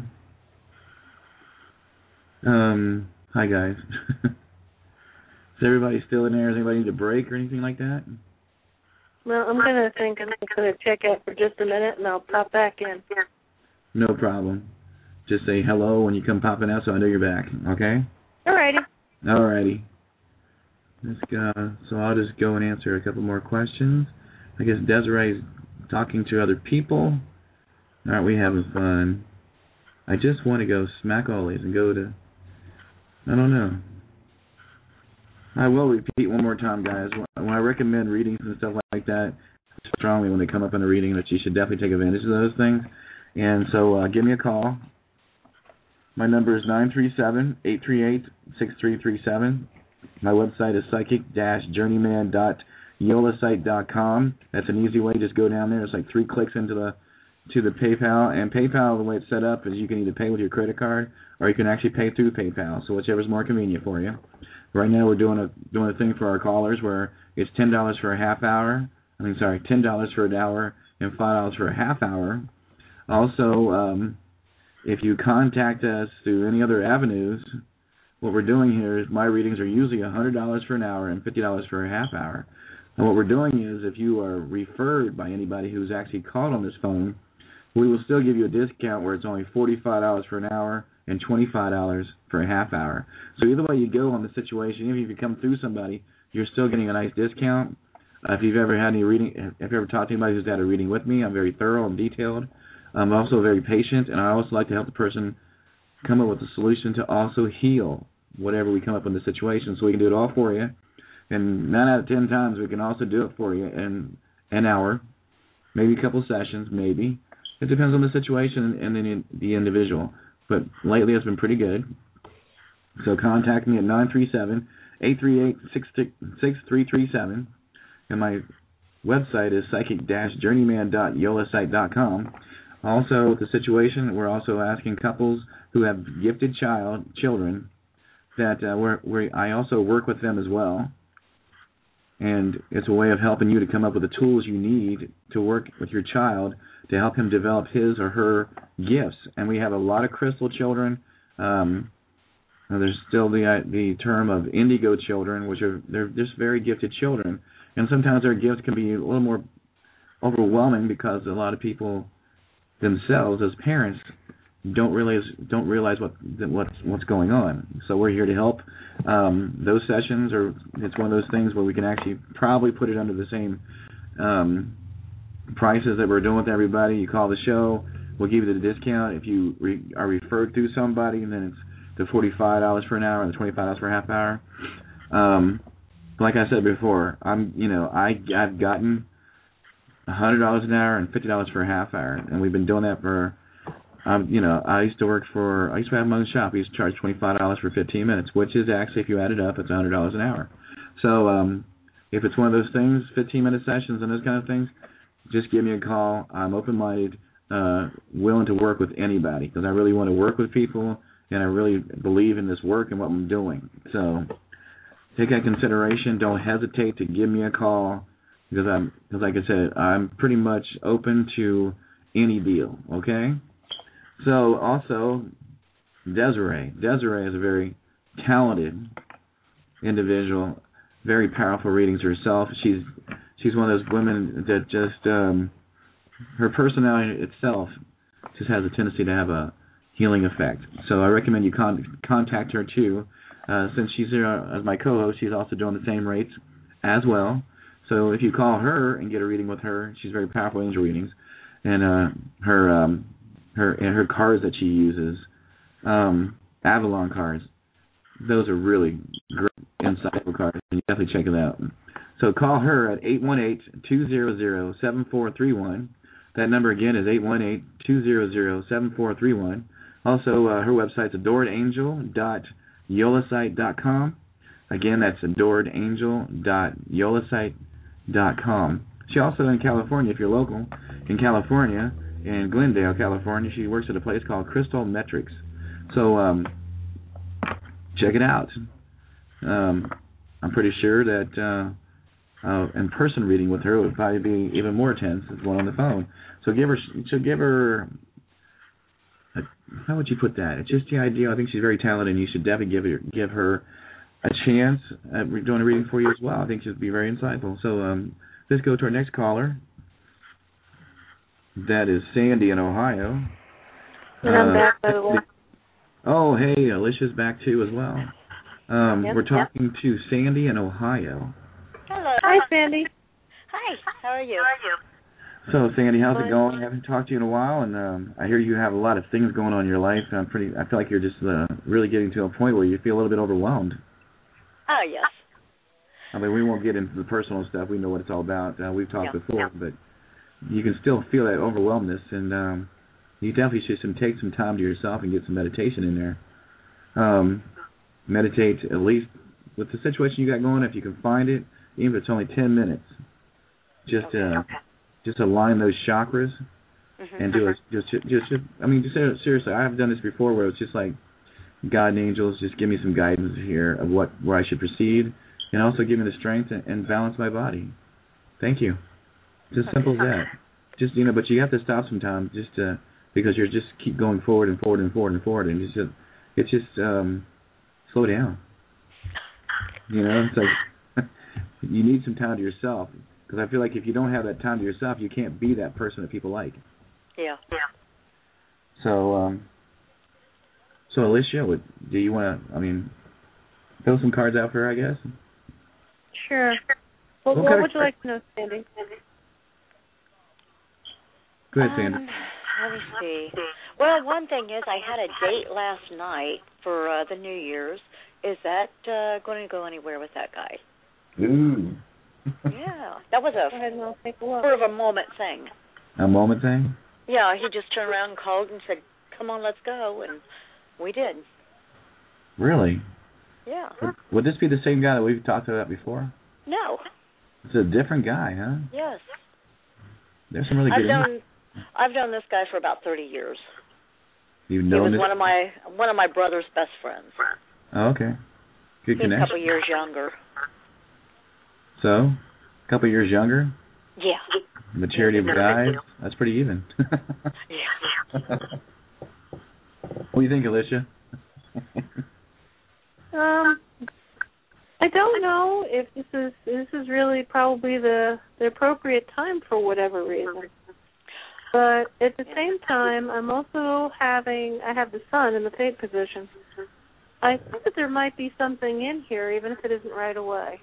Hi guys. Is everybody still in there? Does anybody need a break or anything like that? Well, I'm going to check out for just a minute, and I'll pop back in. No problem. Just say hello when you come popping out so I know you're back, okay? Alrighty. Let's go. So I'll just go and answer a couple more questions. I guess Desiree's talking to other people. Aren't we having fun? I just want to go smack always and go to, I don't know. I will repeat one more time, guys. When I recommend readings and stuff like that, strongly when they come up in a reading, that you should definitely take advantage of those things. And so give me a call. My number is 937-838-6337. My website is psychic-journeyman.yolasite.com. That's an easy way. Just go down there. It's like 3 clicks into the PayPal. And PayPal, the way it's set up is you can either pay with your credit card or you can actually pay through PayPal. So whichever's more convenient for you. Right now we're doing a thing for our callers where it's $10 for a half hour. $10 for an hour and $5 for a half hour. Also, if you contact us through any other avenues, what we're doing here is my readings are usually $100 for an hour and $50 for a half hour. And what we're doing is if you are referred by anybody who's actually called on this phone, we will still give you a discount where it's only $45 for an hour and $25 for a half hour. So either way you go on the situation, even if you come through somebody, you're still getting a nice discount. If you've ever had any reading, if you ever talked to anybody who's had a reading with me, I'm very thorough and detailed. I'm also very patient, and I also like to help the person come up with a solution to also heal whatever we come up in the situation, so we can do it all for you. And 9 out of 10 times we can also do it for you in an hour, maybe a couple sessions, maybe. It depends on the situation and the individual. But lately it's been pretty good. So contact me at 937-838-6337. And my website is psychic-journeyman.yolasite.com. Also, the situation, we're also asking couples who have gifted children that I also work with them as well. And it's a way of helping you to come up with the tools you need to work with your child to help him develop his or her gifts. And we have a lot of crystal children. There's still the term of indigo children, they're just very gifted children. And sometimes their gifts can be a little more overwhelming because a lot of people themselves as parents don't realize what's going on. So we're here to help. Those sessions it's one of those things where we can actually probably put it under the same prices that we're doing with everybody. You call the show, we'll give you the discount. If you are referred through somebody, then it's the $45 for an hour and the $25 for a half hour. Like I said before, I've gotten $100 an hour and $50 for a half hour, and we've been doing that for. I used to have my own shop. I used to charge $25 for 15 minutes, which is actually, if you add it up, it's $100 an hour. So if it's one of those things, 15-minute sessions and those kind of things, just give me a call. I'm open-minded, willing to work with anybody because I really want to work with people, and I really believe in this work and what I'm doing. So take that into consideration. Don't hesitate to give me a call because like I said, I'm pretty much open to any deal, okay? So also, Desiree. Desiree is a very talented individual, very powerful readings herself. She's one of those women that just her personality itself just has a tendency to have a healing effect. So I recommend you contact her too. Since she's here as my co-host, she's also doing the same rates as well. So if you call her and get a reading with her, she's very powerful angel readings, and her cards that she uses, Avalon cards, those are really great, insightful cards, and you definitely check it out. So call her at 818-200-7431. That number again is 818-200-7431. Also, her website's adoredangel.yolasite.com. Again, that's adoredangel.yolasite.com. She also in California, if you're local, in California, in Glendale, California, she works at a place called Crystal Metrics. So check it out. I'm pretty sure that in-person reading with her would probably be even more intense than one on the phone. So give her. How would you put that? It's just the idea. I think she's very talented, and you should definitely give her a chance at doing a reading for you as well. I think she'll be very insightful. So let's go to our next caller. That is Sandy in Ohio. And I'm back, by the way. Oh, hey, Alicia's back too as well. We're talking to Sandy in Ohio. Hello. Hi, Sandy. Hi. How are you? So, Sandy, how's it going? I haven't talked to you in a while, and I hear you have a lot of things going on in your life. I feel like you're just really getting to a point where you feel a little bit overwhelmed. Oh, yes. I mean, we won't get into the personal stuff. We know what it's all about. We've talked before, but you can still feel that overwhelmedness, and you definitely should take some time to yourself and get some meditation in there. Meditate at least with the situation you got going, if you can find it, even if it's only 10 minutes. Just align those chakras and do it. Seriously, I've done this before where it's just like, God and angels, just give me some guidance here of where I should proceed, and also give me the strength and balance my body. Thank you. Just simple as that. Just but you have to stop sometimes, because you're just keep going forward and forward and forward and forward, and it's just slow down. It's like you need some time to yourself, because I feel like if you don't have that time to yourself, you can't be that person that people like. Yeah. So, Alicia, do you want to? Throw some cards out for her, I guess. Sure. Well, what would you like to know, Sandy? Go ahead, Sandy. Let me see. Well, one thing is I had a date last night for the New Year's. Is that going to go anywhere with that guy? Ooh. Yeah. That was Go ahead and I'll take a look. sort of a moment thing. A moment thing? Yeah, he just turned around and called and said, come on, let's go, and we did. Really? Yeah. Would this be the same guy that we've talked about before? No. It's a different guy, huh? Yes. There's some really good. I've known this guy for about 30 years. You've known He was one of my brother's best friends. Oh, okay. Good connection. He's a couple years younger. So, a couple years younger? Yeah. Maturity of guys? That's pretty even. Yeah. What do you think, Alicia? I don't know if this is really probably the appropriate time for whatever reason. But at the same time, I have the sun in the fate position. I think that there might be something in here, even if it isn't right away.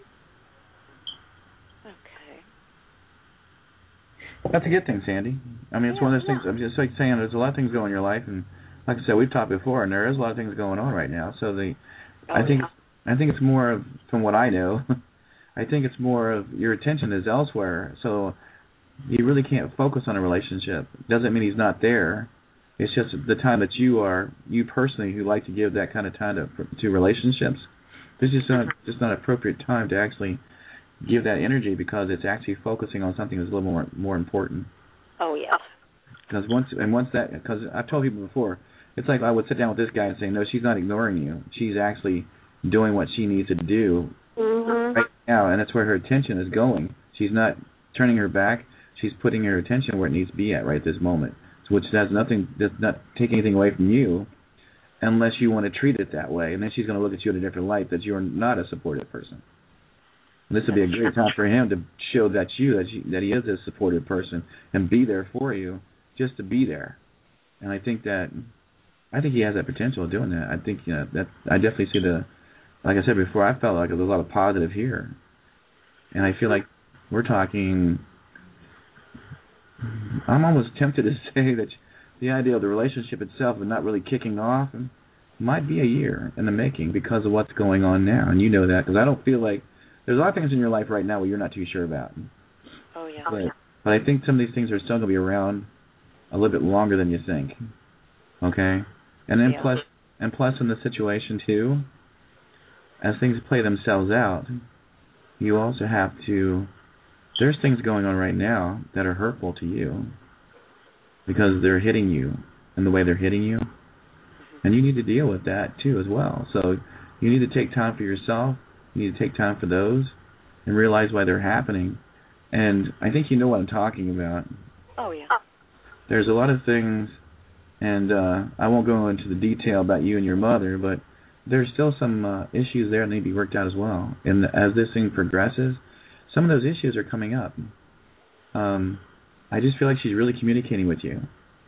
Okay. That's a good thing, Sandy. I mean, it's one of those things. I'm just like saying, there's a lot of things going on in your life, and like I said, we've talked before, and there is a lot of things going on right now. So I think it's more of, from what I know, I think it's more of your attention is elsewhere. So you really can't focus on a relationship. Doesn't mean he's not there. It's just the time that you personally, who like to give that kind of time to relationships, this is just not appropriate time to actually give that energy, because it's actually focusing on something that's a little more important. Oh yeah. Because because I've told people before, it's like I would sit down with this guy and say, no, she's not ignoring you. She's actually doing what she needs to do right now, and that's where her attention is going. She's not turning her back. She's putting her attention where it needs to be at right this moment, which does not take anything away from you, unless you want to treat it that way. And then she's going to look at you in a different light, that you're not a supportive person. And this would be a great time for him to show that he is a supportive person and be there for you, just to be there. And I think he has that potential of doing that. I think that I definitely see like I said before, I felt like there was a lot of positive here, and I feel like we're talking. I'm almost tempted to say that the idea of the relationship itself and not really kicking off might be a year in the making, because of what's going on now. And you know that, because I don't feel like there's a lot of things in your life right now where you're not too sure about. Oh yeah. But I think some of these things are still going to be around a little bit longer than you think. Okay? And then plus in the situation too, as things play themselves out, you also have to. There's things going on right now that are hurtful to you, because they're hitting you in the way they're hitting you, and you need to deal with that too as well. So you need to take time for yourself. You need to take time for those, and realize why they're happening. And I think you know what I'm talking about. Oh yeah. There's a lot of things, and I won't go into the detail about you and your mother, but there's still some issues there that need to be worked out as well. And as this thing progresses, some of those issues are coming up. I just feel like she's really communicating with you.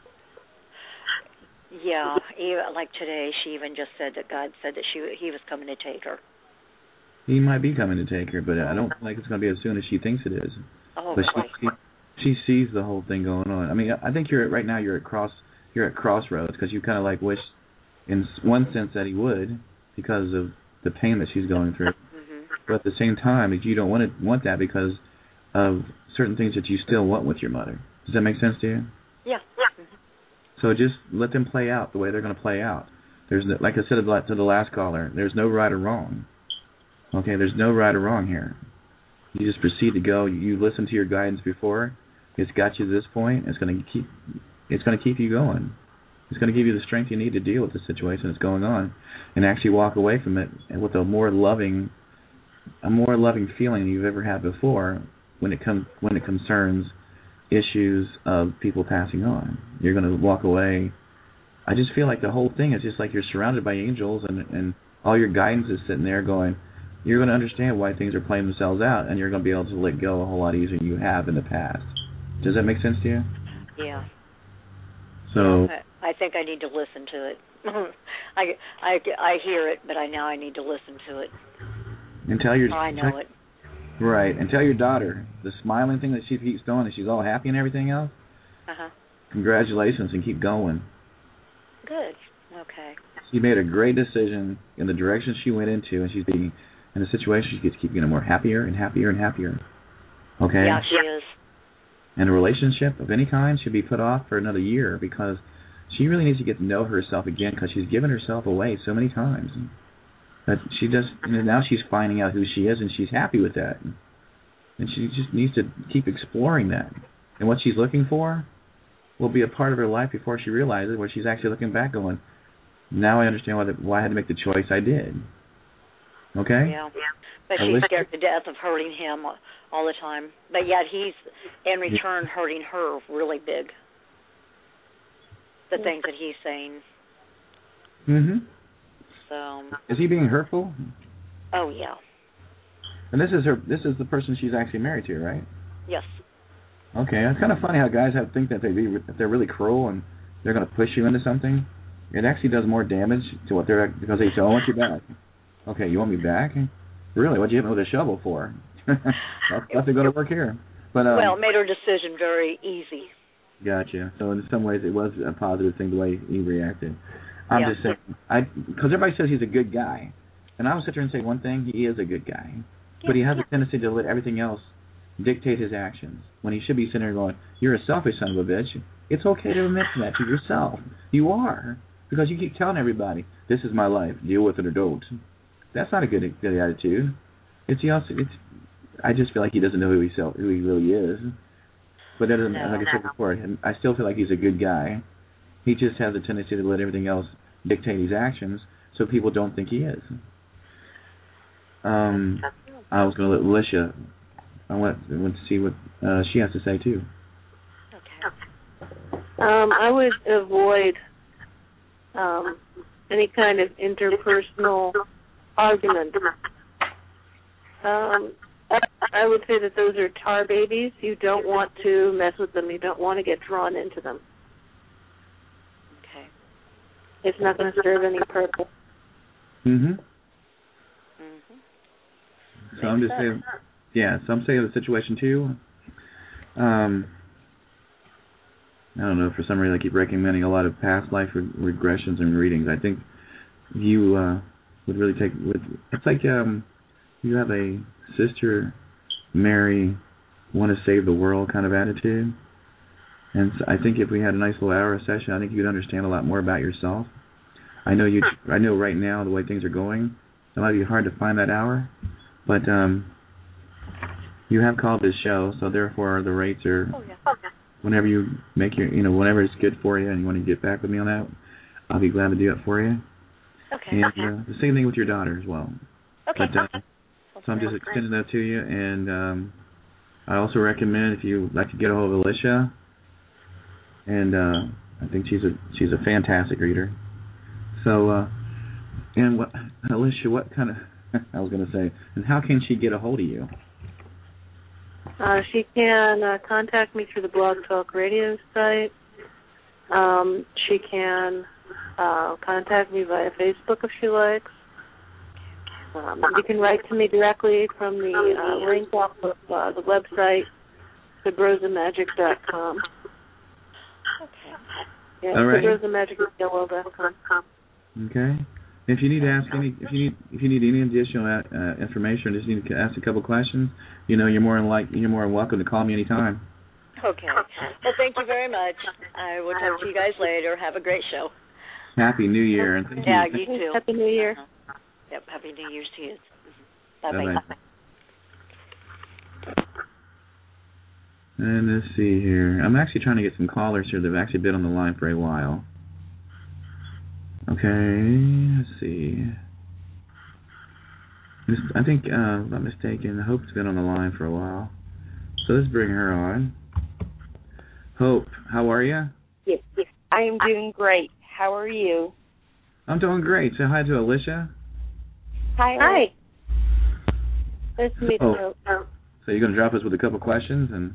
Yeah, like today, she even just said that God said that he was coming to take her. He might be coming to take her, but I don't think it's going to be as soon as she thinks it is. Oh, but she sees the whole thing going on. I mean, I think you're at crossroads, because you kind of like wish, in one sense, that he would, because of the pain that she's going through. But at the same time, you don't want that because of certain things that you still want with your mother. Does that make sense to you? Yeah. So just let them play out the way they're going to play out. There's like I said to the last caller, there's no right or wrong. Okay, there's no right or wrong here. You just proceed to go. You listen to your guidance before. It's got you to this point. It's going to keep you going. It's going to give you the strength you need to deal with the situation that's going on, and actually walk away from it with a more loving feeling than you've ever had before when it concerns issues of people passing on. You're going to walk away. I just feel like the whole thing is just like you're surrounded by angels, and all your guidance is sitting there going, you're going to understand why things are playing themselves out, and you're going to be able to let go a whole lot easier than you have in the past. Does that make sense to you? Yeah. So I think I need to listen to it. I hear it, but now I need to listen to it. And tell your I know it. Right, and tell your daughter the smiling thing that she keeps doing, and she's all happy and everything else. Congratulations, and keep going. Good. Okay. She made a great decision in the direction she went into, and she's being in a situation she keeps getting more happier and happier and happier. Okay. Yeah, she is. And a relationship of any kind should be put off for another year, because she really needs to get to know herself again, because she's given herself away so many times. But she just now she's finding out who she is, and she's happy with that. And she just needs to keep exploring that. And what she's looking for will be a part of her life before she realizes, where she's actually looking back going, now I understand why I had to make the choice I did. Okay? Yeah. But she's scared to death of hurting him all the time. But yet he's, in return, hurting her really big. The things that he's saying. Mm-hmm. So. Is he being hurtful? Oh, yeah. And this is the person she's actually married to, right? Yes. Okay, it's kind of funny how guys think that if they're really cruel and they're going to push you into something, it actually does more damage to what they're, because they say, "I want you back." Okay, you want me back? Really? What'd you hit me with a shovel for? That's nothing going to work here. But well, it made her decision very easy. Gotcha. So in some ways, it was a positive thing the way he reacted. I'm just saying, because everybody says he's a good guy, and I will sit there and say one thing: he is a good guy, but he has a tendency to let everything else dictate his actions. When he should be sitting there going, "You're a selfish son of a bitch." It's okay to admit that to yourself. You are, because you keep telling everybody, "This is my life. Deal with it or don't." That's not a good attitude. I just feel like he doesn't know who he really is. But that doesn't, like I said before, I still feel like he's a good guy. He just has a tendency to let everything else dictate his actions, so people don't think he is. I was going to let Alicia. I want to see what she has to say too. Okay. I would avoid any kind of interpersonal argument. I would say that those are tar babies. You don't want to mess with them. You don't want to get drawn into them. Okay. It's not going to serve any purpose. Mhm. So I'm just saying, so I'm saying the situation too. I don't know, for some reason I keep recommending a lot of past life regressions and readings. I think you would really take, it's like you have a Sister Mary want to save the world kind of attitude. And so I think if we had a nice little hour session, I think you'd understand a lot more about yourself. I know right now the way things are going, it might be hard to find that hour, but you have called this show, so therefore the rates are, whenever you make whenever it's good for you and you want to get back with me on that, I'll be glad to do it for you. Okay. And the same thing with your daughter as well. Okay. But, so I'm just extending that to you, and I also recommend if you like to get a hold of Alicia, and I think she's a fantastic reader. So, and Alicia, what kind of I was going to say, and how can she get a hold of you? She can contact me through the Blog Talk Radio site. She can contact me via Facebook if she likes. You can write to me directly from the link off of the website, thebrosamagic.com. Okay. Yeah, all right. thebrosamagic.com. Okay. If you need to ask if you need any additional information, or just need to ask a couple questions, you're more than welcome to call me anytime. Okay. Well, thank you very much. I will talk to you guys later. Have a great show. Happy New Year, and thank you. Yeah, you too. Happy New Year. Yep. Happy New Year's to you. Bye-bye. And let's see here. I'm actually trying to get some callers here that have actually been on the line for a while. Okay, let's see. I think, if I'm not mistaken, Hope's been on the line for a while. So let's bring her on. Hope, how are you? Yes, I am doing great. How are you? I'm doing great. Say hi to Alicia. Hi. Nice to meet you. So you're going to drop us with a couple questions? And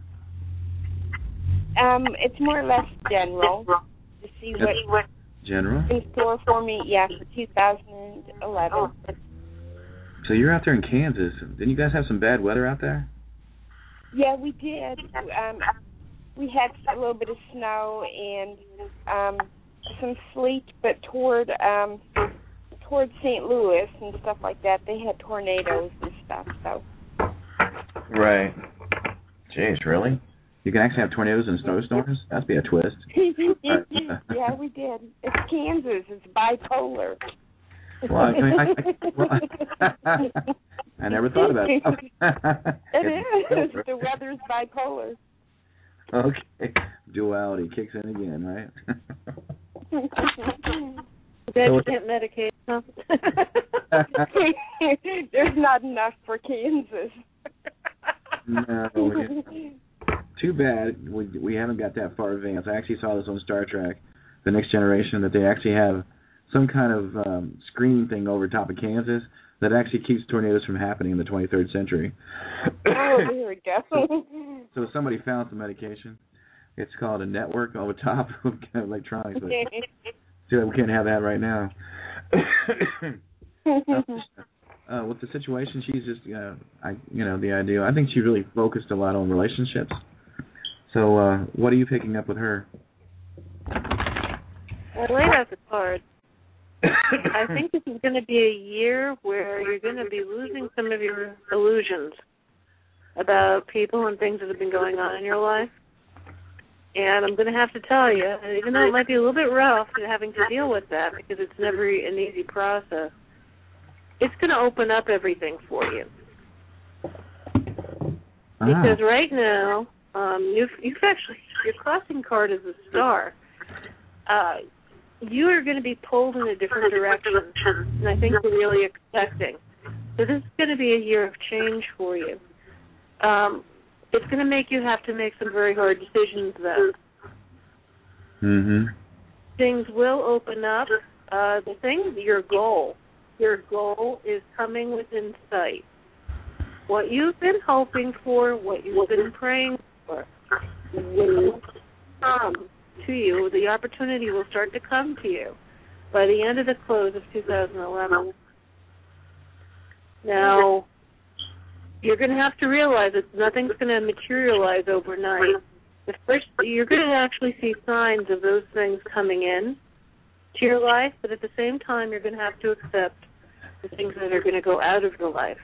it's more or less general to see what general in store for me. Yeah, for 2011. So you're out there in Kansas. Didn't you guys have some bad weather out there? Yeah, we did. We had a little bit of snow and some sleet, but towards St. Louis and stuff like that, they had tornadoes and stuff. So. Right. Jeez, really? You can actually have tornadoes and snowstorms? That'd be a twist. Yeah, we did. It's Kansas. It's bipolar. Well, I never thought about it. It is. The weather's bipolar. Okay. Duality kicks in again, right? You can't medicate, huh? There's not enough for Kansas. No. Too bad we haven't got that far advanced. I actually saw this on Star Trek, The Next Generation, that they actually have some kind of screening thing over top of Kansas that actually keeps tornadoes from happening in the 23rd century. Oh, here we go. So somebody found some medication. It's called a network over top of electronics. So we can't have that right now. With the situation, she's just, the idea. I think she really focused a lot on relationships. So what are you picking up with her? I laid out the card. I think this is going to be a year where you're going to be losing some of your illusions about people and things that have been going on in your life. And I'm going to have to tell you, even though it might be a little bit rough having to deal with that because it's never an easy process, it's going to open up everything for you. Because right now, you've actually, your crossing card is a star. You are going to be pulled in a different direction, and I think we're really expecting. So this is going to be a year of change for you. It's going to make you have to make some very hard decisions, though. Mm-hmm. Things will open up. Your goal is coming within sight. What you've been hoping for, what you've been praying for, will come to you. The opportunity will start to come to you by the end of the close of 2011. Now, you're going to have to realize that nothing's going to materialize overnight. You're going to actually see signs of those things coming in to your life, but at the same time, you're going to have to accept the things that are going to go out of your life.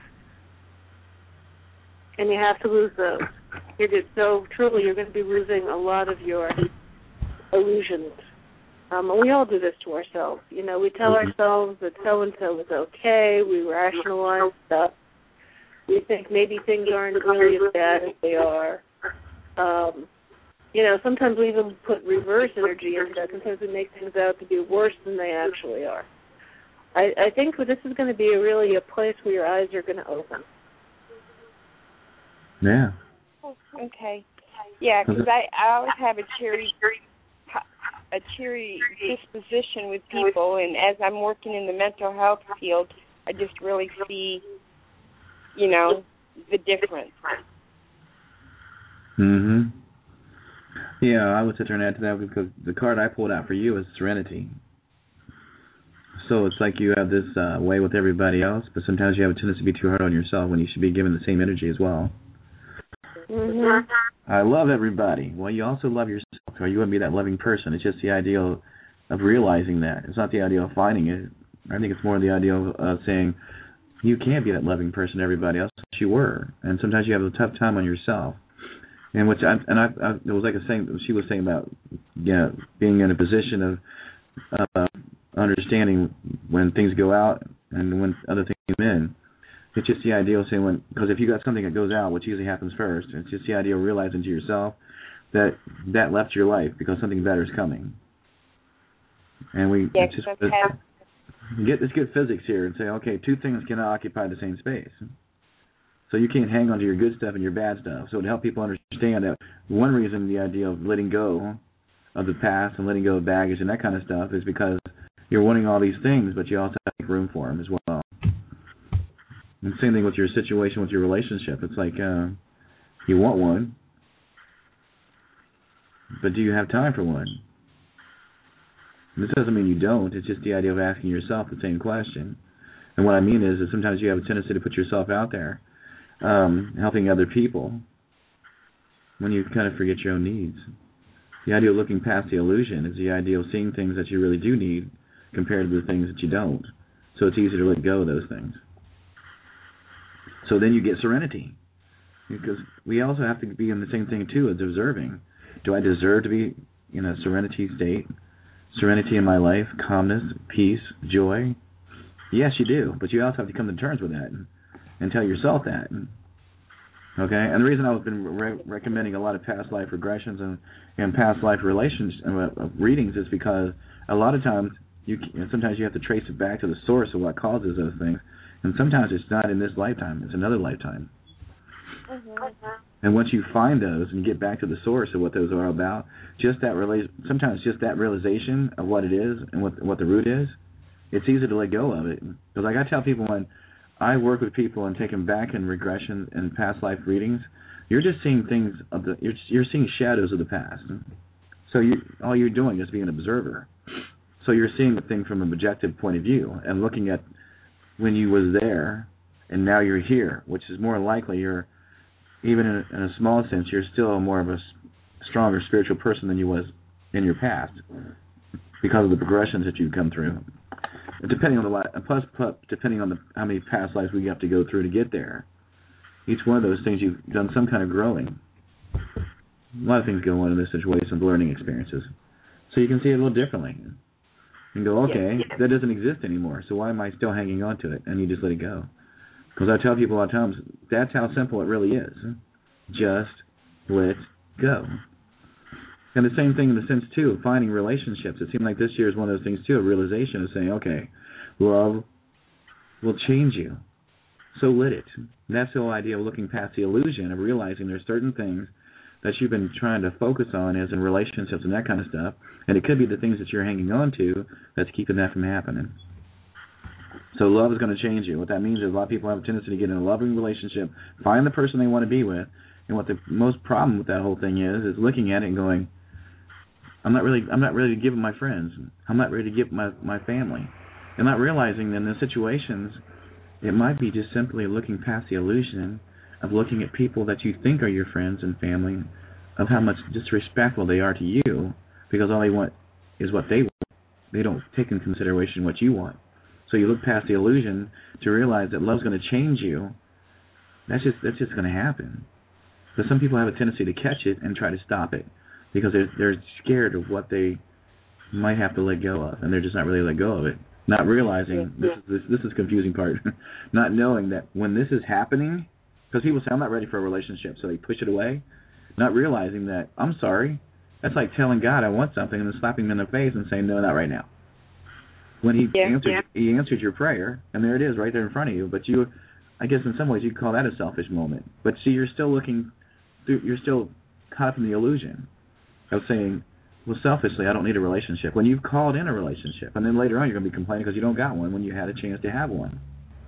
And you have to lose those. So truly, you're going to be losing a lot of your illusions. We all do this to ourselves. We tell ourselves that so-and-so is okay. We rationalize stuff. We think maybe things aren't really as bad as they are. Sometimes we even put reverse energy into that. Sometimes we make things out to be worse than they actually are. I think this is going to be really a place where your eyes are going to open. Yeah. Okay. Yeah, because I always have a cheery disposition with people, and as I'm working in the mental health field, I just really see, the difference. Mm-hmm. Yeah, I would sit there and add to that because the card I pulled out for you is Serenity. So it's like you have this way with everybody else, but sometimes you have a tendency to be too hard on yourself when you should be given the same energy as well. Mm-hmm. I love everybody. Well, you also love yourself, or you wouldn't be that loving person. It's just the idea of realizing that. It's not the idea of finding it. I think it's more the idea of saying, you can't be that loving person to everybody else. You were. And sometimes you have a tough time on yourself. And it was like a saying she was saying about being in a position of understanding when things go out and when other things come in. It's just the idea of saying because if you got something that goes out, which usually happens first, it's just the idea of realizing to yourself that left your life because something better is coming. And let's get physics here and say, okay, two things cannot occupy the same space. So you can't hang on to your good stuff and your bad stuff. So to help people understand that one reason the idea of letting go of the past and letting go of baggage and that kind of stuff is because you're wanting all these things, but you also have to make room for them as well. And same thing with your situation with your relationship. It's like you want one, but do you have time for one? And this doesn't mean you don't. It's just the idea of asking yourself the same question. And what I mean is that sometimes you have a tendency to put yourself out there, helping other people, when you kind of forget your own needs. The idea of looking past the illusion is the idea of seeing things that you really do need compared to the things that you don't. So it's easy to let go of those things. So then you get serenity. Because we also have to be in the same thing, too, as observing. Do I deserve to be in a serenity state? Serenity in my life, calmness, peace, joy? Yes, you do. But you also have to come to terms with that and tell yourself that. Okay? And the reason I've been recommending a lot of past life regressions and past life readings is because a lot of times, sometimes you have to trace it back to the source of what causes those things. And sometimes it's not in this lifetime, it's another lifetime. Mm-hmm. And once you find those and you get back to the source of what those are about, sometimes just that realization of what it is and what the root is it's easy to let go of it. Because like I tell people when I work with people and take them back in regression and past life readings, you're just seeing things of the you're seeing shadows of the past. So all you're doing is being an observer. So you're seeing the thing from an objective point of view and looking at when you was there and now you're here, which is more likely you're, even in a small sense, you're still more of a stronger spiritual person than you was in your past because of the progressions that you've come through. Depending on depending on how many past lives we have to go through to get there. Each one of those things you've done some kind of growing. A lot of things go on in this situation of learning experiences. So you can see it a little differently. And go, okay, that doesn't exist anymore, so why am I still hanging on to it? And you just let it go. Because I tell people a lot of times, that's how simple it really is. Just let go. And the same thing in the sense, too, of finding relationships. It seemed like this year is one of those things, too, a realization of saying, okay, love will change you. So let it. And that's the whole idea of looking past the illusion of realizing there's certain things that you've been trying to focus on as in relationships and that kind of stuff, and it could be the things that you're hanging on to that's keeping that from happening. So love is going to change you. What that means is a lot of people have a tendency to get in a loving relationship, find the person they want to be with, and what the most problem with that whole thing is looking at it and going, I'm not ready to give my friends. I'm not ready to give my family. And not realizing that in the situations, it might be just simply looking past the illusion of looking at people that you think are your friends and family, of how much disrespectful they are to you, because all they want is what they want. They don't take into consideration what you want. So you look past the illusion to realize that love's going to change you. That's just going to happen. But some people have a tendency to catch it and try to stop it because they're scared of what they might have to let go of, and they're just not really let go of it. Not realizing this is the confusing part. Not knowing that when this is happening, because people say I'm not ready for a relationship, so they push it away. Not realizing that I'm sorry. That's like telling God I want something and then slapping him in the face and saying no, not right now. When he answered your prayer, and there it is right there in front of you. But you, I guess in some ways you'd call that a selfish moment. But see, you're still looking through. You're still caught up in the illusion of saying, well, selfishly, I don't need a relationship. When you've called in a relationship, and then later on you're going to be complaining because you don't got one when you had a chance to have one.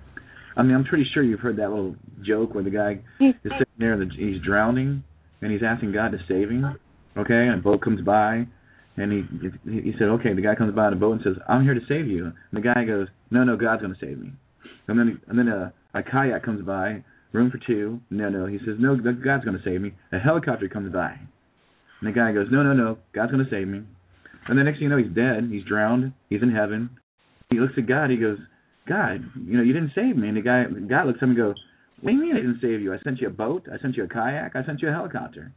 I mean, I'm pretty sure you've heard that little joke where the guy is sitting there and he's drowning, and he's asking God to save him. Okay, and a boat comes by, and he said, okay, the guy comes by in a boat and says, I'm here to save you. And the guy goes, no, God's going to save me. And then a kayak comes by, room for two. No, he says, no, God's going to save me. A helicopter comes by. And the guy goes, no, God's going to save me. And the next thing you know, he's dead. He's drowned. He's in heaven. He looks at God. He goes, God, you didn't save me. And God looks at him and goes, what do you mean I didn't save you? I sent you a boat. I sent you a kayak. I sent you a helicopter.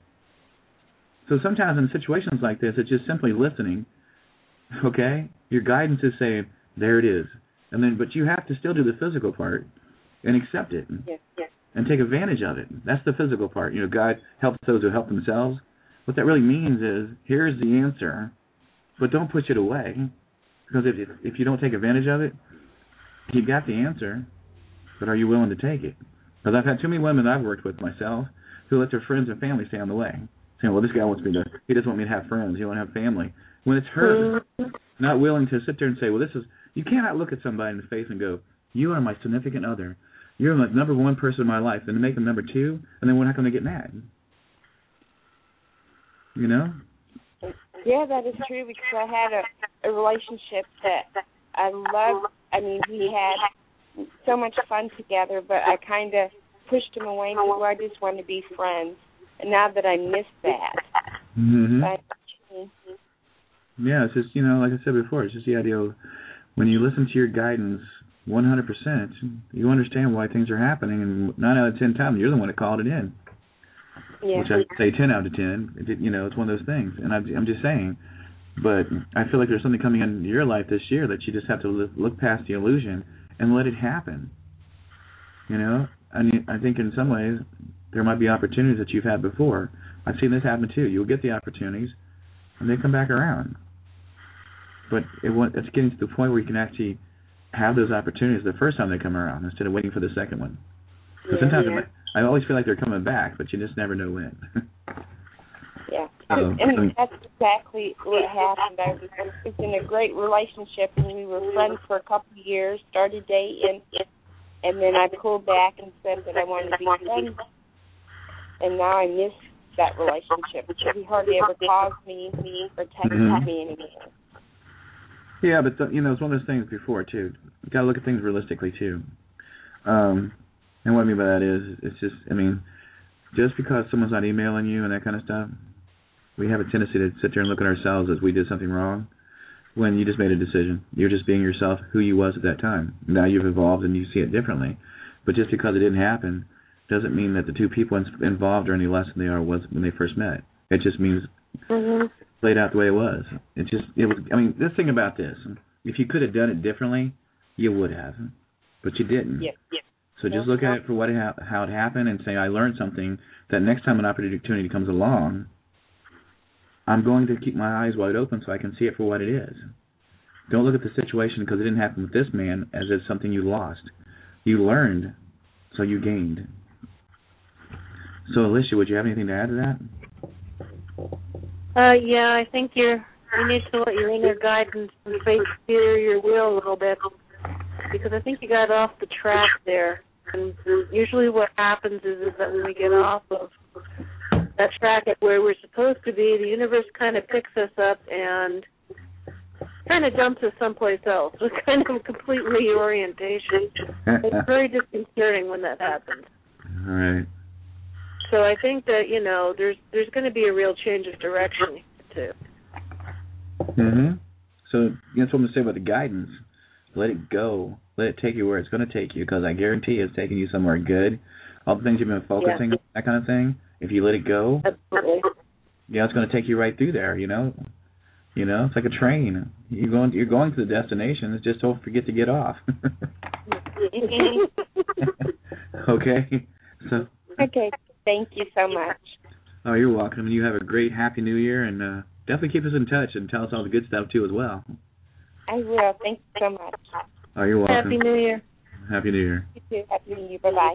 So sometimes in situations like this, it's just simply listening. Okay? Your guidance is saying, there it is. But you have to still do the physical part and accept it. Yes. And take advantage of it. That's the physical part. God helps those who help themselves. What that really means is, here's the answer, but don't push it away. Because if you don't take advantage of it, you got the answer, but are you willing to take it? Because I've had too many women I've worked with myself who let their friends and family stay on the way. Saying, well, this guy he doesn't want me to have friends, he won't have family. When it's her not willing to sit there and say, well, you cannot look at somebody in the face and go, you are my significant other. You're the number one person in my life, and to make them number two, and then we're not going to get mad. Yeah, that is true, because I had a relationship that I loved. I mean, we had so much fun together, but I kind of pushed him away and said, well, I just want to be friends. And now that I miss that. Mm-hmm. Yeah, it's just, like I said before, it's just the idea of when you listen to your guidance 100%, you understand why things are happening, and 9 out of 10 times, you're the one that called it in. Yeah. Which I say 10 out of 10. It's one of those things. And I'm just saying, but I feel like there's something coming into your life this year that you just have to look past the illusion and let it happen. I think in some ways there might be opportunities that you've had before. I've seen this happen too. You'll get the opportunities, and they come back around. But it's getting to the point where you can actually have those opportunities the first time they come around instead of waiting for the second one. Because sometimes I always feel like they're coming back, but you just never know when. Yeah. And that's exactly what happened. I was in a great relationship, and we were friends for a couple of years, started dating, and then I pulled back and said that I wanted to be friends. And now I miss that relationship because he hardly ever calls me or texts me anymore. Yeah, but it's one of those things before too. You got to look at things realistically too. And what I mean by that is, it's just, just because someone's not emailing you and that kind of stuff, we have a tendency to sit there and look at ourselves as we did something wrong when you just made a decision. You're just being yourself, who you was at that time. Now you've evolved and you see it differently. But just because it didn't happen doesn't mean that the two people involved are any less than they was when they first met. It just means it played out the way it was. This thing about this, if you could have done it differently, you would have. But you didn't. Yeah. So just look at it for how it happened and say, I learned something, that next time an opportunity comes along, I'm going to keep my eyes wide open so I can see it for what it is. Don't look at the situation because it didn't happen with this man as it's something you lost. You learned, so you gained. So, Alicia, would you have anything to add to that? Yeah, I think you need to let your inner guidance and faith steer your wheel a little bit, because I think you got off the track there. And usually what happens is that when we get off of that track at where we're supposed to be, the universe kind of picks us up and kind of dumps us someplace else. It's kind of a complete reorientation. It's very disconcerting when that happens. All right. So I think that, there's going to be a real change of direction, too. So that's what I'm going to say about the guidance. Let it go. Let it take you where it's going to take you, because I guarantee it's taking you somewhere good. All the things you've been focusing on, that kind of thing, if you let it go, absolutely. It's going to take you right through there, It's like a train. You're going to the destination. It's just don't forget to get off. Okay? Okay. Thank you so much. Oh, you're welcome. You have a great, happy New Year, and definitely keep us in touch and tell us all the good stuff, too, as well. I will. Thank you so much. Oh, you're welcome. Happy New Year. Happy New Year. You too. Happy New Year. Bye-bye.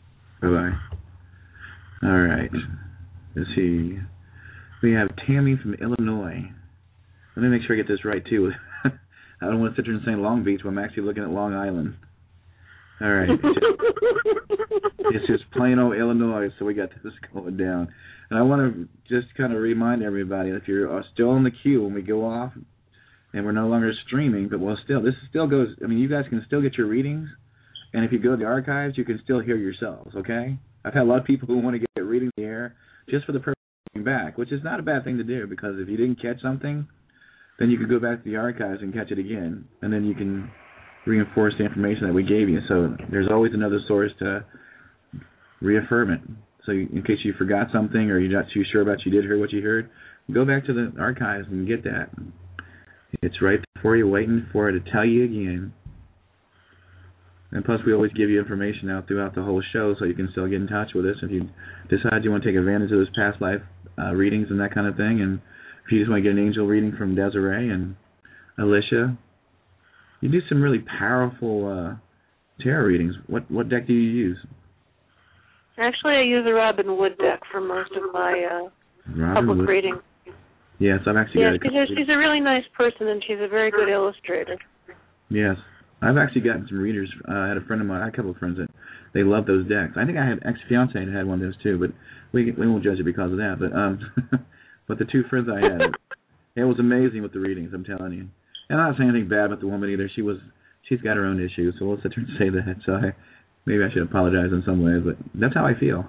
Bye-bye. All right. Let's see. We have Tammy from Illinois. Let me make sure I get this right, too. I don't want to sit there and say Long Beach when I'm actually looking at Long Island. All right. It's just plain old Illinois, so we got this going down. And I want to just kind of remind everybody, if you're still on the queue when we go off, and we're no longer streaming, but this still goes, you guys can still get your readings, and if you go to the archives, you can still hear yourselves, okay? I've had a lot of people who want to get readings in the air just for the purpose of coming back, which is not a bad thing to do, because if you didn't catch something, then you could go back to the archives and catch it again, and then you can reinforce the information that we gave you. So there's always another source to reaffirm it. So in case you forgot something or you're not too sure about you did hear what you heard, go back to the archives and get that. It's right for you, waiting for it to tell you again. And plus, we always give you information out throughout the whole show, so you can still get in touch with us if you decide you want to take advantage of those past life readings and that kind of thing. And if you just want to get an angel reading from Desiree and Alicia, you do some really powerful tarot readings. What deck do you use? Actually, I use a Robin Wood deck for most of my public readings. Yes, I've actually got she's a really nice person, and she's a very good illustrator. Yes. I've actually gotten some readers. I had a friend of mine, I had a couple of friends that they love those decks. I think I had ex-fiance had one of those too, but we won't judge it because of that. But but the two friends I had, it was amazing with the readings, I'm telling you. And I'm not saying anything bad about the woman either. She's got her own issues, so we'll sit there and say that. So maybe I should apologize in some ways, but that's how I feel.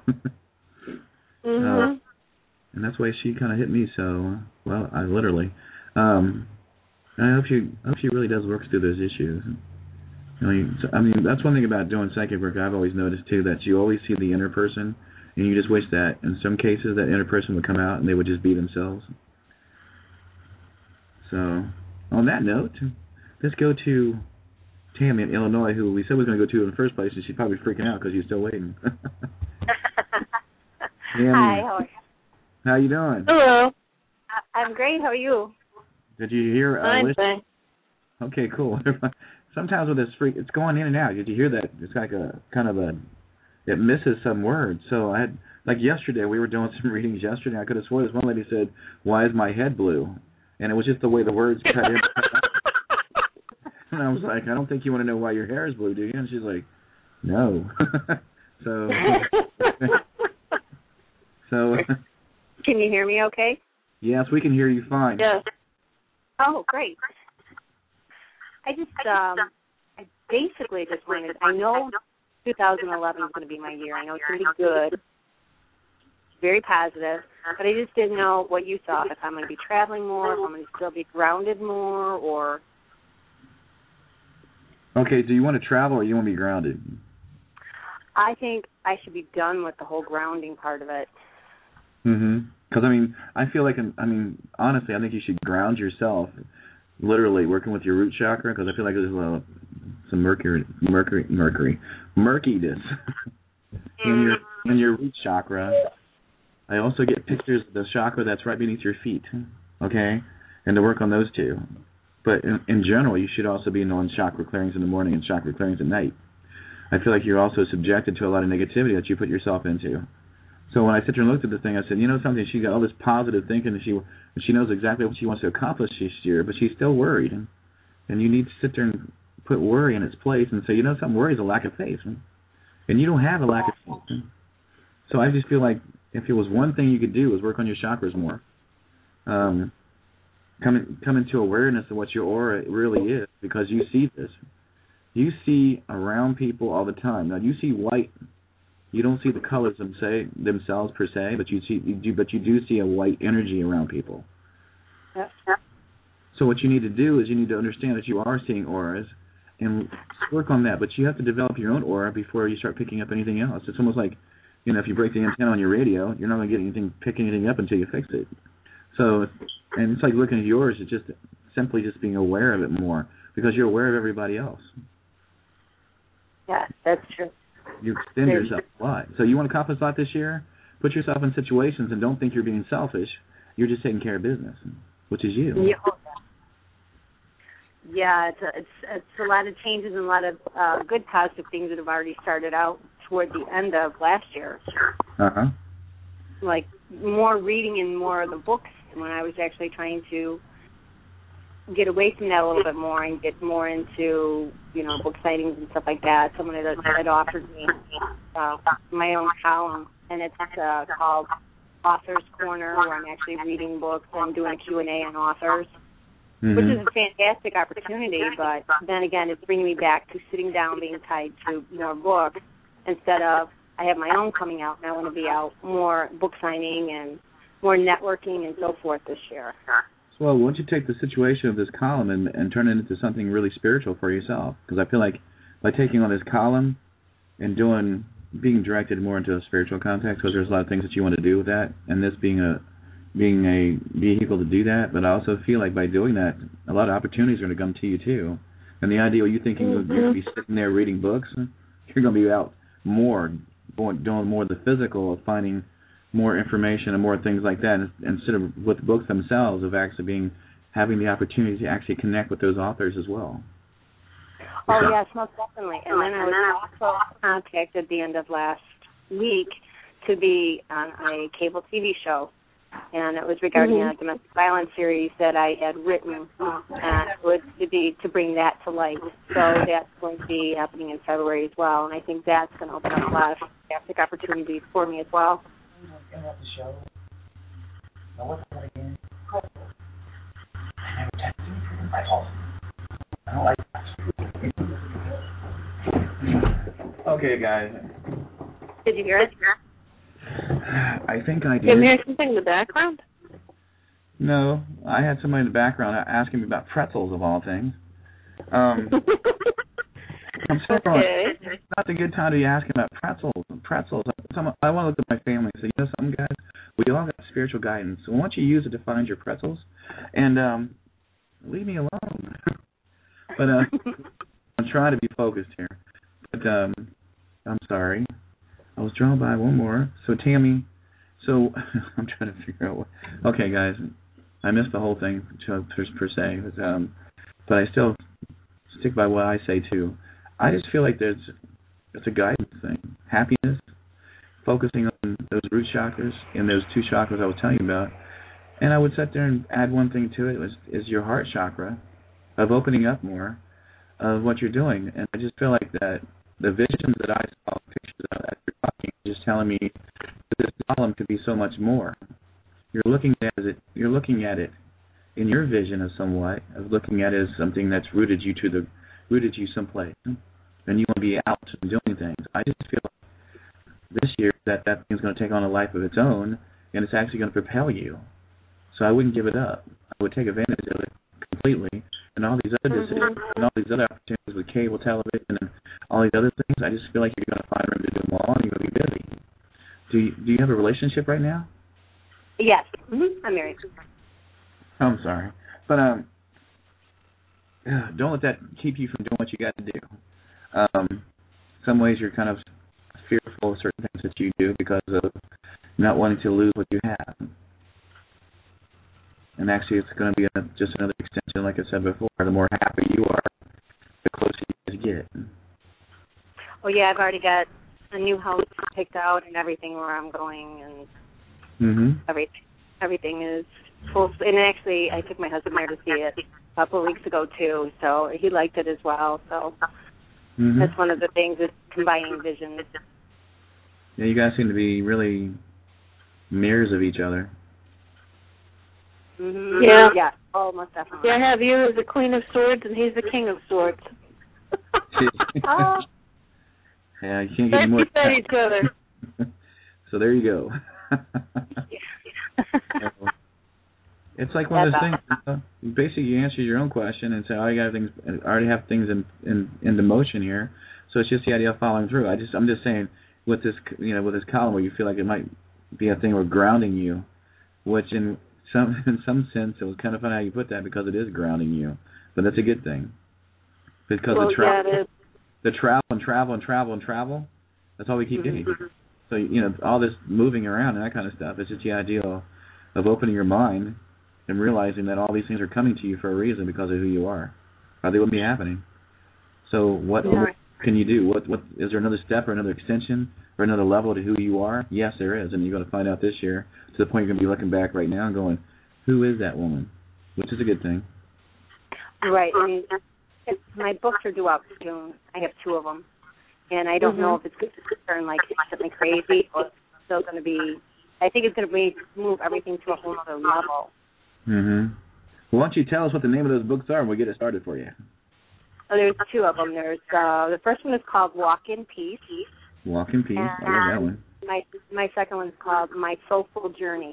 And that's why she kind of hit me so well. I literally. I hope she really does work through those issues. That's one thing about doing psychic work I've always noticed too, that you always see the inner person, and you just wish that in some cases that inner person would come out and they would just be themselves. So, on that note, let's go to Tammy in Illinois, who we said we were going to go to in the first place, and she's probably freaking out because she's still waiting. Tammy, hi, how are you? How you doing? Hello. I'm great. How are you? Did you hear? Fine. Okay, cool. Sometimes with this freak, it's going in and out. Did you hear that? It's like a kind of a it misses some words. So I had, like yesterday, we were doing some readings yesterday. I could have sworn this one lady said, "Why is my head blue?" And it was just the way the words cut in. And I was like, "I don't think you want to know why your hair is blue, do you?" And she's like, "No." So Can you hear me okay? Yes, we can hear you fine. Yes. Oh, great. I just, I basically just wanted, I know 2011 is going to be my year. I know it's going to be good, very positive, but I just didn't know what you thought, if I'm going to be traveling more, if I'm going to still be grounded more, or... Okay, do you want to travel or you want to be grounded? I think I should be done with the whole grounding part of it. Because, I mean, I feel like, honestly, I think you should ground yourself, literally working with your root chakra, because I feel like there's some murkiness in your root chakra. I also get pictures of the chakra that's right beneath your feet, okay, and to work on those two. But in general, you should also be doing chakra clearings in the morning and chakra clearings at night. I feel like you're also subjected to a lot of negativity that you put yourself into. So when I sit there and looked at the thing, I said, you know something, she got all this positive thinking, and she knows exactly what she wants to accomplish this year, but she's still worried. And you need to sit there and put worry in its place and say, you know something, worry is a lack of faith. And you don't have a lack of faith. So I just feel like if it was one thing you could do was work on your chakras more. Come into awareness of what your aura really is, because you see this. You see around people all the time. Now, you see white. You don't see the colors themselves per se, but you do see a white energy around people. Yep. So what you need to do is you need to understand that you are seeing auras and work on that. But you have to develop your own aura before you start picking up anything else. It's almost like, if you break the antenna on your radio, you're not going to pick anything up until you fix it. So, and it's like looking at yours. It's just simply just being aware of it more, because you're aware of everybody else. Yeah, that's true. You extend yourself a lot. So you want to accomplish a lot this year? Put yourself in situations and don't think you're being selfish. You're just taking care of business, which is you. Yeah, it's a lot of changes and a lot of good positive things that have already started out toward the end of last year. Like more reading and more of the books when I was actually trying to get away from that a little bit more and get more into, book sightings and stuff like that. Someone had offered me my own column, and it's called Author's Corner, where I'm actually reading books and doing a Q&A on authors, which is a fantastic opportunity, but then again, it's bringing me back to sitting down, being tied to more books, instead of I have my own coming out, and I want to be out more book signing and more networking and so forth this year. Well, why don't you take the situation of this column and turn it into something really spiritual for yourself? Because I feel like by taking on this column and being directed more into a spiritual context, because there's a lot of things that you want to do with that, and this being a vehicle to do that. But I also feel like by doing that, a lot of opportunities are going to come to you too. And the idea of you thinking you're going to be sitting there reading books, you're going to be out more, doing more of the physical, of finding more information and more things like that, instead of with the books themselves, of actually having the opportunity to actually connect with those authors as well. Oh, yes, most definitely. And then I was also contacted at the end of last week to be on a cable TV show, and it was regarding a domestic violence series that I had written, and it was to bring that to light. So that's going to be happening in February as well, and I think that's going to open up a lot of fantastic opportunities for me as well. Interrupt the show. Now what's that again? I never texted you. I called. I don't like that. Okay, guys. Did you hear it? I think I did. Did you hear something in the background? No, I had somebody in the background asking me about pretzels of all things. I'm sorry. Okay. It's not a good time to be asking about pretzels. I want to look at my family and say, something, guys, we all got spiritual guidance. So why don't you use it to find your pretzels? And leave me alone. But I'm trying to be focused here. But I'm sorry. I was drawn by one more. So, Tammy, I'm trying to figure out okay, guys, I missed the whole thing per se. But I still stick by what I say, too. I just feel like there's It's a guidance thing. Happiness, focusing on those root chakras and those 2 chakras I was telling you about. And I would sit there and add one thing to it, is your heart chakra, of opening up more of what you're doing. And I just feel like that the visions that I saw, pictures of that you're talking, just telling me that this column could be so much more. You're looking at it in your vision of somewhat, of looking at it as something that's rooted you someplace. And you want to be out and doing things. I just feel like this year that thing's going to take on a life of its own, and it's actually going to propel you. So I wouldn't give it up. I would take advantage of it completely. And all these other decisions, and all these other opportunities with cable television and all these other things, I just feel like you're going to find room to do them all, and you're going to be busy. Do you have a relationship right now? Yes. Mm-hmm. I'm married. I'm sorry. But don't let that keep you from doing what you got to do. Some ways you're kind of fearful of certain things that you do because of not wanting to lose what you have. And actually, it's going to be just another extension, like I said before. The more happy you are, the closer you guys get. Oh, yeah, I've already got a new house picked out and everything where I'm going, and everything is full. And actually, I took my husband there to see it a couple of weeks ago, too, so he liked it as well. So that's one of the things, is combining visions. Yeah, you guys seem to be really mirrors of each other. Mm-hmm. Yeah. Yeah. Oh, most definitely. Yeah, I have you as the Queen of Swords, and he's the King of Swords. Yeah, you can't get any more. Beside each other. So there you go. It's like one of those things. Basically, you answer your own question and say, "Oh, I already have things in motion here." So it's just the idea of following through. I'm just saying, with this column where you feel like it might be a thing of grounding you, which in some sense, it was kind of funny how you put that, because it is grounding you, but that's a good thing, because the travel, that's all we keep getting. So all this moving around and that kind of stuff, it's just the idea of opening your mind and realizing that all these things are coming to you for a reason, because of who you are, or they wouldn't be happening. So what can you do? What is there another step or another extension or another level to who you are? Yes, there is, and you're going to find out this year, to the point you're going to be looking back right now and going, who is that woman? Which is a good thing. Right. I mean, my books are due out soon. I have 2 of them, and I don't know if it's going to turn like something crazy, or it's still going to be. I think it's going to move everything to a whole other level. Well, why don't you tell us what the name of those books are, and we'll get it started for you. Oh, there's 2 of them. There's the first one is called Walk in Peace. Walk in Peace. I love that one. My second one is called My Soulful Journey.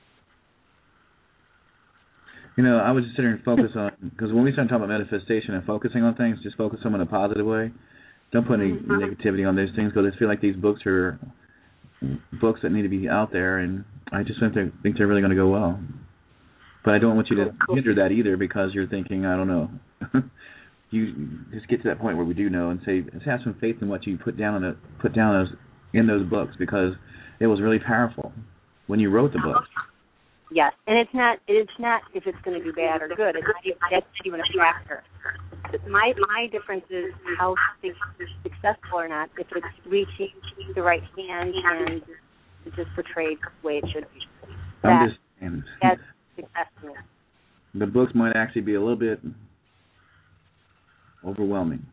I was just sitting here and focus on, because when we start talking about manifestation and focusing on things, just focus them in a positive way. Don't put any negativity on those things, because I feel like these books are books that need to be out there, and I just think they're really going to go well. But I don't want you to hinder that either, because you're thinking, I don't know. You just get to that point where we do know, and say, let's have some faith in what you put down in those books, because it was really powerful when you wrote the books. Yes, and it's not if it's going to be bad or good. That's not even a factor. My difference is how successful or not, if it's reaching the right hand and it's just portrayed the way it should be. That's success to me. The books might actually be a little bit overwhelming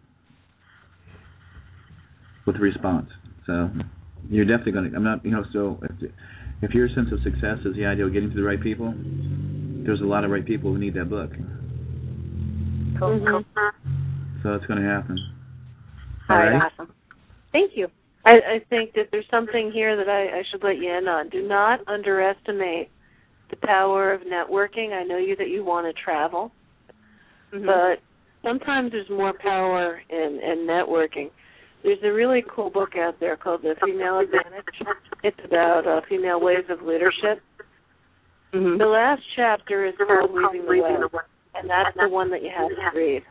with the response. So you're definitely going to, so if your sense of success is the idea of getting to the right people, there's a lot of right people who need that book. Cool. So it's going to happen. All right. Awesome. Thank you. I think that there's something here that I should let you in on. Do not underestimate the power of networking. I know that you want to travel, but sometimes there's more power in networking. There's a really cool book out there called The Female Advantage. It's about female ways of leadership. The last chapter is called Weaving the Web, and that's the one that you have to read.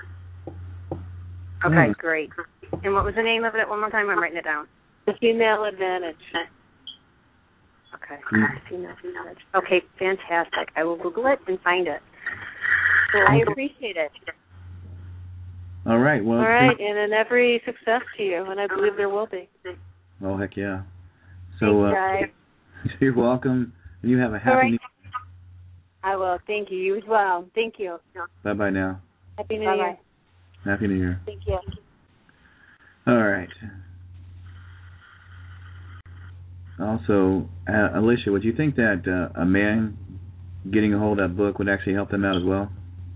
Okay, great. And what was the name of it one more time? I'm writing it down. The Female Advantage. Okay. Female Advantage. Okay, fantastic. I will Google it and find it. So I appreciate it. All right. Well. All right, and every success to you, and I believe there will be. Oh, heck yeah. So, you're welcome. You have a happy New Year. I will. Thank you. You as well. Thank you. Bye-bye now. Happy New Year. Happy New Year. Thank you. All right. Also, Alicia, would you think that a man getting a hold of that book would actually help them out as well?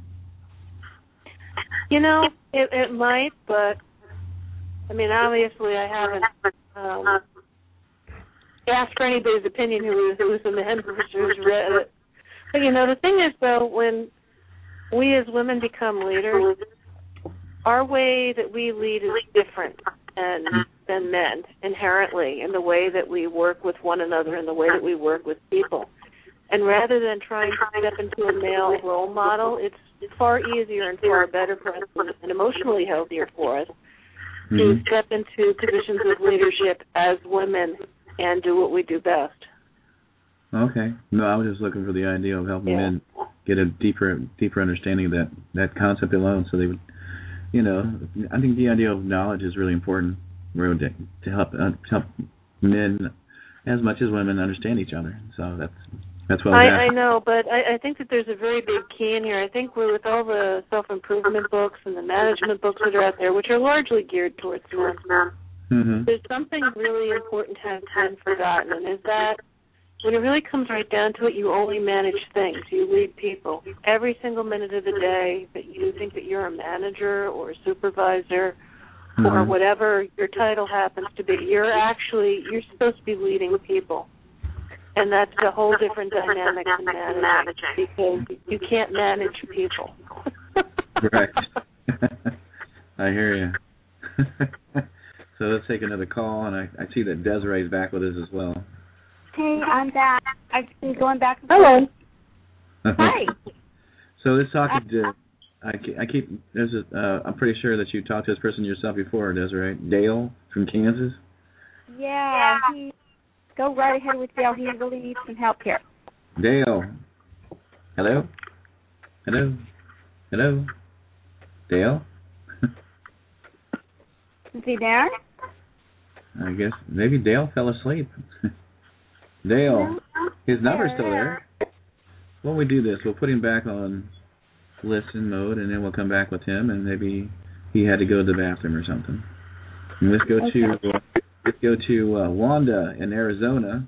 You know, it might, but I mean, obviously, I haven't asked for anybody's opinion who's a man who's read it. But you know, the thing is, though, when we as women become leaders, our way that we lead is different than men inherently, in the way that we work with one another, in the way that we work with people. And rather than trying to step into a male role model, it's far easier and far better for us and emotionally healthier for us to step into positions of leadership as women and do what we do best. Okay. No, I was just looking for the idea of helping men get a deeper understanding of that concept alone, so they would, you know, I think the idea of knowledge is really important to help men as much as women understand each other. So that's what I know, but I think that there's a very big key in here. I think with all the self-improvement books and the management books that are out there, which are largely geared towards men, there's something really important has been forgotten, and is that when it really comes right down to it, you only manage things. You lead people. Every single minute of the day that you think that you're a manager or a supervisor or whatever your title happens to be, you're supposed to be leading people. And that's a whole different dynamic than managing, because you can't manage people. Correct. I hear you. So let's take another call, and I see that Desiree's back with us as well. Hey, I'm back. I've been going back and forth. Hello. Hi. So let's talk to. I'm pretty sure that you talked to this person yourself before, Desiree. Dale from Kansas. Yeah. Go right ahead with Dale. He really needs some help here. Dale. Hello. Hello. Hello. Dale. Is he there? I guess maybe Dale fell asleep. Dale, his number's still there. When we do this, we'll put him back on listen mode, and then we'll come back with him, and maybe he had to go to the bathroom or something. And let's go to Wanda in Arizona.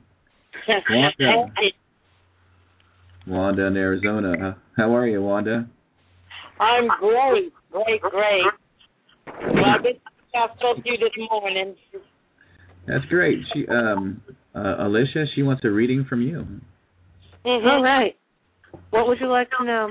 Wanda in Arizona. How are you, Wanda? I'm great. Well, I spoke to you this morning. That's great. She, Alicia, she wants a reading from you. All right. What would you like to know?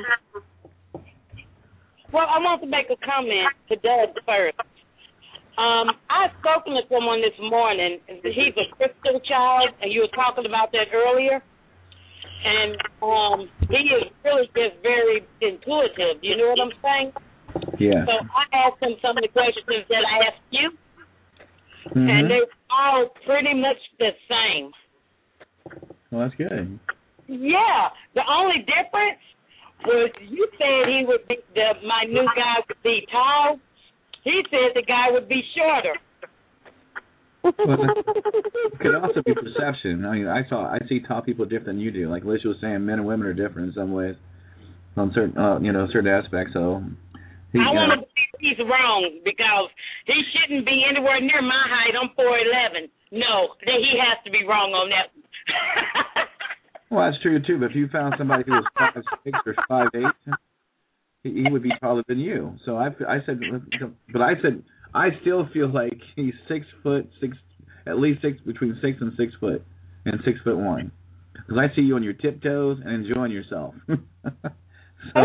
Well, I want to make a comment to Doug first. I've spoken to someone this morning. He's a crystal child, and you were talking about that earlier. And he is really just very intuitive. You know what I'm saying? Yeah. So I asked him some of the questions that I asked you, and they're all pretty much the same. Well, that's good. Yeah. The only difference was you said he would be my new guy would be tall. He said the guy would be shorter. Well, it could also be perception. I mean, I see tall people different than you do. Like Alicia was saying, men and women are different in some ways, on certain certain aspects. So I want to believe he's wrong, because he shouldn't be anywhere near my height. I'm 4'11". No, he has to be wrong on that. Well, that's true too. But if you found somebody who was 5'6" or 5'8", he would be taller than you. So I said, I still feel like he's 6 foot, at least between 6 and 6 foot, and 6'1", because I see you on your tiptoes and enjoying yourself. So,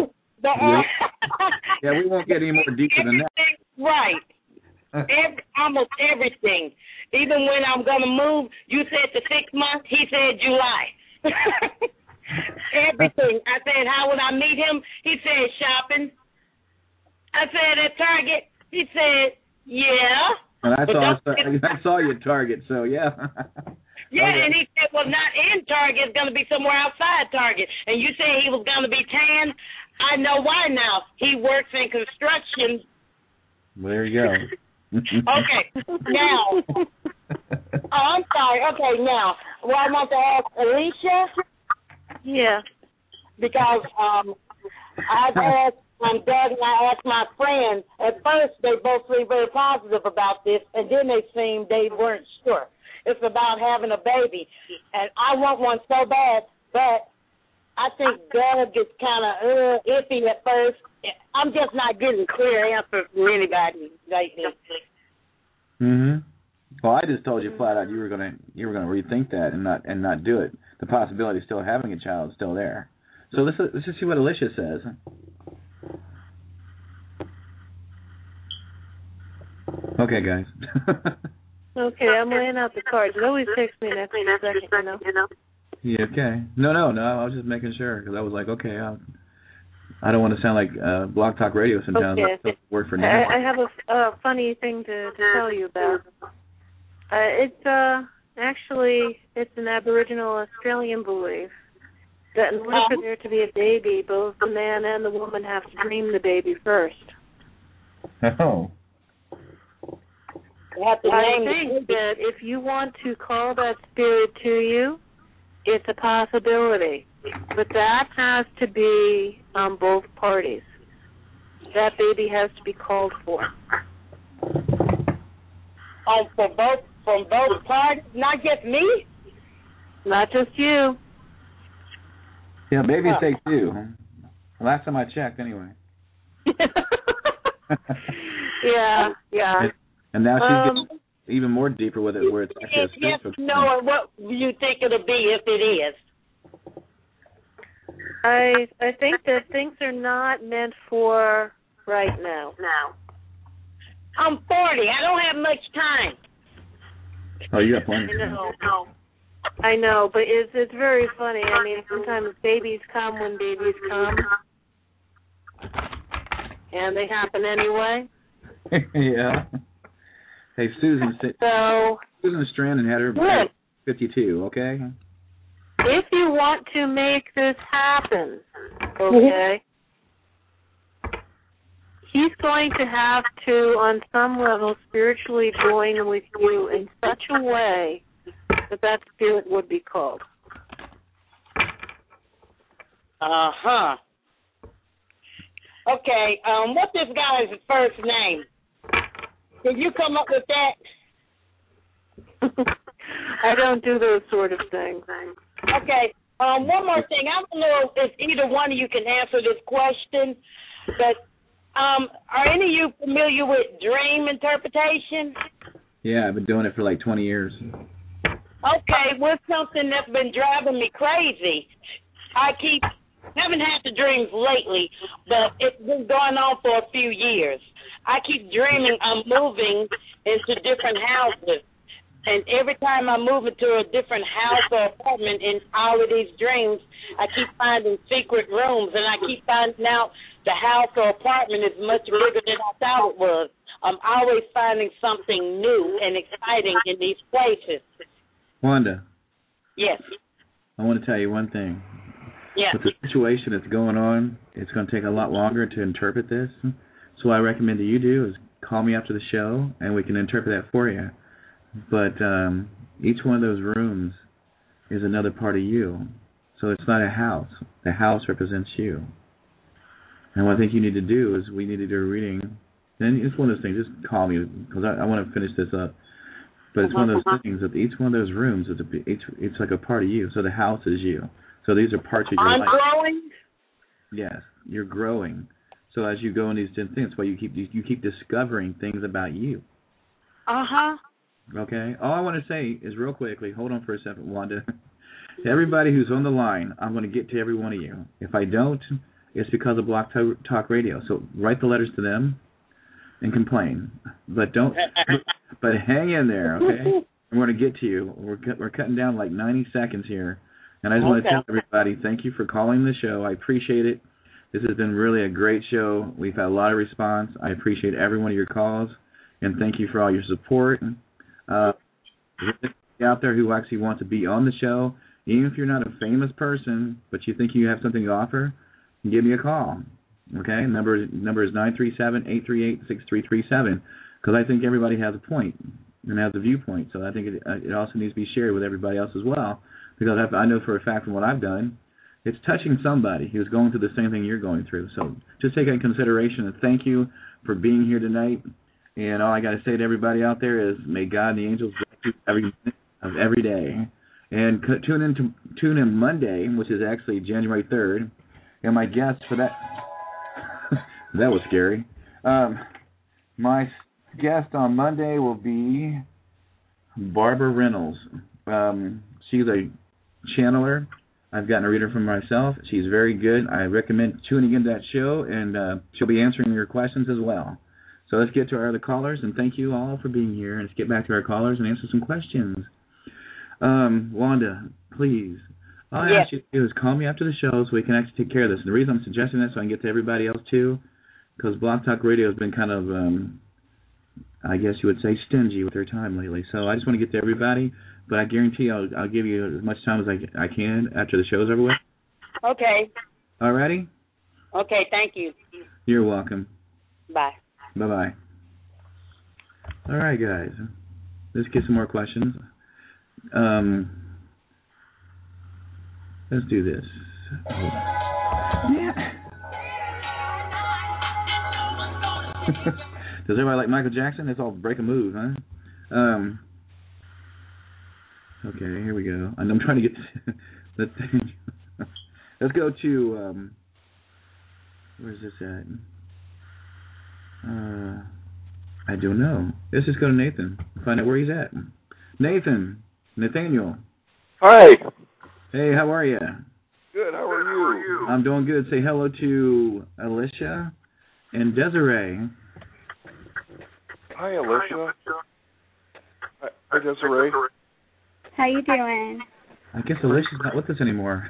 yeah, we won't get any more deeper than that. Right. Almost everything. Even when I'm gonna move, you said the 6 months. He said July. Everything. I said, how would I meet him? He said shopping. I said at Target. He said, yeah. And I saw you at Target, so yeah. Yeah, okay. And he said, well, not in Target. It's going to be somewhere outside Target. And you said he was going to be tan. I know why now. He works in construction Well, there you go. Okay, now. I'm sorry. Okay, now. Well, I want to ask Alicia. Yeah. Because I've asked Doug and I asked my friends. At first, they both seemed very positive about this, and then they seemed they weren't sure. It's about having a baby, and I want one so bad, but I think Doug is kind of iffy at first. I'm just not getting clear answers from anybody lately. Well, I just told you flat out you were gonna rethink that and not do it. The possibility of still having a child is still there. So let's just see what Alicia says. Okay, guys. Okay, I'm laying out the cards. It always takes me an extra second, you know. Yeah, okay. No. I was just making sure because I was like, okay, I don't want to sound like Blog Talk Radio sometimes. Okay. I work for now. I have a funny thing to tell you about. It's actually an Aboriginal Australian belief that in order for there to be a baby, both the man and the woman have to dream the baby first. Oh. I think that if you want to call that spirit to you, it's a possibility. But that has to be on both parties. That baby has to be called for. From both parties? Not just me? Not just you. Yeah, babies take two. Last time I checked, anyway. Yeah. And now she's getting even more deeper with it, where it's actually a spiritual. No, what you think it'll be if it is? I think that things are not meant for right now. I'm 40. I don't have much time. Oh, you got plenty. I know, but it's very funny. I mean, sometimes babies come when babies come, and they happen anyway. Yeah. Hey, Susan Strandon had her birthday 52, okay? If you want to make this happen, okay, he's going to have to, on some level, spiritually join with you in such a way that spirit would be called. Uh-huh. Okay, what's this guy's first name? Did you come up with that? I don't do those sort of things. Okay, one more thing. I don't know if either one of you can answer this question, but are any of you familiar with dream interpretation? Yeah, I've been doing it for like 20 years. Okay, well, something that's been driving me crazy. I haven't had the dreams lately, but it's been going on for a few years. I keep dreaming I'm moving into different houses, and every time I move into a different house or apartment in all of these dreams, I keep finding secret rooms, and I keep finding out the house or apartment is much bigger than I thought it was. I'm always finding something new and exciting in these places. Wanda. Yes. I want to tell you one thing. Yeah. With the situation that's going on, it's going to take a lot longer to interpret this. So what I recommend that you do is call me after the show, and we can interpret that for you. But each one of those rooms is another part of you. So it's not a house. The house represents you. And what I think you need to do is we need to do a reading. And it's one of those things. Just call me because I want to finish this up. But it's one of those things that each one of those rooms is it's like a part of you. So the house is you. So these are parts of your life. I'm growing? Yes, you're growing. So as you go in these different things, well, you keep discovering things about you. Uh-huh. Okay? All I want to say is real quickly, hold on for a second, Wanda. To everybody who's on the line, I'm going to get to every one of you. If I don't, it's because of Blog Talk Radio. So write the letters to them and complain. But hang in there, okay? I'm going to get to you. We're cutting down like 90 seconds here. And I just want to tell everybody, thank you for calling the show. I appreciate it. This has been really a great show. We've had a lot of response. I appreciate every one of your calls. And thank you for all your support. Out there who actually want to be on the show, even if you're not a famous person, but you think you have something to offer, give me a call. Okay, number is 937-838-6337, because I think everybody has a point and has a viewpoint. So I think it also needs to be shared with everybody else as well, because I know for a fact from what I've done, it's touching somebody who's going through the same thing you're going through. So just take that in consideration, and thank you for being here tonight. And all I got to say to everybody out there is, may God and the angels bless you every minute of every day. And tune in Monday, which is actually January 3rd. And my guest for that that was scary. My guest on Monday will be Barbara Reynolds. She's a channeler. I've gotten a reader from myself. She's very good. I recommend tuning into that show, and she'll be answering your questions as well. So let's get to our other callers, and thank you all for being here. And let's get back to our callers and answer some questions. Wanda, please. All I ask you to do is call me after the show so we can actually take care of this. And the reason I'm suggesting that so I can get to everybody else too, because Blog Talk Radio has been kind of, I guess you would say, stingy with their time lately. So I just want to get to everybody, but I guarantee I'll give you as much time as I can after the show's over with. Okay. All righty? Okay, thank you. You're welcome. Bye. Bye-bye. All right, guys. Let's get some more questions. Let's do this. Yeah. Does everybody like Michael Jackson? It's all break a move, huh? Okay, here we go. And I'm trying to get let's go to where's this at? I don't know. Let's just go to Nathan. Find out where he's at. Nathaniel. Hi. Hey, how are you? Good. How are you? I'm doing good. Say hello to Alicia and Desiree. Hi, Alicia. Hi, Desiree. How you doing? I guess Alicia's not with us anymore.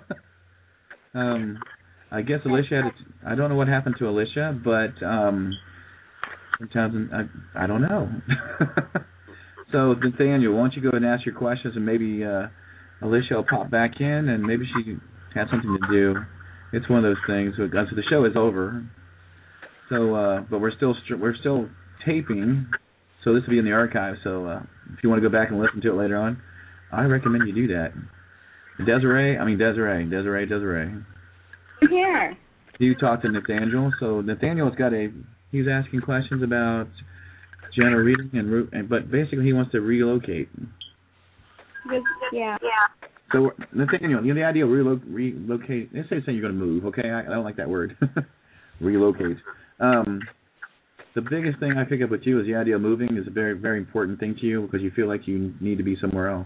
I guess Alicia I don't know what happened to Alicia, but sometimes I don't know. So, Nathaniel, why don't you go and ask your questions, and maybe Alicia will pop back in, and maybe she has something to do. It's one of those things. So the show is over. So, but we're still taping. So this will be in the archive. So if you want to go back and listen to it later on, I recommend you do that. Desiree. I'm here. You talked to Nathaniel. So Nathaniel's he's asking questions about general reading, but basically he wants to relocate. Yeah. So, Nathaniel, the idea of relocate, let's say you're going to move, okay? I don't like that word. Relocate. The biggest thing I pick up with you is the idea of moving is a very, very important thing to you because you feel like you need to be somewhere else.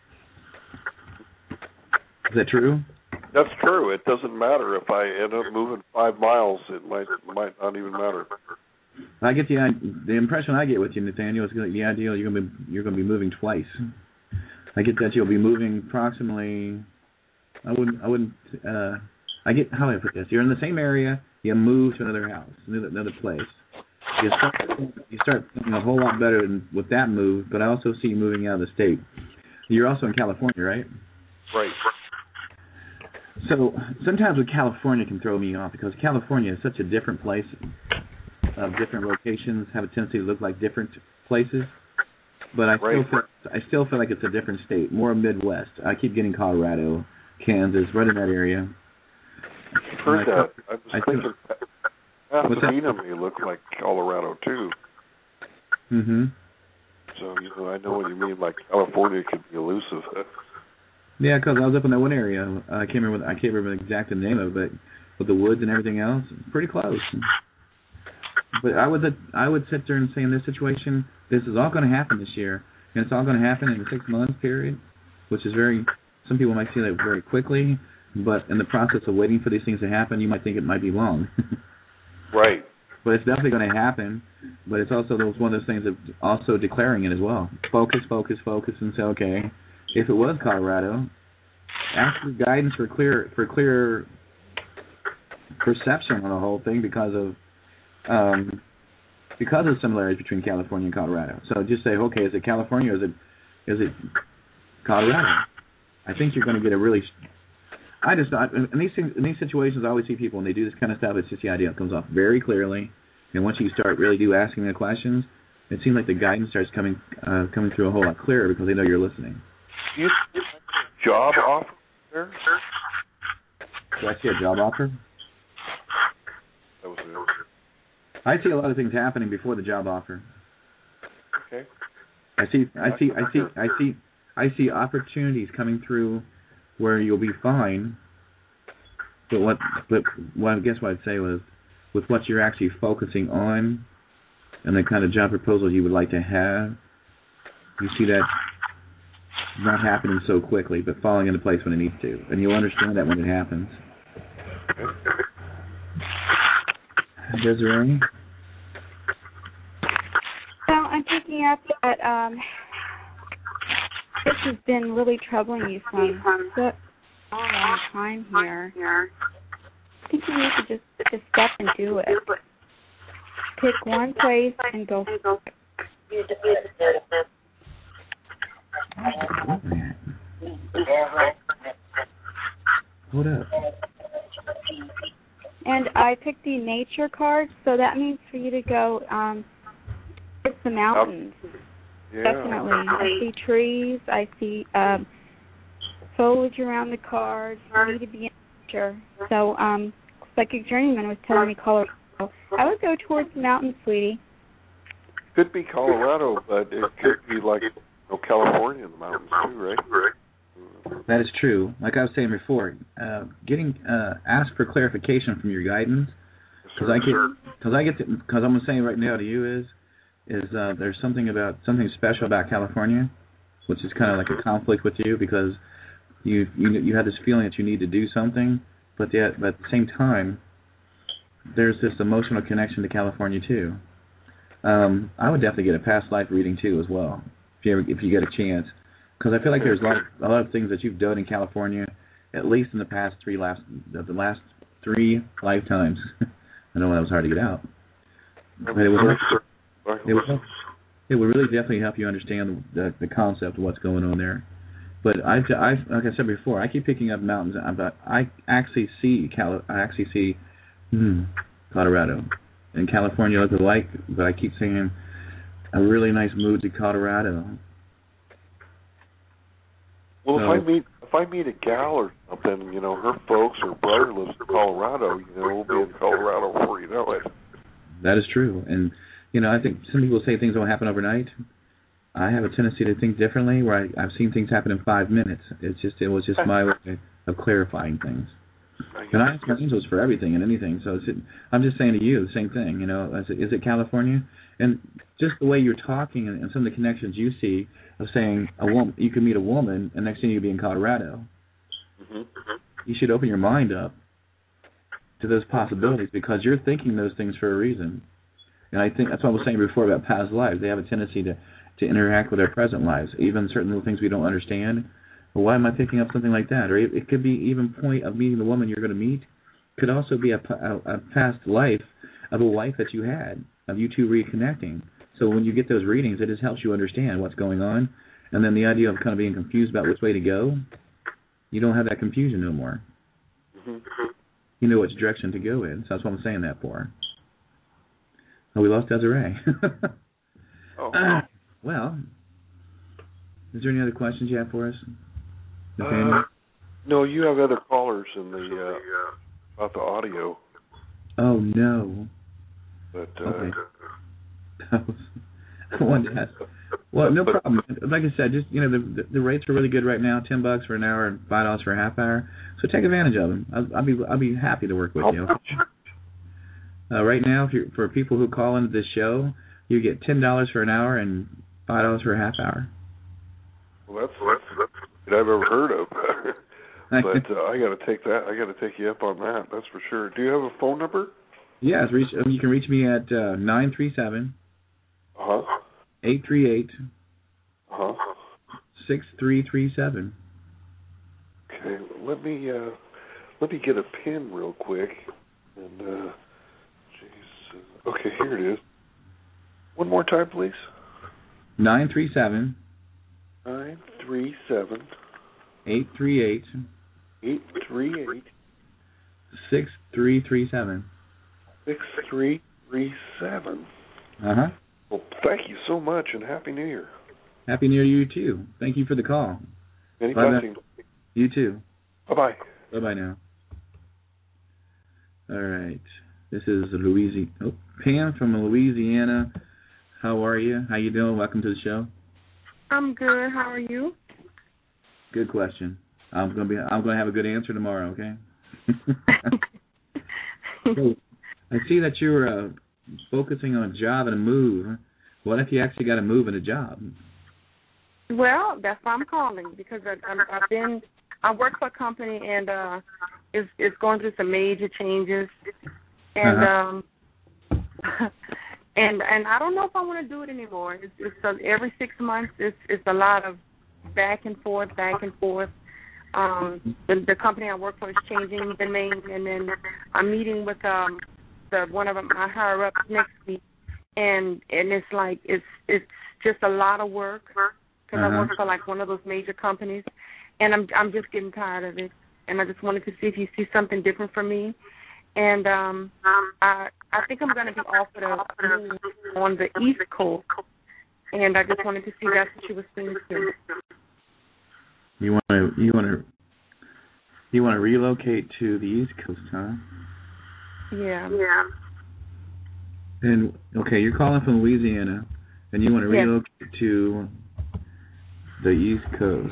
Is that true? That's true. It doesn't matter if I end up moving 5 miles. It might not even matter. I get the impression I get with you, Nathaniel, is the idea you're going to be moving twice. I get that you'll be moving approximately. I get how do I put this? You're in the same area. You move to another house, another place. You start thinking a whole lot better with that move. But I also see you moving out of the state. You're also in California, right? Right. So sometimes with California can throw me off because California is such a different place. Different locations have a tendency to look like different places. But I still feel like it's a different state, more Midwest. I keep getting Colorado, Kansas, right in that area. I've heard that. I was thinking Pasadena may look like Colorado too. Mhm. So I know what you mean. Like California could be elusive. Yeah, because I was up in that one area. I can't remember the exact name of it, but with the woods and everything else, it's pretty close. But I would sit there and say in this situation, this is all going to happen this year, and it's all going to happen in a 6-month period, which is some people might see that very quickly, but in the process of waiting for these things to happen, you might think it might be long. Right. But it's definitely going to happen, but it's also one of those things of also declaring it as well. Focus, and say, okay, if it was Colorado, ask for guidance for clear perception on the whole thing because of similarities between California and Colorado. So just say, okay, is it California or is it Colorado? I think you're going to get in these situations, I always see people when they do this kind of stuff. It's just the idea. It comes off very clearly, and once you start really asking the questions, it seems like the guidance starts coming through a whole lot clearer because they know you're listening. You job offer there? Do I see a job offer? That was it. I see a lot of things happening before the job offer. Okay. I see opportunities coming through where you'll be fine. But what I guess what I'd say was, with what you're actually focusing on, and the kind of job proposal you would like to have, you see that not happening so quickly, but falling into place when it needs to, and you'll understand that when it happens. Desiree? Well, I'm picking up that this has been really troubling you for a long time here. I think you need to just step and do it. Pick one place and go for it. Hold up. And I picked the nature card, so that means for you to go it's the mountains. Yeah. Definitely. I see trees. I see foliage around the cards. You need to be in nature. So, Psychic Journeyman was telling me Colorado. I would go towards the mountains, sweetie. Could be Colorado, but it could be like California in the mountains too, right? That is true. Like I was saying before, ask for clarification from your guidance, because I'm gonna say right now to you is there's something special about California, which is kind of like a conflict with you, because you have this feeling that you need to do something, but at the same time, there's this emotional connection to California too. I would definitely get a past life reading too as well, if you get a chance. Because I feel like there's a lot of things that you've done in California, at least in the last three lifetimes. I know that was hard to get out, but it would really definitely help you understand the concept of what's going on there. But I like I said before, I keep picking up mountains, but I actually see Colorado and California look alike. But I keep saying a really nice mood to Colorado. Well, if I meet a gal or something, her folks or brother lives in Colorado, we'll be in Colorado before you know it. That is true, and I think some people say things don't happen overnight. I have a tendency to think differently, where I've seen things happen in 5 minutes. It was just my way of clarifying things. And I ask my angels for everything and anything. So I'm just saying to you the same thing. Is it California? And just the way you're talking and some of the connections you see of saying you can meet a woman and next thing you'll be in Colorado. Mm-hmm. You should open your mind up to those possibilities, because you're thinking those things for a reason. And I think that's what I was saying before about past lives. They have a tendency to interact with our present lives, even certain little things we don't understand. Well, why am I picking up something like that? Or it could be even point of meeting the woman you're going to meet. Could also be a past life of a wife that you had, of you two reconnecting. So when you get those readings, it just helps you understand what's going on. And then the idea of kind of being confused about which way to go, you don't have that confusion no more. Mm-hmm. You know which direction to go in. So that's what I'm saying that for. Oh, we lost Desiree. Well, is there any other questions you have for us? No, you have other callers in the about the audio. Oh no. But okay. I wanted to ask. Well, no problem. Like I said, just the rates are really good right now. $10 for an hour and $5 for a half hour. So take advantage of them. I'll be happy to work with you. Right now, for people who call into this show, you get $10 for an hour and $5 for a half hour. Well, that's what I've ever heard of. But I got to take that. I got to take you up on that. That's for sure. Do you have a phone number? Yes, you can reach me at 937. 838. 6337. Okay, let me get a pen real quick. And okay, here it is. One more time, please. 937. 937. 838. 838 6337. 6337. Uh-huh. Well, thank you so much, and Happy New Year. Happy New Year to you, too. Thank you for the call. Many blessings. You, too. Bye-bye. Bye-bye now. All right. This is Pam from Louisiana. How are you? How you doing? Welcome to the show. I'm good. How are you? Good question. I'm gonna have a good answer tomorrow. Okay. So, I see that you were focusing on a job and a move. What if you actually got a move and a job? Well, that's why I'm calling, because I work for a company and it's going through some major changes, and and I don't know if I want to do it anymore. It's every 6 months it's a lot of back and forth. The company I work for is changing the name, and then I'm meeting with one of my higher ups next week, and it's like it's just a lot of work, because I work for like one of those major companies, and I'm just getting tired of it, and I just wanted to see if you see something different for me, and I think I'm going to be offered a move on the East Coast, and I just wanted to see that's what you were saying too. You want to relocate to the East Coast, huh? Yeah. And okay, you're calling from Louisiana, and you want to relocate to the East Coast.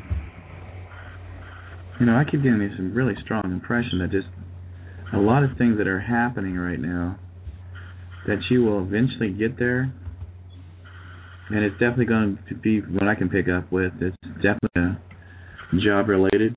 You know, I keep getting some really strong impression that just a lot of things that are happening right now, that you will eventually get there, and it's definitely going to be what I can pick up with. It's definitely job related.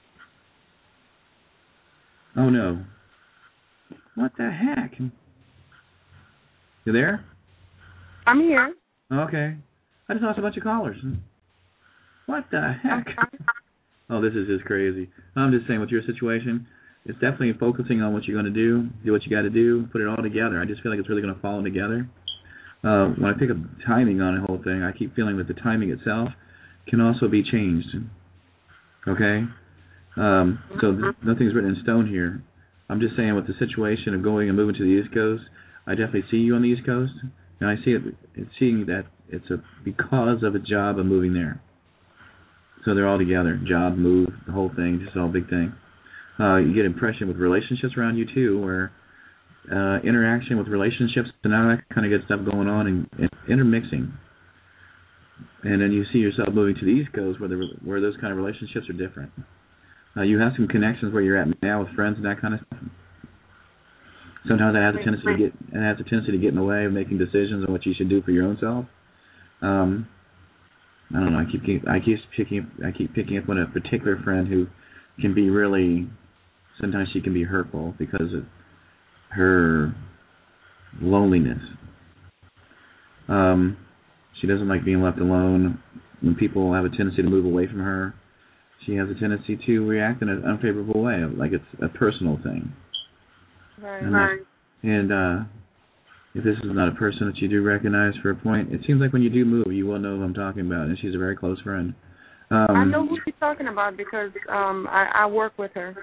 Oh no. What the heck? You there? I'm here. Okay. I just lost a bunch of callers. What the heck? Oh, this is just crazy. I'm just saying, with your situation, it's definitely focusing on what you're going to do what you got to do, put it all together. I just feel like it's really going to fall together. When I pick up timing on the whole thing, I keep feeling that the timing itself can also be changed. Okay? So nothing's written in stone here. I'm just saying, with the situation of going and moving to the East Coast, I definitely see you on the East Coast, and I see seeing that it's because of a job of moving there. So they're all together: job, move, the whole thing, just all big thing. You get impression with relationships around you too, where interaction with relationships and all that kind of good stuff going on and intermixing. And then you see yourself moving to the East Coast, where those kind of relationships are different. You have some connections where you're at now with friends and that kind of stuff. Sometimes that has a tendency to get in the way of making decisions on what you should do for your own self. I don't know. I keep picking up on a particular friend who can be really. Sometimes she can be hurtful because of her loneliness. She doesn't like being left alone. When people have a tendency to move away from her, she has a tendency to react in an unfavorable way, like it's a personal thing. Right. And if this is not a person that you do recognize for a point, it seems like when you do move, you will know who I'm talking about, and she's a very close friend. I know who she's talking about because I work with her.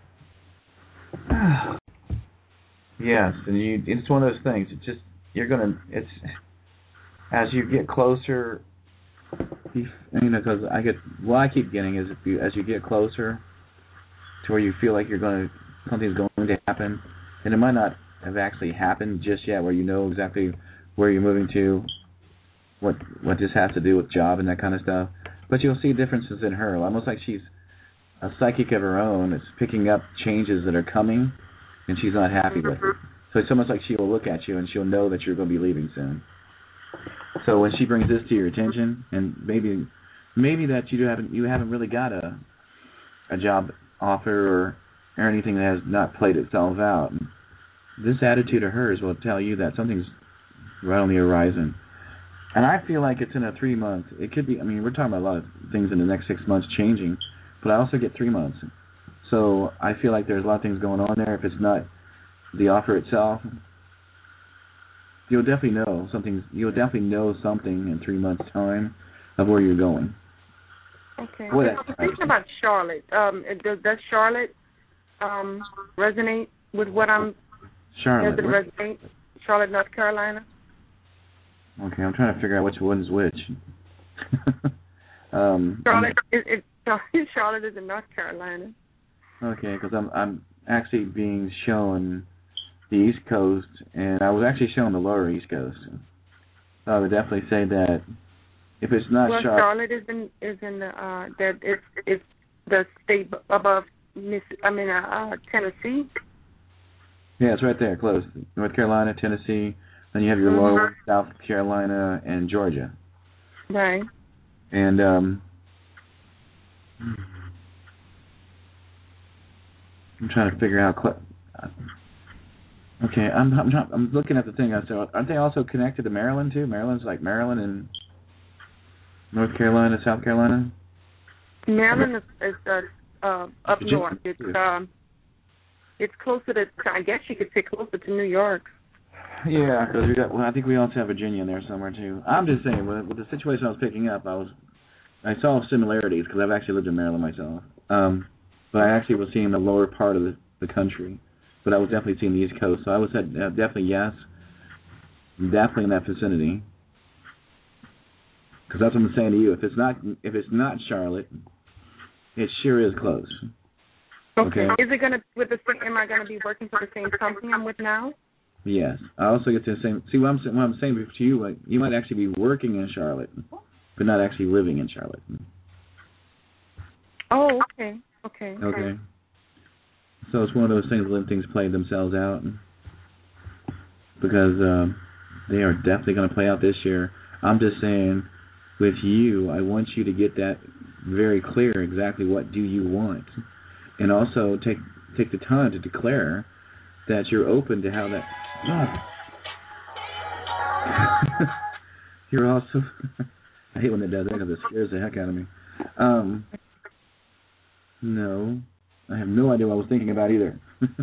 Yes, and it's one of those things. It's as you get closer, because I keep getting is as you get closer to where you feel like something's going to happen, and it might not have actually happened just yet, where you know exactly where you're moving to, what this has to do with job and that kind of stuff. But you'll see differences in her, almost like she's a psychic of her own. It's picking up changes that are coming, and she's not happy with it. So it's almost like she will look at you and she'll know that you're going to be leaving soon. So when she brings this to your attention, and maybe that you haven't really got a job offer or anything that has not played itself out, this attitude of hers will tell you that something's right on the horizon. And I feel like it's in a 3 month. It could be. I mean, we're talking about a lot of things in the next 6 months changing, but I also get 3 months. So I feel like there's a lot of things going on there. If it's not the offer itself, you'll definitely know something. You'll definitely know something in 3 months' time of where you're going. Okay. Boy, I'm thinking about Charlotte. Does Charlotte resonate with what I'm? Charlotte. Does it resonate? Charlotte, North Carolina. Okay, I'm trying to figure out which one's which. Charlotte is in North Carolina. Okay, because I'm actually being shown the East Coast, and I was actually shown the Lower East Coast. So I would definitely say that if it's not Charlotte is in the it's the state above Tennessee. Yeah, it's right there, close. North Carolina, Tennessee. Then you have your lower South Carolina and Georgia. Right. And I'm trying to figure out. Okay, I'm looking at the thing. I said, aren't they also connected to Maryland too? Maryland's like Maryland and North Carolina, South Carolina. Maryland is up north. It's closer to. I guess you could say closer to New York. Yeah, because I think we also have Virginia in there somewhere too. I'm just saying, with the situation I was picking up, I saw similarities because I've actually lived in Maryland myself. But I actually was seeing the lower part of the country, but I was definitely seeing the East Coast. So I would say definitely yes, definitely in that vicinity. Because that's what I'm saying to you. If it's not Charlotte, it sure is close. Okay. Is it gonna am I gonna be working for the same company I'm with now? Yes. I also get to the same. See, what I'm saying to you, like, you might actually be working in Charlotte, but not actually living in Charlotte. Oh, okay. Okay. So it's one of those things when things play themselves out, because they are definitely going to play out this year. I'm just saying, with you, I want you to get that very clear. Exactly what do you want, and also take the time to declare that you're open to how that. You're also. I hate when it does that because it scares the heck out of me. No, I have no idea what I was thinking about either. Things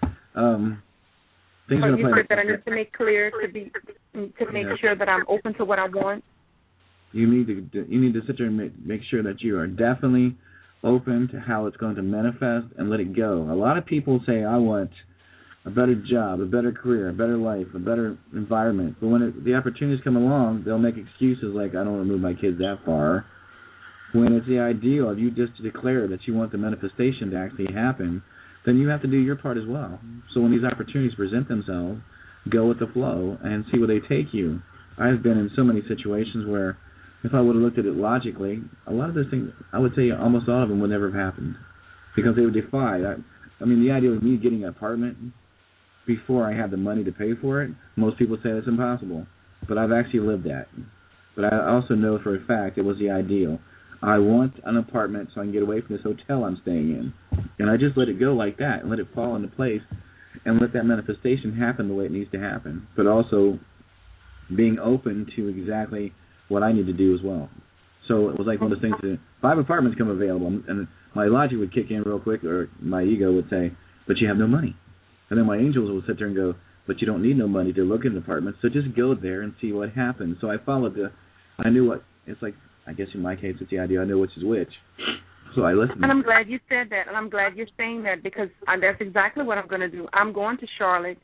but you said that I need to make clear to make sure that I'm open to what I want. You need to sit there and make sure that you are definitely open to how it's going to manifest and let it go. A lot of people say, I want a better job, a better career, a better life, a better environment. But when the opportunities come along, they'll make excuses like, I don't want to move my kids that far. When it's the ideal of you just to declare that you want the manifestation to actually happen, then you have to do your part as well. So when these opportunities present themselves, go with the flow and see where they take you. I've been in so many situations where if I would have looked at it logically, a lot of those things, I would say almost all of them would never have happened because they would defy. I mean, the idea of me getting an apartment before I had the money to pay for it, most people say that's impossible. But I've actually lived that. But I also know for a fact it was the ideal. I want an apartment so I can get away from this hotel I'm staying in. And I just let it go like that and let it fall into place and let that manifestation happen the way it needs to happen. But also being open to exactly what I need to do as well. So it was like one of those things that 5 apartments come available, and my logic would kick in real quick, or my ego would say, but you have no money. And then my angels would sit there and go, but you don't need no money to look at an apartment, so just go there and see what happens. So I followed I knew what, it's like, I guess in my case it's the idea I know which is which. So I listened. And I'm glad you said that, and I'm glad you're saying that because that's exactly what I'm going to do. I'm going to Charlotte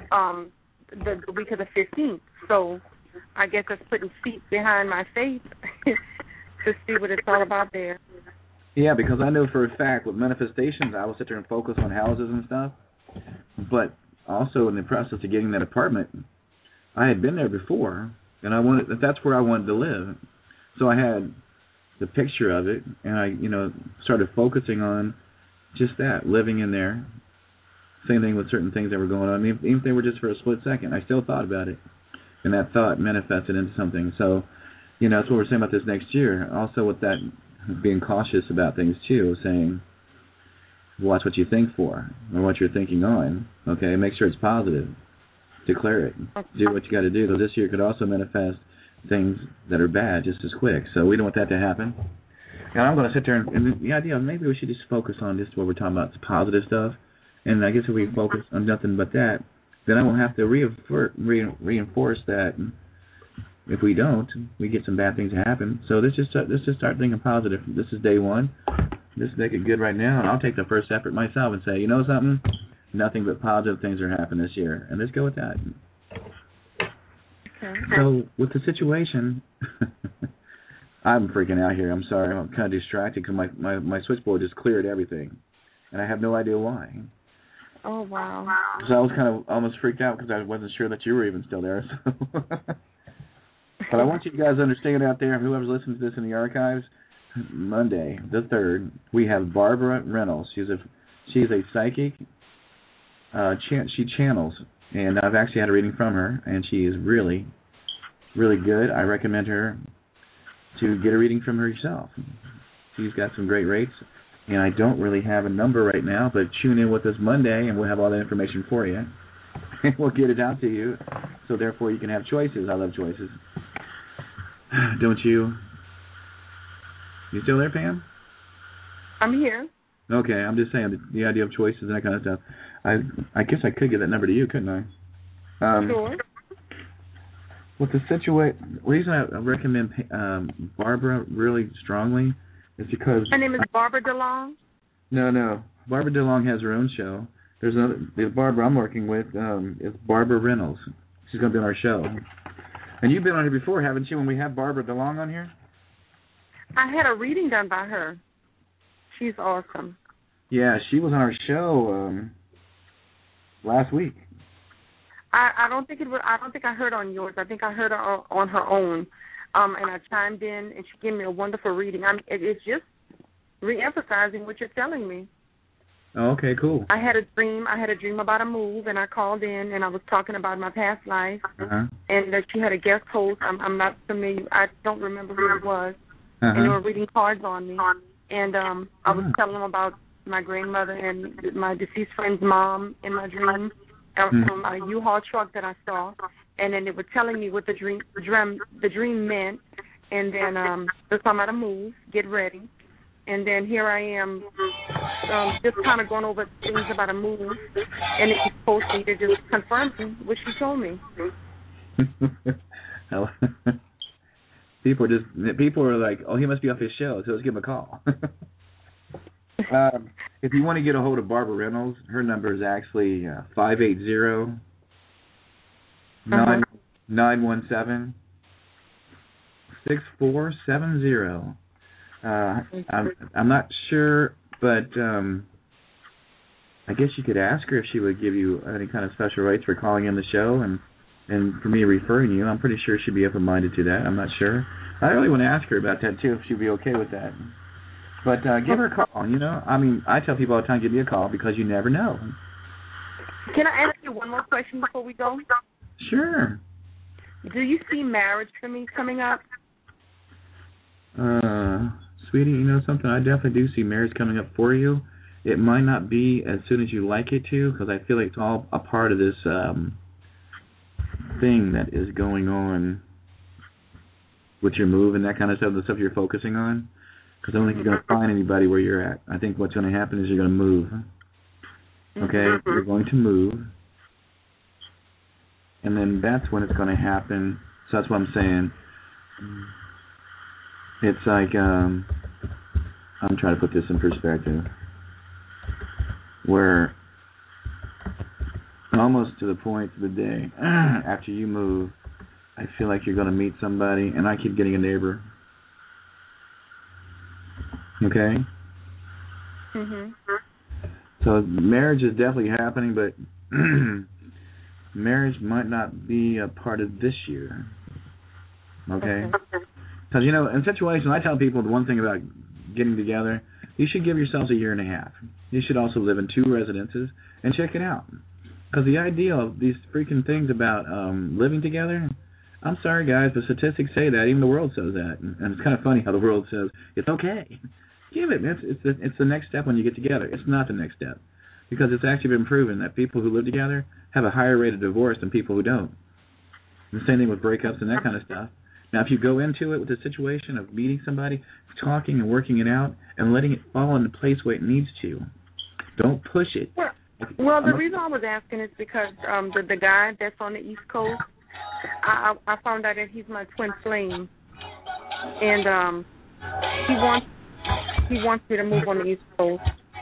the week of the 15th, so I guess that's putting feet behind my faith to see what it's all about there. Yeah, because I know for a fact with manifestations, I will sit there and focus on houses and stuff, but also in the process of getting that apartment, I had been there before, and that's where I wanted to live. So I had the picture of it, and I, started focusing on just that, living in there. Same thing with certain things that were going on. Even if they were just for a split second, I still thought about it, and that thought manifested into something. So, that's what we're saying about this next year. Also with that, being cautious about things too, saying, watch what you think for, or what you're thinking on. Okay, make sure it's positive. Declare it. Do what you got to do. Because this year could also manifest things that are bad just as quick. So we don't want that to happen. And I'm going to sit there and the idea of maybe we should just focus on just what we're talking about, positive stuff. And I guess if we focus on nothing but that, then I won't have to reinforce that if we don't, we get some bad things to happen. So let's just start thinking positive. This is day one. Let's make it good right now, and I'll take the first effort myself and say, you know something? Nothing but positive things are happening this year, and let's go with that. Okay. So with the situation, I'm freaking out here. I'm sorry. I'm kind of distracted because my switchboard just cleared everything, and I have no idea why. Oh, wow. So I was kind of almost freaked out because I wasn't sure that you were even still there. So. But I want you guys to understand out there, whoever's listening to this in the archives, Monday, the 3rd, we have Barbara Reynolds. She's a psychic. She channels, and I've actually had a reading from her, and she is really, really good. I recommend her to get a reading from her yourself. She's got some great rates, and I don't really have a number right now, but tune in with us Monday, and we'll have all that information for you. And we'll get it out to you, so therefore you can have choices. I love choices. Don't you? You still there, Pam? I'm here. Okay, I'm just saying the idea of choices and that kind of stuff. I guess I could give that number to you, couldn't I? Sure. With the reason I recommend Barbara really strongly is because her name is Barbara DeLong. No. Barbara DeLong has her own show. The Barbara I'm working with is Barbara Reynolds. She's going to be on our show. And you've been on here before, haven't you, when we had Barbara DeLong on here? I had a reading done by her. She's awesome. Yeah, she was on our show last week. I don't think I heard on yours. I think I heard her on her own. And I chimed in, and she gave me a wonderful reading. It's just re-emphasizing what you're telling me. Oh, okay, cool. I had a dream about a move, and I called in, and I was talking about my past life, and that she had a guest host. I'm not familiar. I don't remember who it was, and they were reading cards on me, and I was telling them about my grandmother and my deceased friend's mom in my dream, from a U-Haul truck that I saw, and then they were telling me what the dream meant, and then they're talking about a move, get ready. And then here I am, just kind of going over things about a move, and it's supposed to just confirm what she told me. People are like, oh, he must be off his show, so let's give him a call. If you want to get a hold of Barbara Reynolds, her number is actually 580-917-6470. I'm not sure, but I guess you could ask her if she would give you any kind of special rates for calling in the show and for me referring you. I'm pretty sure she'd be open-minded to that. I'm not sure. I really want to ask her about that, too, if she'd be okay with that. But give her a call, I tell people all the time, give me a call because you never know. Can I ask you one more question before we go? Sure. Do you see marriage for me coming up? Sweetie, you know something? I definitely do see marriage coming up for you. It might not be as soon as you like it to, because I feel like it's all a part of this thing that is going on with your move and that kind of stuff, the stuff you're focusing on. Because I don't think you're going to find anybody where you're at. I think what's going to happen is you're going to move. Okay? You're going to move. And then that's when it's going to happen. So that's what I'm saying. It's like, I'm trying to put this in perspective, where almost to the point of the day after you move, I feel like you're going to meet somebody, and I keep getting a neighbor. Okay? So marriage is definitely happening, but marriage might not be a part of this year. Okay? Because, in situations, I tell people the one thing about getting together, you should give yourselves a year and a half. You should also live in 2 residences and check it out. Because the idea of these freaking things about living together, I'm sorry, guys, the statistics say that. Even the world says that. And it's kind of funny how the world says, it's okay. Give it. It's the next step when you get together. It's not the next step. Because it's actually been proven that people who live together have a higher rate of divorce than people who don't. And the same thing with breakups and that kind of stuff. Now, if you go into it with the situation of meeting somebody, talking and working it out, and letting it fall into place where it needs to, don't push it. Well, the reason I was asking is because the guy that's on the East Coast, I found out that he's my twin flame, and he wants me to move on the East Coast.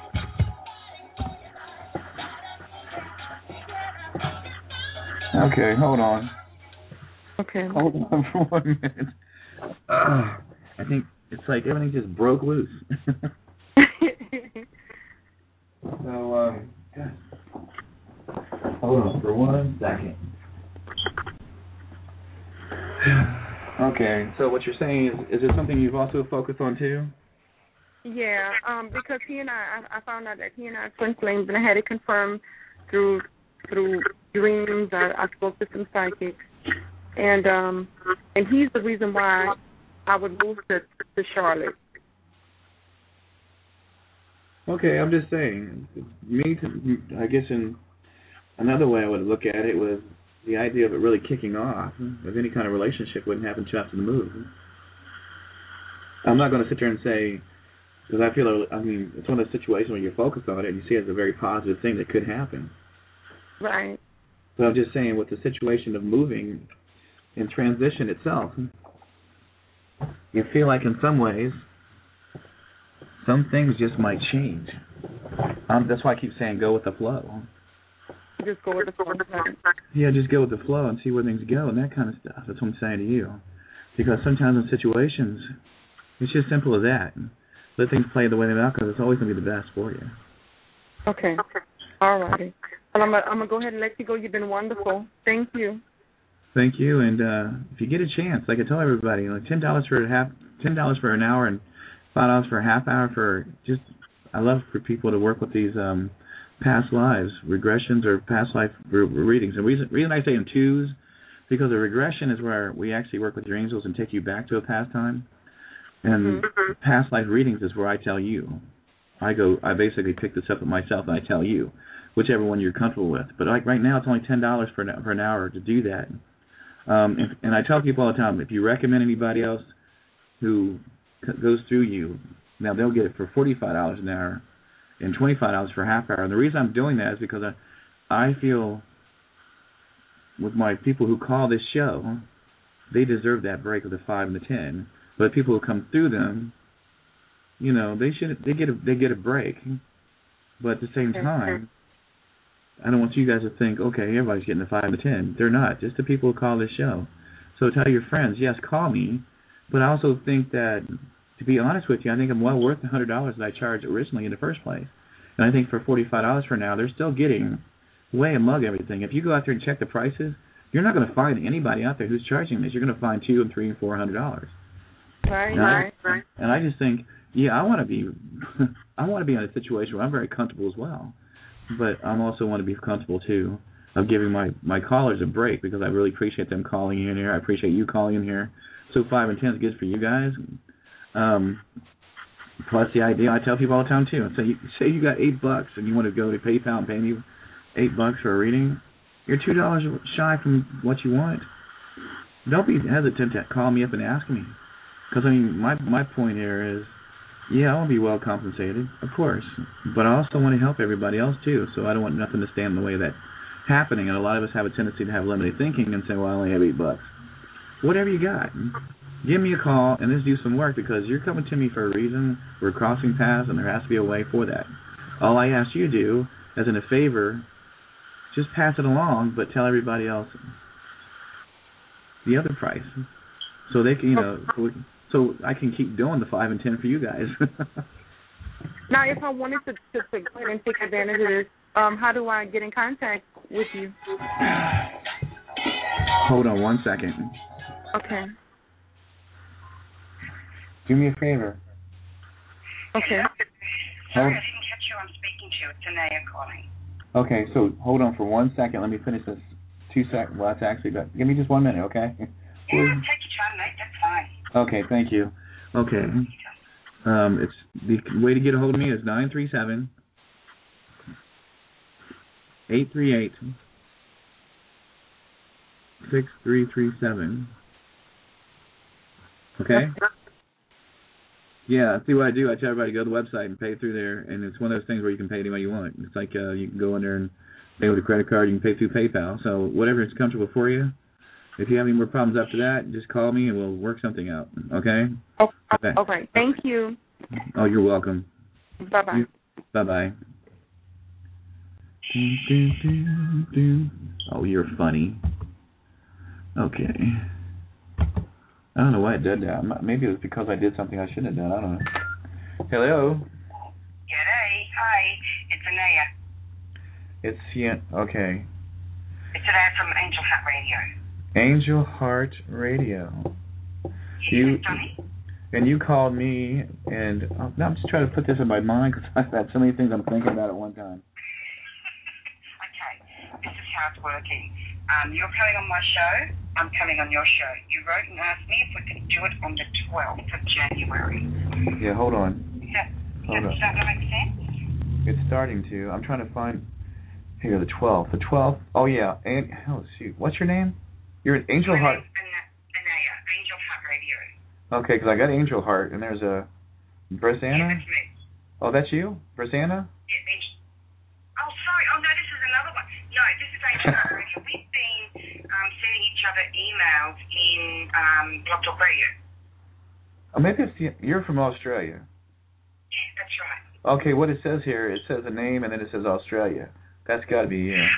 Okay, hold on. Okay. Hold on for 1 minute. I think it's like everything just broke loose. So, hold on for 1 second. Okay, so what you're saying is it something you've also focused on too? Yeah, because he and I found out that he and I are twin flames, and I had it confirmed through dreams. I spoke to some psychics, and he's the reason why I would move to Charlotte. Okay, I'm just saying. I guess in another way I would look at it was the idea of it really kicking off. If any kind of relationship wouldn't happen until after the move. I'm not going to sit there and say, because it's one of those situations where you're focused on it and you see it as a very positive thing that could happen. Right. So I'm just saying, with the situation of moving and transition itself, you feel like in some ways, some things just might change. That's why I keep saying go with the flow. Just go with the flow. Yeah, just go with the flow and see where things go and that kind of stuff. That's what I'm saying to you. Because sometimes in situations, it's just simple as that. Let things play the way they are, because it's always going to be the best for you. Okay. All righty. Well, I'm gonna go ahead and let you go. You've been wonderful. Thank you. Thank you. And if you get a chance, like I tell everybody, like $10 for an hour and $5 for a half hour for just. I love for people to work with these past lives regressions or past life readings. And the reason I say in twos, because a regression is where we actually work with your angels and take you back to a past time. And past life readings is where I tell you. I basically pick this up with myself and I tell you, whichever one you're comfortable with. But like right now, it's only $10 for an hour to do that. And I tell people all the time, if you recommend anybody else who goes through you, now they'll get it for $45 an hour and $25 for a half hour. And the reason I'm doing that is because I feel with my people who call this show, they deserve that break of the 5 and the 10. But people who come through them, they get a break. But at the same time, I don't want you guys to think, okay, everybody's getting the 5 and the 10. They're not. Just the people who call this show. So tell your friends, yes, call me. But I also think that, to be honest with you, I think I'm well worth the $100 that I charged originally in the first place. And I think for $45 for now, they're still getting way among everything. If you go out there and check the prices, you're not going to find anybody out there who's charging this. You're going to find $200 and $300 and $400. Right. And I just think, I want to be in a situation where I'm very comfortable as well. But I also want to be comfortable too of giving my callers a break, because I really appreciate them calling in here. I appreciate you calling in here. So 5 and 10 is good for you guys. Plus the idea, I tell people all the time too. Say you got $8 and you want to go to PayPal and pay me $8 for a reading. You're $2 shy from what you want. Don't be hesitant to call me up and ask me. Because my point here is, I want to be well compensated, of course, but I also want to help everybody else too. So I don't want nothing to stand in the way of that happening. And a lot of us have a tendency to have limited thinking and say, well, I only have $8. Whatever you got, give me a call and let's do some work, because you're coming to me for a reason. We're crossing paths, and there has to be a way for that. All I ask you to do, as in a favor, just pass it along, but tell everybody else the other price, so they can, so I can keep doing the 5 and 10 for you guys. Now, if I wanted to go ahead and take advantage of this, how do I get in contact with you? Hold on 1 second. Okay. Do me a favor. Okay. Sorry, I didn't catch who I'm speaking to. It's Anaya calling. Okay, so hold on for 1 second. Let me finish this 2 seconds. Well, that's actually good. Give me just 1 minute, okay? Yeah, take your time, mate. That's fine. Okay, thank you. Okay. It's the way to get a hold of me is 937-838-6337. Okay? Yeah, see what I do. I tell everybody to go to the website and pay through there, and it's one of those things where you can pay any way you want. It's like you can go in there and pay with a credit card. You can pay through PayPal. So whatever is comfortable for you. If you have any more problems after that, just call me and we'll work something out. Okay? Okay. Thank you. Oh, you're welcome. Bye-bye. Bye-bye. Oh, you're funny. Okay. I don't know why it did that. Maybe it was because I did something I shouldn't have done. I don't know. Hello. G'day. Hi. It's Anaya. Okay. It's Anaya from Angel Heart Radio. Angel Heart Radio. Yes, Johnny? And you called me, and now I'm just trying to put this in my mind because I've got so many things I'm thinking about at one time. Okay. This is how it's working. You're coming on my show. I'm coming on your show. You wrote and asked me if we could do it on the 12th of January. Yeah, hold on. Is that going to make sense? It's starting to. I'm trying to find... Here, the 12th. The 12th? Oh, yeah. Oh, shoot. What's your name? You're an Angel Heart... Anaya, Angel Heart Radio. Okay, because I got Angel Heart, and there's a... Brisana? Yeah, that's me. Oh, that's you? Brisana? Yeah, Angel... Oh, sorry. Oh, no, this is another one. No, this is Angel Heart Radio. We've been sending each other emails in Blog Talk Radio. Oh, maybe it's you're from Australia. Yeah, that's right. Okay, what it says here, it says a name, and then it says Australia. That's got to be you. Yeah,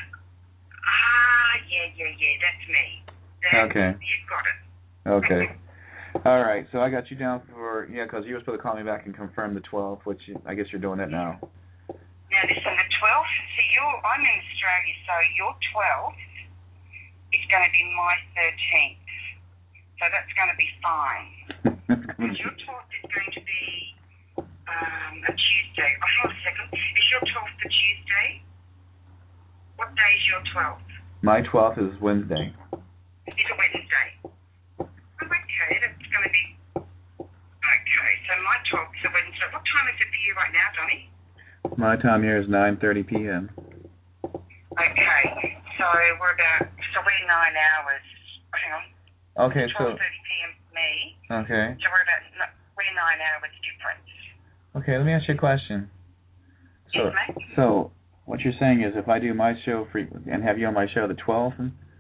that's me. Okay. You've got it. Okay. All right, so I got you down for, because you were supposed to call me back and confirm the 12th, which I guess you're doing that now. Now, listen, the 12th, I'm in Australia, so your 12th is going to be my 13th. So that's going to be fine. Because your 12th is going to be a Tuesday. Oh, hang on a second. Is your 12th a Tuesday? What day is your 12th? My 12th is Wednesday. It's a Wednesday. Oh, okay, that's going to be... Okay, so my 12th is a Wednesday. What time is it for you right now, Donnie? My time here is 9:30 p.m. Okay, so we're 9 hours. Hang on. Okay, 12:30 p.m. for me. Okay. So we're 9 hours difference. Okay, let me ask you a question. Yes, mate? So, what you're saying is if I do my show and have you on my show the 12th,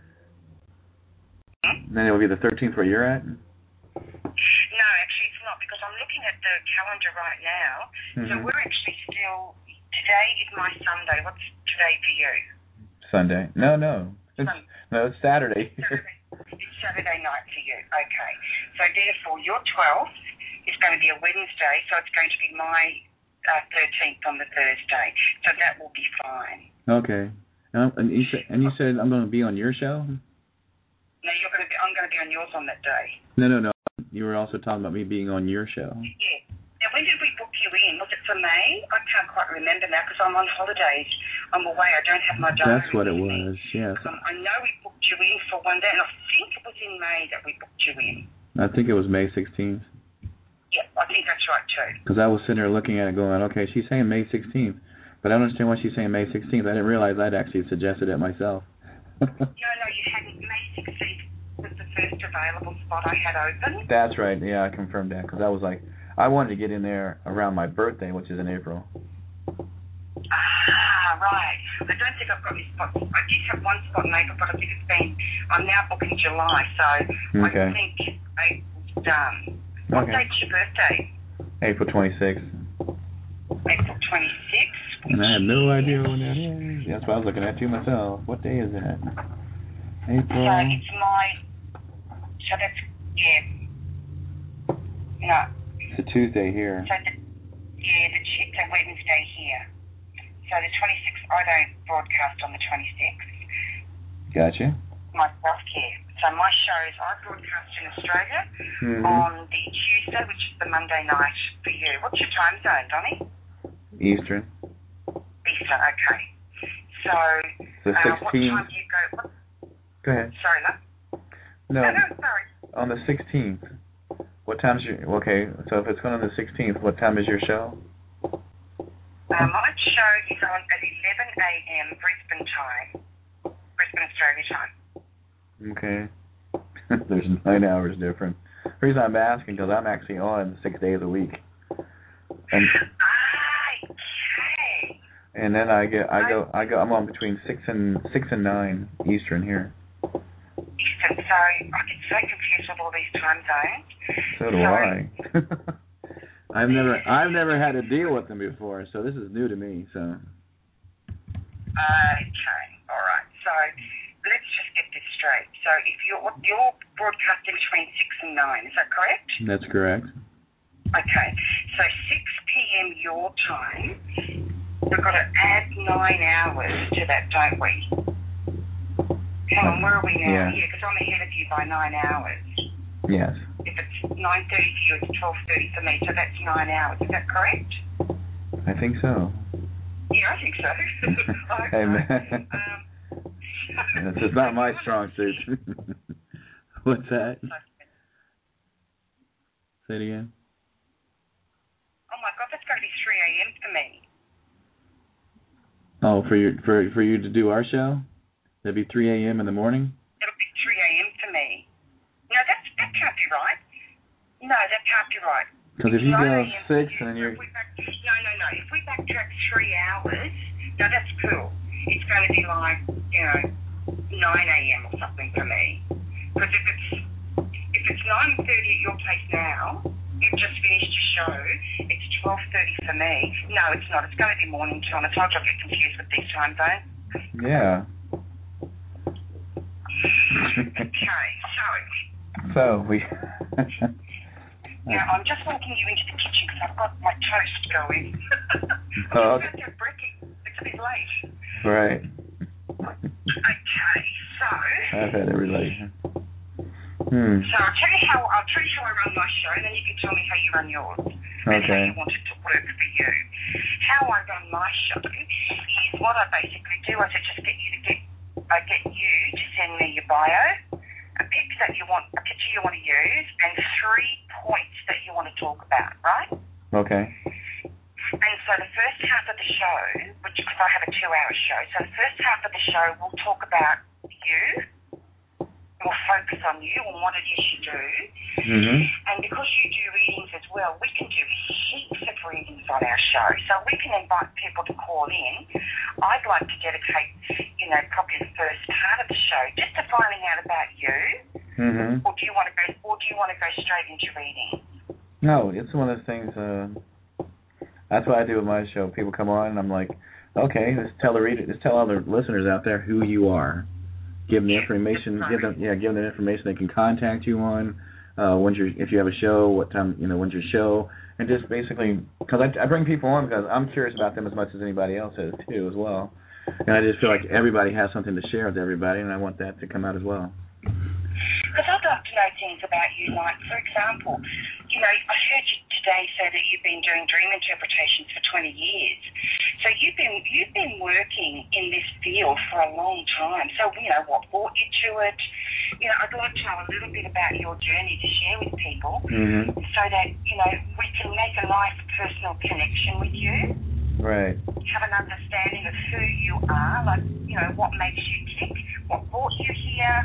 then it will be the 13th where you're at? No, actually it's not, because I'm looking at the calendar right now. So we're actually still... Today is my Sunday. What's today for you? Sunday. No. It's Saturday. It's Saturday night for you. Okay. So therefore, your 12th is going to be a Wednesday, so it's going to be my 13th on the Thursday. So that will be fine. Okay. And you said I'm going to be on your show? No, I'm going to be on yours on that day. No. You were also talking about me being on your show. Yeah. Now, when did we book you in? Was it for May? I can't quite remember now because I'm on holidays. I'm away. I don't have my diary. That's what it was, yes. I know we booked you in for one day, and I think it was in May that we booked you in. I think it was May 16th. Yeah, I think that's right too. Because I was sitting there looking at it going, okay, she's saying May 16th, but I don't understand why she's saying May 16th. I didn't realize I'd actually suggested it myself. No, you hadn't. May 16th was the first available spot I had open. That's right. Yeah, I confirmed that because I was like, I wanted to get in there around my birthday, which is in April. Right. I don't think I've got any spots. I did have one spot in April, but I think I'm now booking July, so okay. I think April's done. What date's your birthday? April 26th. April 26th? And I have no idea when that is. That's what I was looking at too myself. What day is that? April. So it's that's, no. It's a Tuesday here. So it's a Wednesday here. So the 26th, I don't broadcast on the 26th. Gotcha. My self-care. So my shows, I broadcast in Australia on the Tuesday, which is the Monday night for you. What's your time zone, Donnie? Eastern. Eastern, okay. So, the 16th. What time do you go? Go ahead. Sorry, love. No, sorry. On the 16th. What time's okay, so if it's going on the 16th, what time is your show? My show is on at 11 a.m. Brisbane time. Brisbane, Australia time. Okay. There's 9 hours difference. The reason I'm asking because I'm actually on 6 days a week. And then I'm on between 6 and 9 Eastern here. Eastern. So I get so confused with all these time zones. So do I. I've never had to deal with them before, so this is new to me. So. Okay, all right. So let's just get this straight. So if you're broadcasting between 6 and 9, is that correct? That's correct. Okay, so 6 p.m. your time, we've got to add 9 hours to that, don't we? Hang on, where are we now? Yeah, because I'm ahead of you by 9 hours. Yes. If it's 9:30 for you, it's 12:30 for me, so that's 9 hours. Is that correct? I think so. Yeah, I think so. Hey, man. This is not my strong suit. What's that? Say it again. Oh my God, that's got to be 3 a.m. for me. Oh, for you to do our show? That'd be 3 a.m. in the morning? It'll be 3 a.m. for me. No, that can't be right. No, that can't be right. Because if you go 6 and then you're... No. If we backtrack 3 hours, now that's cool. It's going to be like, 9 a.m. or something for me. Because if it's 9:30 at your place now, you've just finished your show, it's 12:30 for me. No, it's not. It's going to be morning time. I told you I'll get confused with these time zones. Yeah. Okay, so we... Now, I'm just walking you into the kitchen because I've got my toast going. Oh, I'm about to have breakfast. It's a bit late. Right. Okay, so... I've had everybody. So I'll tell you how I run my show, and then you can tell me how you run yours. And how you want it to work for you. How I run my show is what I basically do is I just get you to send me your bio, a picture you want to use, and 3 points that you want to talk about, right? Okay. And so the first half of the show, which because I have a 2-hour show, so the first half of the show we'll talk about you. We'll focus on you and what it is you do. Mm-hmm. And because you do readings as well, we can do heaps of readings on our show. So we can invite people to call in. I'd like to dedicate, probably the first part of the show just to finding out about you. Mm-hmm. Or do you want to go straight into reading? No, it's one of those things. That's what I do with my show. People come on, and I'm like, okay, let's tell all the listeners out there who you are. Give them the information. Give them the information they can contact you on. If you have a show, what time? When's your show? And just basically, because I bring people on because I'm curious about them as much as anybody else is too, as well. And I just feel like everybody has something to share with everybody, and I want that to come out as well. Because I'd like to know things about you, like, for example, I heard you today say that you've been doing dream interpretations for 20 years. So you've been working in this field for a long time. So, what brought you to it? I'd like to know a little bit about your journey to share with people so that, we can make a nice personal connection with you. Right. Have an understanding of who you are, like, what makes you tick, what brought you here,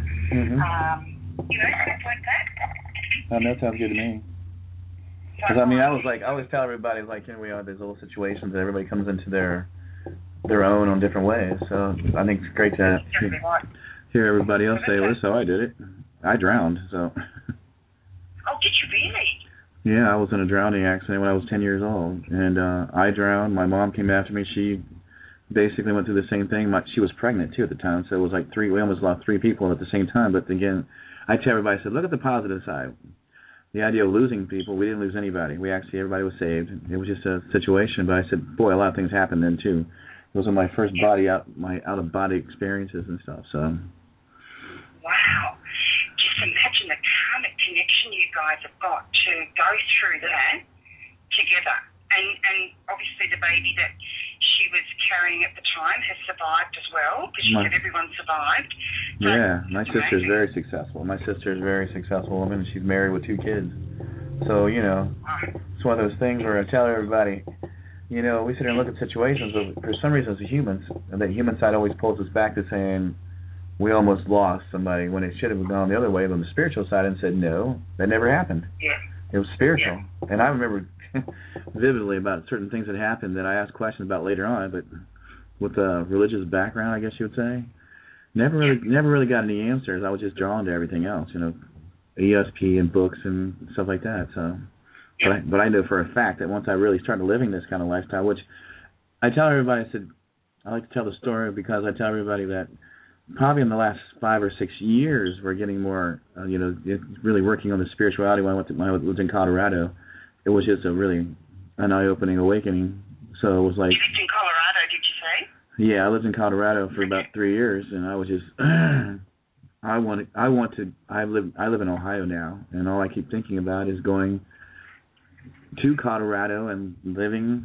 stuff like that. That sounds good to me. Because I always tell everybody, we are these little situations that everybody comes into their own on different ways. So I think it's great to hear everybody else say, "Well, so I did it. I drowned." So. Oh, did you really? Yeah, I was in a drowning accident when I was 10 years old, and I drowned. My mom came after me. She basically went through the same thing. She was pregnant too at the time, so it was like we almost lost 3 people at the same time. But again, I tell everybody, I said, look at the positive side. The idea of losing people, we didn't lose anybody. Everybody was saved. It was just a situation. But I said, boy, a lot of things happened then too. Those are my first out of body experiences and stuff. So. Wow. Just imagine the karmic connection you guys have got to go through that together. And obviously the baby that she was carrying at the time has survived as well, because she said everyone survived. Yeah, my sister's very successful. My sister is a very successful woman, and she's married with 2 kids. So, it's one of those things where I tell everybody, we sit here and look at situations, but for some reason as humans, the human side always pulls us back to saying we almost lost somebody when it should have gone the other way on the spiritual side and said, no, that never happened. Yeah. It was spiritual. Yeah. And I remember vividly about certain things that happened that I asked questions about later on, but with a religious background, I guess you would say. never really got any answers. I was just drawn to everything else, ESP and books and stuff like that. So, but I know for a fact that once I really started living this kind of lifestyle, which I tell everybody, I like to tell the story because I tell everybody that probably in the last 5 or 6 years we're getting more, really working on the spirituality. When I was in Colorado, it was just a really an eye-opening awakening. So it was like. You lived in Colorado, did you say? Yeah, I lived in Colorado for about 3 years, and I was just. I live in Ohio now, and all I keep thinking about is going to Colorado and living,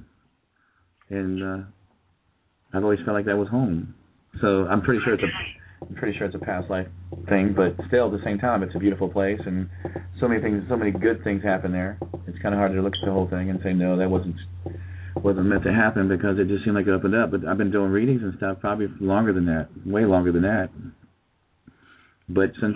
and I've always felt like that was home. So I'm pretty sure it's a past life thing, but still at the same time it's a beautiful place, and so many good things happen there. It's kind of hard to look at the whole thing and say no, that wasn't meant to happen, because it just seemed like it opened up. But I've been doing readings and stuff probably longer than that, way longer than that. But since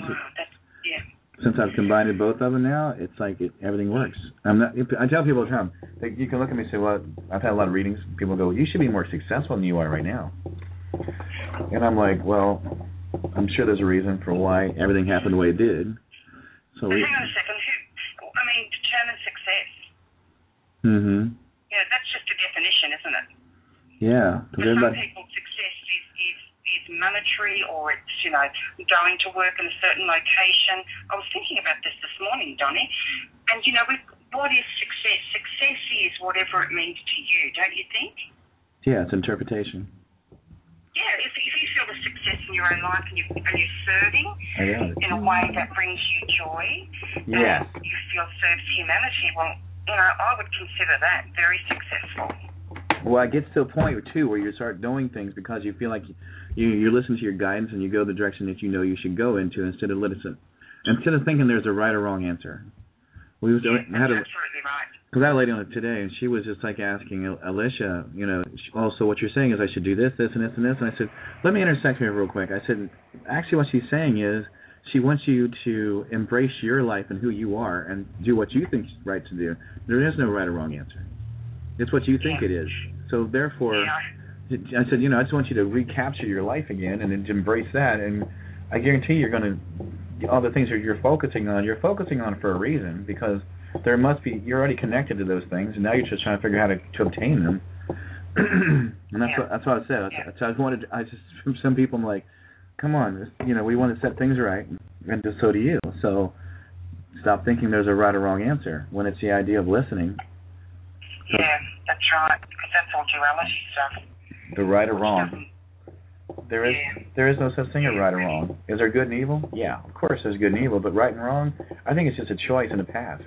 I've combined both of them now, it's like everything works. I tell people all the time, you can look at me and say, well, I've had a lot of readings. People go, you should be more successful than you are right now. And I'm like, well, I'm sure there's a reason for why everything happened the way it did. So hang on a second. Determines success. Mm-hmm. Yeah, that's just a definition, isn't it? Yeah. For some people, success is monetary, or it's, going to work in a certain location. I was thinking about this morning, Donnie, and, what is success? Success is whatever it means to you, don't you think? Yeah, it's interpretation. Yeah, if you feel the success in your own life and you're serving in a way that brings you joy, and you feel serves humanity, well, I would consider that very successful. Well, it gets to a point, too, where you start doing things because you feel like you listen to your guidance and you go the direction that you know you should go into instead of thinking there's a right or wrong answer. Absolutely right. Because I had a lady on it today, and she was just like asking Alicia, so what you're saying is I should do this, this, and this, and this. And I said, let me intersect here real quick. I said, actually what she's saying is she wants you to embrace your life and who you are and do what you think is right to do. There is no right or wrong answer. It's what you think it is. So therefore, I said, I just want you to recapture your life again and then embrace that. And I guarantee you're going to, all the things that you're focusing on for a reason, because there must be, you're already connected to those things, and now you're just trying to figure out how to obtain them. And that's what I said. From some people, I'm like, come on, we want to set things right, and so do you. So stop thinking there's a right or wrong answer when it's the idea of listening. Yeah, that's right, because that's all duality stuff. The right or wrong. There is no such thing as right or wrong. Is there good and evil? Yeah, of course there's good and evil, but right and wrong, I think it's just a choice and a path.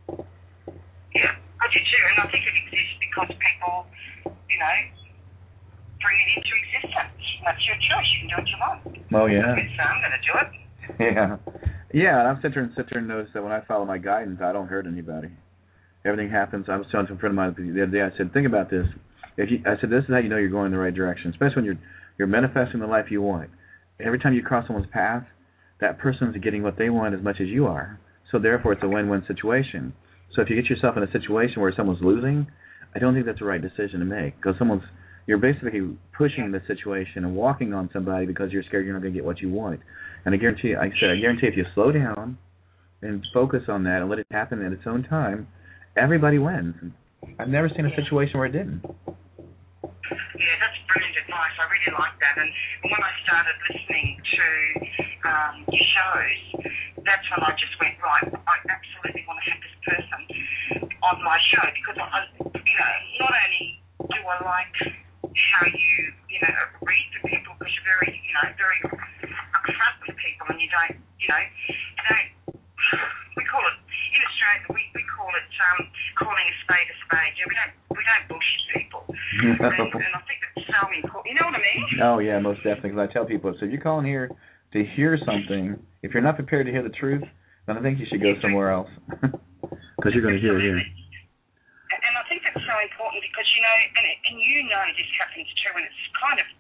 Yeah, I do too, and I think it exists because people, bring it into existence. That's your choice. You can do what you want. Oh, yeah. So I'm going to do it. Yeah, and I've sit there and noticed that when I follow my guidance, I don't hurt anybody. Everything happens. I was telling some friend of mine the other day, I said, think about this. I said, this is how you know you're going in the right direction, especially when you're manifesting the life you want. Every time you cross someone's path, that person's getting what they want as much as you are. So therefore, it's a win-win situation. So if you get yourself in a situation where someone's losing, I don't think that's the right decision to make, because you're basically pushing the situation and walking on somebody because you're scared you're not going to get what you want. And I guarantee if you slow down and focus on that and let it happen at its own time, everybody wins. I've never seen a situation where it didn't. Yeah, that's brilliant advice. I really like that. And when I started listening to your shows, that's when I just went, right, I absolutely want to have this person on my show, because not only do I like how you read for people, because you're very, very upfront with people, and you don't, we call it, in Australia, we call it calling a spade a spade. Yeah, we don't bullshit people. And I think it's so important. You know what I mean? Oh, yeah, most definitely. Because I tell people, so if you call in here to hear something, if you're not prepared to hear the truth, then I think you should go somewhere else. Because you're going to hear it here. And I think that's so important because, and this happens too, and it's kind of,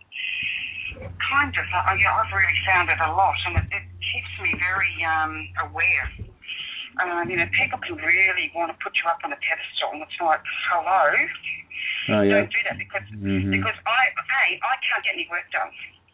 I've really found it a lot, and it keeps me very aware. People can really want to put you up on a pedestal, and it's like, hello, don't do that, because I can't get any work done.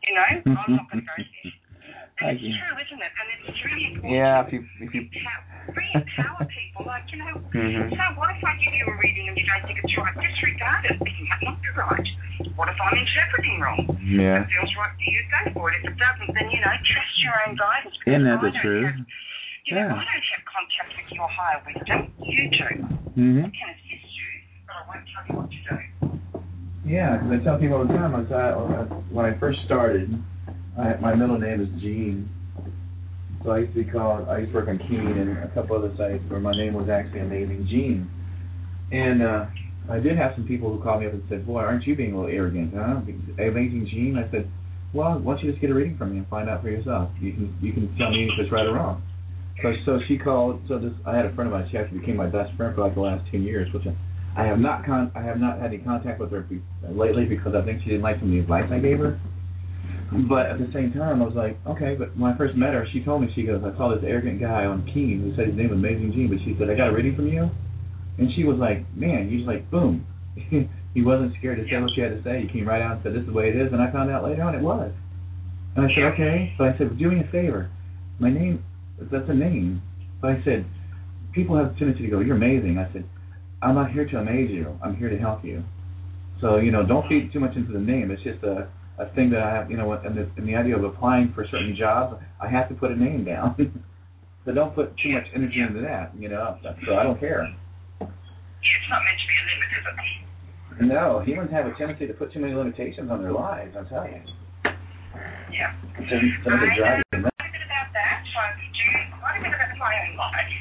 You know, I'm not going to go there. And it's true, isn't it? And it's really important. Yeah, if you re-empower people. Like, you know, so what if I give you a reading and you don't think it's right? Disregard it. It might not be right. What if I'm interpreting wrong? Yeah. If it feels right to you, go for it. If it doesn't, then, you know, trust your own guidance. Isn't that the truth? You know, I don't have contact with your higher wisdom. You do. I can assist you, but I won't tell you what to do. Yeah, because I tell people all the time, when I first started, my middle name is Gene. So I used to work on Keen and a couple other sites where my name was actually Amazing Gene. And I did have some people who called me up and said, boy, aren't you being a little arrogant, huh? Amazing Gene? I said, well, why don't you just get a reading from me and find out for yourself? You can tell me if it's right or wrong. So she called. I had a friend of mine. She actually became my best friend for like the last 10 years, which I have not had any contact with her lately because I think she didn't like some of the advice I gave her. But at the same time, I was like, okay. But when I first met her, she told me, she goes, I saw this arrogant guy on Keen who said his name was Amazing Gene, but she said, I got a reading from you. And she was like, man, you just like, boom. He wasn't scared to say what she had to say. He came right out and said, this is the way it is. And I found out later on it was. And I said, okay. So I said, do me a favor. My name, that's a name. So I said, people have a tendency to go, you're amazing. I said, I'm not here to amaze you. I'm here to help you. So, don't feed too much into the name. It's just a thing that I have, in the idea of applying for certain jobs, I have to put a name down. So don't put too much energy into that, so I don't care. It's not meant to be a limit, is it? No, humans have a tendency to put too many limitations on their lives, I'll tell you. Yeah. Some of the drive you nuts. Quite a bit about that. I do quite a bit about my own life.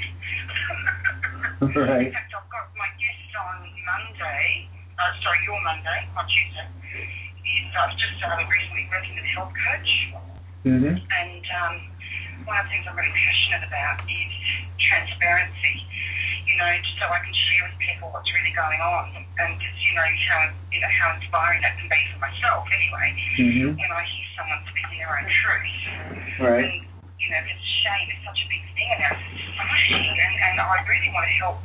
Right. In fact, I've got my guest on Monday, your Monday, not Tuesday. I've just started recently working with a health coach. And one of the things I'm really passionate about is transparency, so I can share with people what's really going on. And just, how inspiring that can be for myself anyway, when I hear someone speaking their own truth. Right. And, because shame is such a big thing in our society, and I really want to help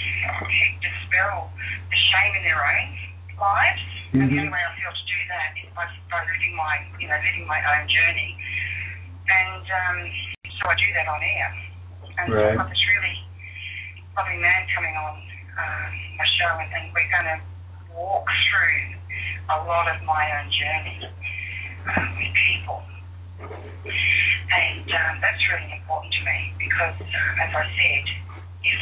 dispel the shame in their own lives. And the only way I feel to do that is by living my own journey. And so I do that on air. And so I've got this really lovely man coming on my show, and we're going to walk through a lot of my own journey with people. And that's really important to me because, as I said, if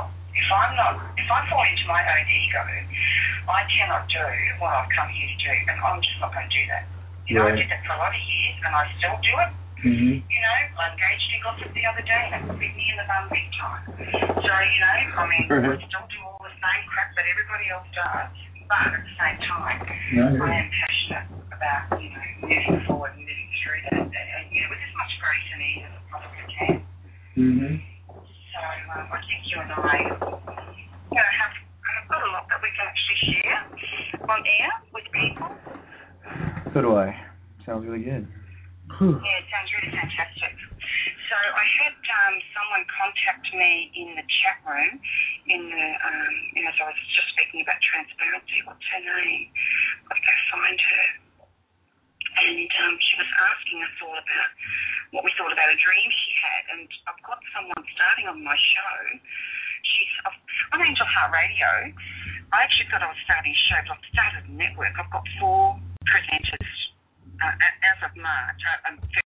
I fall into my own ego, I cannot do what I've come here to do, and I'm just not going to do that. I did that for a lot of years, and I still do it. I engaged in gossip the other day, and it bit me in the bum big time. So, I still do all the same crap that everybody else does, but at the same time, I am passionate about, moving forward and moving through that, and with as much grace and ease as I possibly can. So, I think you and I, have got a lot that we can actually share on air with people. So do I. Sounds really good. Yeah, it sounds really fantastic. So I had someone contact me in the chat room, as I was just speaking about transparency. What's her name? I've got to find her. And she was asking us all about what we thought about a dream she had. And I've got someone starting on my show. She's on Angel Heart Radio. I actually thought I was starting a show, but I've started a network. I've got 4 presenters as of March.